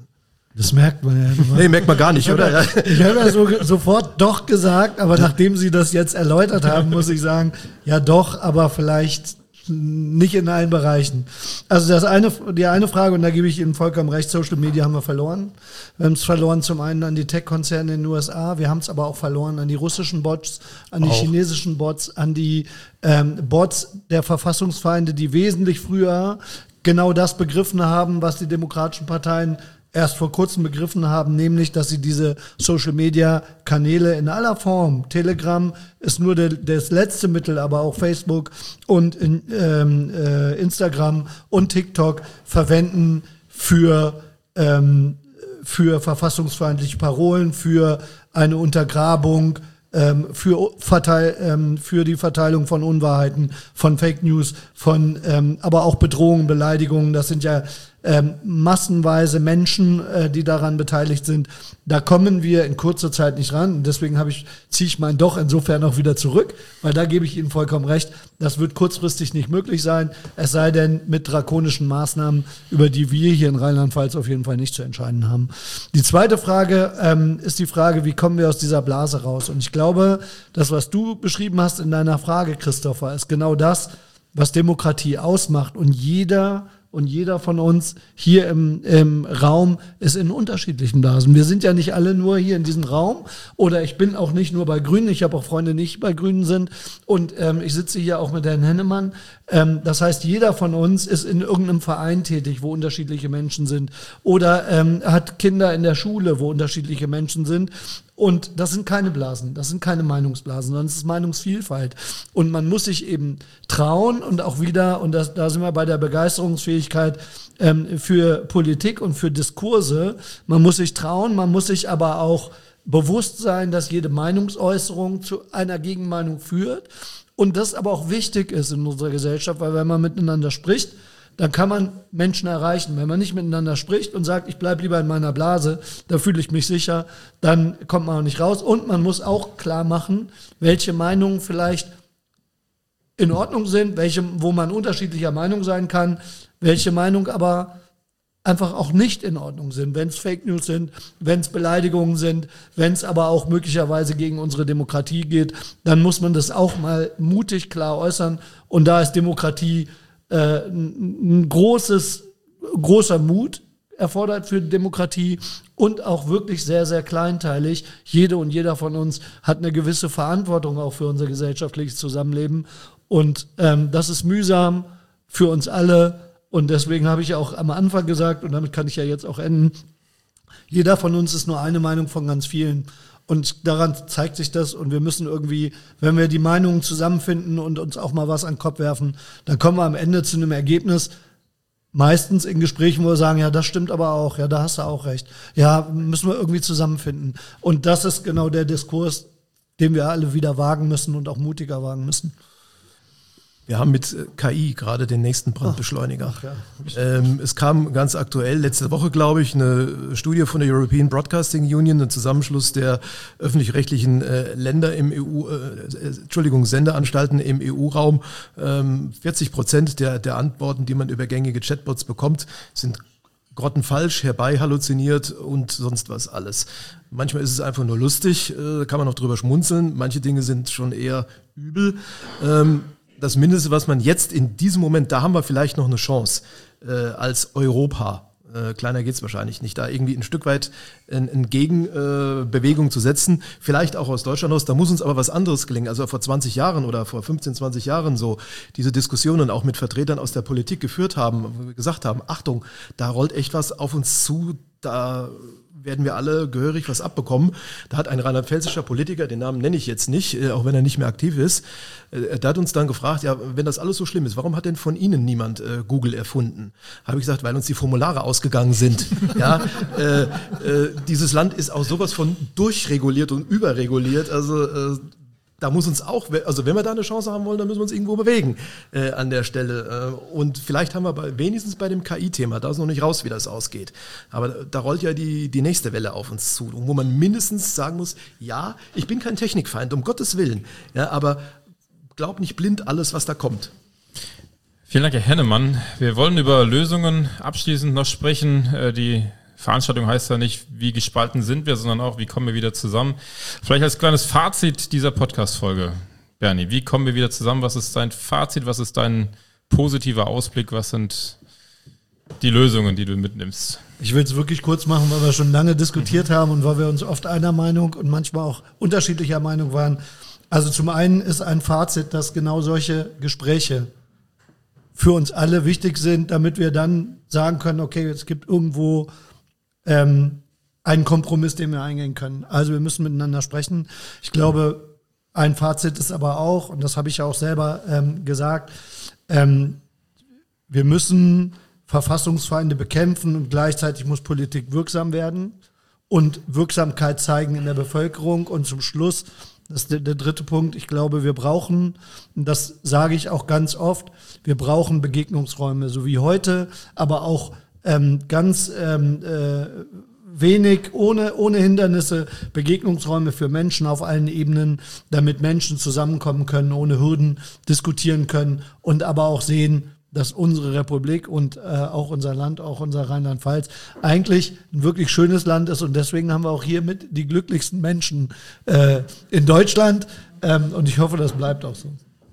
Das merkt man ja. Nee, merkt man gar nicht, ich oder? Ja, ich habe ja so, sofort doch gesagt, aber nachdem Sie das jetzt erläutert haben, muss ich sagen, ja doch, aber vielleicht nicht in allen Bereichen. Also das eine, die eine Frage, und da gebe ich Ihnen vollkommen recht, Social Media haben wir verloren. Wir haben es verloren zum einen an die Tech-Konzerne in den U S A, wir haben es aber auch verloren an die russischen Bots, an die auch. chinesischen Bots, an die ähm, Bots der Verfassungsfeinde, die wesentlich früher genau das begriffen haben, was die demokratischen Parteien erst vor kurzem begriffen haben, nämlich, dass sie diese Social-Media-Kanäle in aller Form, Telegram ist nur der, das letzte Mittel, aber auch Facebook und in, ähm, äh, Instagram und TikTok verwenden für, ähm, für verfassungsfeindliche Parolen, für eine Untergrabung, ähm, für, Verteil, ähm, für die Verteilung von Unwahrheiten, von Fake News, von ähm, aber auch Bedrohungen, Beleidigungen. Das sind ja Ähm, massenweise Menschen, äh, die daran beteiligt sind. Da kommen wir in kurzer Zeit nicht ran. Und deswegen habe ich, ziehe ich mein Doch insofern auch wieder zurück, weil da gebe ich Ihnen vollkommen recht. Das wird kurzfristig nicht möglich sein, es sei denn mit drakonischen Maßnahmen, über die wir hier in Rheinland-Pfalz auf jeden Fall nicht zu entscheiden haben. Die zweite Frage ähm, ist die Frage, wie kommen wir aus dieser Blase raus? Und ich glaube, das, was du beschrieben hast in deiner Frage, Christopher, ist genau das, was Demokratie ausmacht. Und jeder Und jeder von uns hier im, im Raum ist in unterschiedlichen Blasen. Wir sind ja nicht alle nur hier in diesem Raum oder ich bin auch nicht nur bei Grünen. Ich habe auch Freunde, die nicht bei Grünen sind. Und ähm, ich sitze hier auch mit Herrn Hennemann. Ähm, das heißt, jeder von uns ist in irgendeinem Verein tätig, wo unterschiedliche Menschen sind. Oder ähm, hat Kinder in der Schule, wo unterschiedliche Menschen sind. Und das sind keine Blasen, das sind keine Meinungsblasen, sondern es ist Meinungsvielfalt. Und man muss sich eben trauen und auch wieder, und das, da sind wir bei der Begeisterungsfähigkeit ähm, für Politik und für Diskurse, man muss sich trauen, man muss sich aber auch bewusst sein, dass jede Meinungsäußerung zu einer Gegenmeinung führt und das aber auch wichtig ist in unserer Gesellschaft, weil wenn man miteinander spricht, dann kann man Menschen erreichen. Wenn man nicht miteinander spricht und sagt, ich bleibe lieber in meiner Blase, da fühle ich mich sicher, dann kommt man auch nicht raus. Und man muss auch klar machen, welche Meinungen vielleicht in Ordnung sind, welche, wo man unterschiedlicher Meinung sein kann, welche Meinung aber einfach auch nicht in Ordnung sind, wenn es Fake News sind, wenn es Beleidigungen sind, wenn es aber auch möglicherweise gegen unsere Demokratie geht, dann muss man das auch mal mutig klar äußern. Und da ist Demokratie äh, ein großes, großer Mut erfordert für Demokratie und auch wirklich sehr, sehr kleinteilig. Jede und jeder von uns hat eine gewisse Verantwortung auch für unser gesellschaftliches Zusammenleben. Und ähm, das ist mühsam für uns alle. Und deswegen habe ich auch am Anfang gesagt, und damit kann ich ja jetzt auch enden, jeder von uns ist nur eine Meinung von ganz vielen. Und daran zeigt sich das. Und wir müssen irgendwie, wenn wir die Meinungen zusammenfinden und uns auch mal was an den Kopf werfen, dann kommen wir am Ende zu einem Ergebnis, meistens in Gesprächen, wo wir sagen, ja, das stimmt aber auch, ja, da hast du auch recht. Ja, müssen wir irgendwie zusammenfinden. Und das ist genau der Diskurs, den wir alle wieder wagen müssen und auch mutiger wagen müssen. Wir haben mit K I gerade den nächsten Brandbeschleuniger. Ach, ach ja. ähm, es kam ganz aktuell, letzte Woche glaube ich, eine Studie von der European Broadcasting Union, ein Zusammenschluss der öffentlich-rechtlichen äh, Länder im E U, äh, Entschuldigung, Sendeanstalten im E U-Raum. Ähm, vierzig Prozent der, der Antworten, die man über gängige Chatbots bekommt, sind grottenfalsch, herbei halluziniert und sonst was alles. Manchmal ist es einfach nur lustig, äh, kann man noch drüber schmunzeln. Manche Dinge sind schon eher übel. Ähm, Das Mindeste, was man jetzt in diesem Moment, da haben wir vielleicht noch eine Chance äh, als Europa, äh, kleiner geht's wahrscheinlich nicht, da irgendwie ein Stück weit eine ein Gegenbewegung äh, zu setzen, vielleicht auch aus Deutschland aus, da muss uns aber was anderes gelingen. Also vor zwanzig Jahren oder vor fünfzehn, zwanzig Jahren so diese Diskussionen auch mit Vertretern aus der Politik geführt haben, wo wir gesagt haben, Achtung, da rollt echt was auf uns zu, da werden wir alle gehörig was abbekommen. Da hat ein rheinland-pfälzischer Politiker, den Namen nenne ich jetzt nicht, auch wenn er nicht mehr aktiv ist, der hat uns dann gefragt, ja, wenn das alles so schlimm ist, warum hat denn von Ihnen niemand äh, Google erfunden? Habe ich gesagt, weil uns die Formulare ausgegangen sind. Ja, äh, äh, dieses Land ist auch sowas von durchreguliert und überreguliert, also äh, da muss uns auch, also wenn wir da eine Chance haben wollen, dann müssen wir uns irgendwo bewegen äh, an der Stelle. Äh, und vielleicht haben wir bei, wenigstens bei dem K I-Thema, da ist noch nicht raus, wie das ausgeht. Aber da rollt ja die, die nächste Welle auf uns zu, wo man mindestens sagen muss, ja, ich bin kein Technikfeind, um Gottes Willen. Ja, aber glaub nicht blind alles, was da kommt. Vielen Dank, Herr Hennemann. Wir wollen über Lösungen abschließend noch sprechen, äh, die Veranstaltung heißt ja nicht, wie gespalten sind wir, sondern auch, wie kommen wir wieder zusammen. Vielleicht als kleines Fazit dieser Podcast-Folge. Bernie, wie kommen wir wieder zusammen? Was ist dein Fazit? Was ist dein positiver Ausblick? Was sind die Lösungen, die du mitnimmst? Ich will es wirklich kurz machen, weil wir schon lange diskutiert haben und weil wir uns oft einer Meinung und manchmal auch unterschiedlicher Meinung waren. Also zum einen ist ein Fazit, dass genau solche Gespräche für uns alle wichtig sind, damit wir dann sagen können, okay, es gibt irgendwo Ähm, einen Kompromiss, den wir eingehen können. Also wir müssen miteinander sprechen. Ich glaube, ein Fazit ist aber auch, und das habe ich ja auch selber ähm, gesagt, ähm, wir müssen Verfassungsfeinde bekämpfen und gleichzeitig muss Politik wirksam werden und Wirksamkeit zeigen in der Bevölkerung. Und zum Schluss, das ist der, der dritte Punkt, ich glaube, wir brauchen, und das sage ich auch ganz oft, wir brauchen Begegnungsräume, so wie heute, aber auch Ähm, ganz ähm, äh, wenig, ohne, ohne Hindernisse, Begegnungsräume für Menschen auf allen Ebenen, damit Menschen zusammenkommen können, ohne Hürden diskutieren können und aber auch sehen, dass unsere Republik und äh, auch unser Land, auch unser Rheinland-Pfalz eigentlich ein wirklich schönes Land ist und deswegen haben wir auch hier mit die glücklichsten Menschen äh, in Deutschland ähm, und ich hoffe, das bleibt auch so.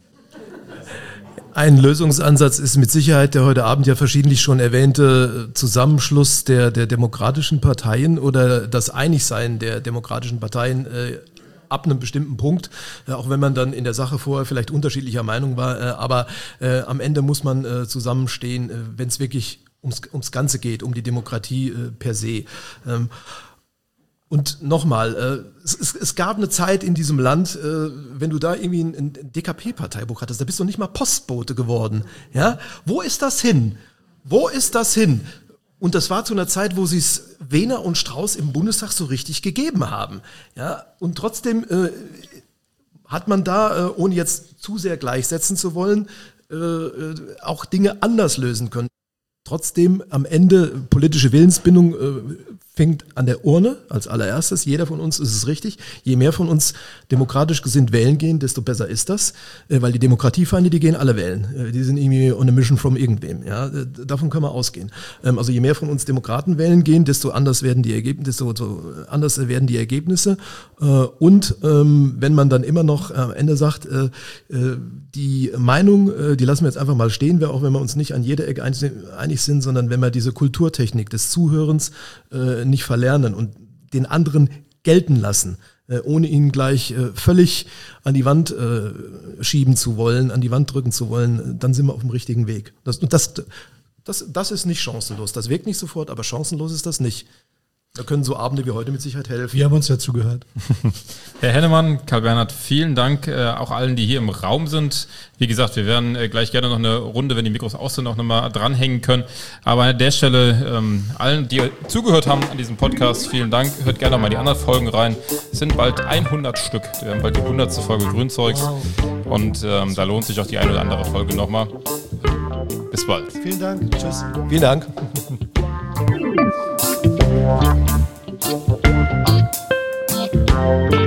Ein Lösungsansatz ist mit Sicherheit der heute Abend ja verschiedentlich schon erwähnte Zusammenschluss der, der demokratischen Parteien oder das Einigsein der demokratischen Parteien äh, ab einem bestimmten Punkt, äh, auch wenn man dann in der Sache vorher vielleicht unterschiedlicher Meinung war, äh, aber äh, am Ende muss man äh, zusammenstehen, äh, wenn es wirklich ums, ums Ganze geht, um die Demokratie äh, per se. Ähm, Und nochmal, äh, es, es, es gab eine Zeit in diesem Land, äh, wenn du da irgendwie ein, ein D K P-Parteibuch hattest, da bist du nicht mal Postbote geworden. Ja? Wo ist das hin? Wo ist das hin? Und das war zu einer Zeit, wo sie es Wehner und Strauß im Bundestag so richtig gegeben haben. Ja? Und trotzdem äh, hat man da, äh, ohne jetzt zu sehr gleichsetzen zu wollen, äh, äh, auch Dinge anders lösen können. Trotzdem am Ende politische Willensbindung äh, fängt an der Urne als allererstes. Jeder von uns, ist es richtig, je mehr von uns demokratisch gesinnt wählen gehen, desto besser ist das, weil die Demokratiefeinde, die gehen alle wählen. Die sind irgendwie on a mission from irgendwem. Ja, davon können wir ausgehen. Also je mehr von uns Demokraten wählen gehen, desto anders werden die Ergebnisse, desto anders werden die Ergebnisse. Und wenn man dann immer noch am Ende sagt, die Meinung, die lassen wir jetzt einfach mal stehen, auch wenn wir uns nicht an jeder Ecke einig sind, sondern wenn wir diese Kulturtechnik des Zuhörens nicht verlernen und den anderen gelten lassen, ohne ihn gleich völlig an die Wand schieben zu wollen, an die Wand drücken zu wollen, dann sind wir auf dem richtigen Weg. Das, und das, das, das ist nicht chancenlos. Das wirkt nicht sofort, aber chancenlos ist das nicht. Da können so Abende wie heute mit Sicherheit helfen. Wir haben uns ja zugehört. Herr Hennemann, Karl Bernhard, vielen Dank, äh, auch allen, die hier im Raum sind. Wie gesagt, wir werden äh, gleich gerne noch eine Runde, wenn die Mikros aus sind, auch nochmal dranhängen können. Aber an der Stelle ähm, allen, die zugehört haben an diesem Podcast, vielen Dank. Hört gerne noch mal die anderen Folgen rein. Es sind bald hundert Stück. Wir haben bald die hundertste Folge Grünzeugs. Wow. Und ähm, da lohnt sich auch die eine oder andere Folge nochmal. Bis bald. Vielen Dank. Tschüss. Vielen Dank. Thank you.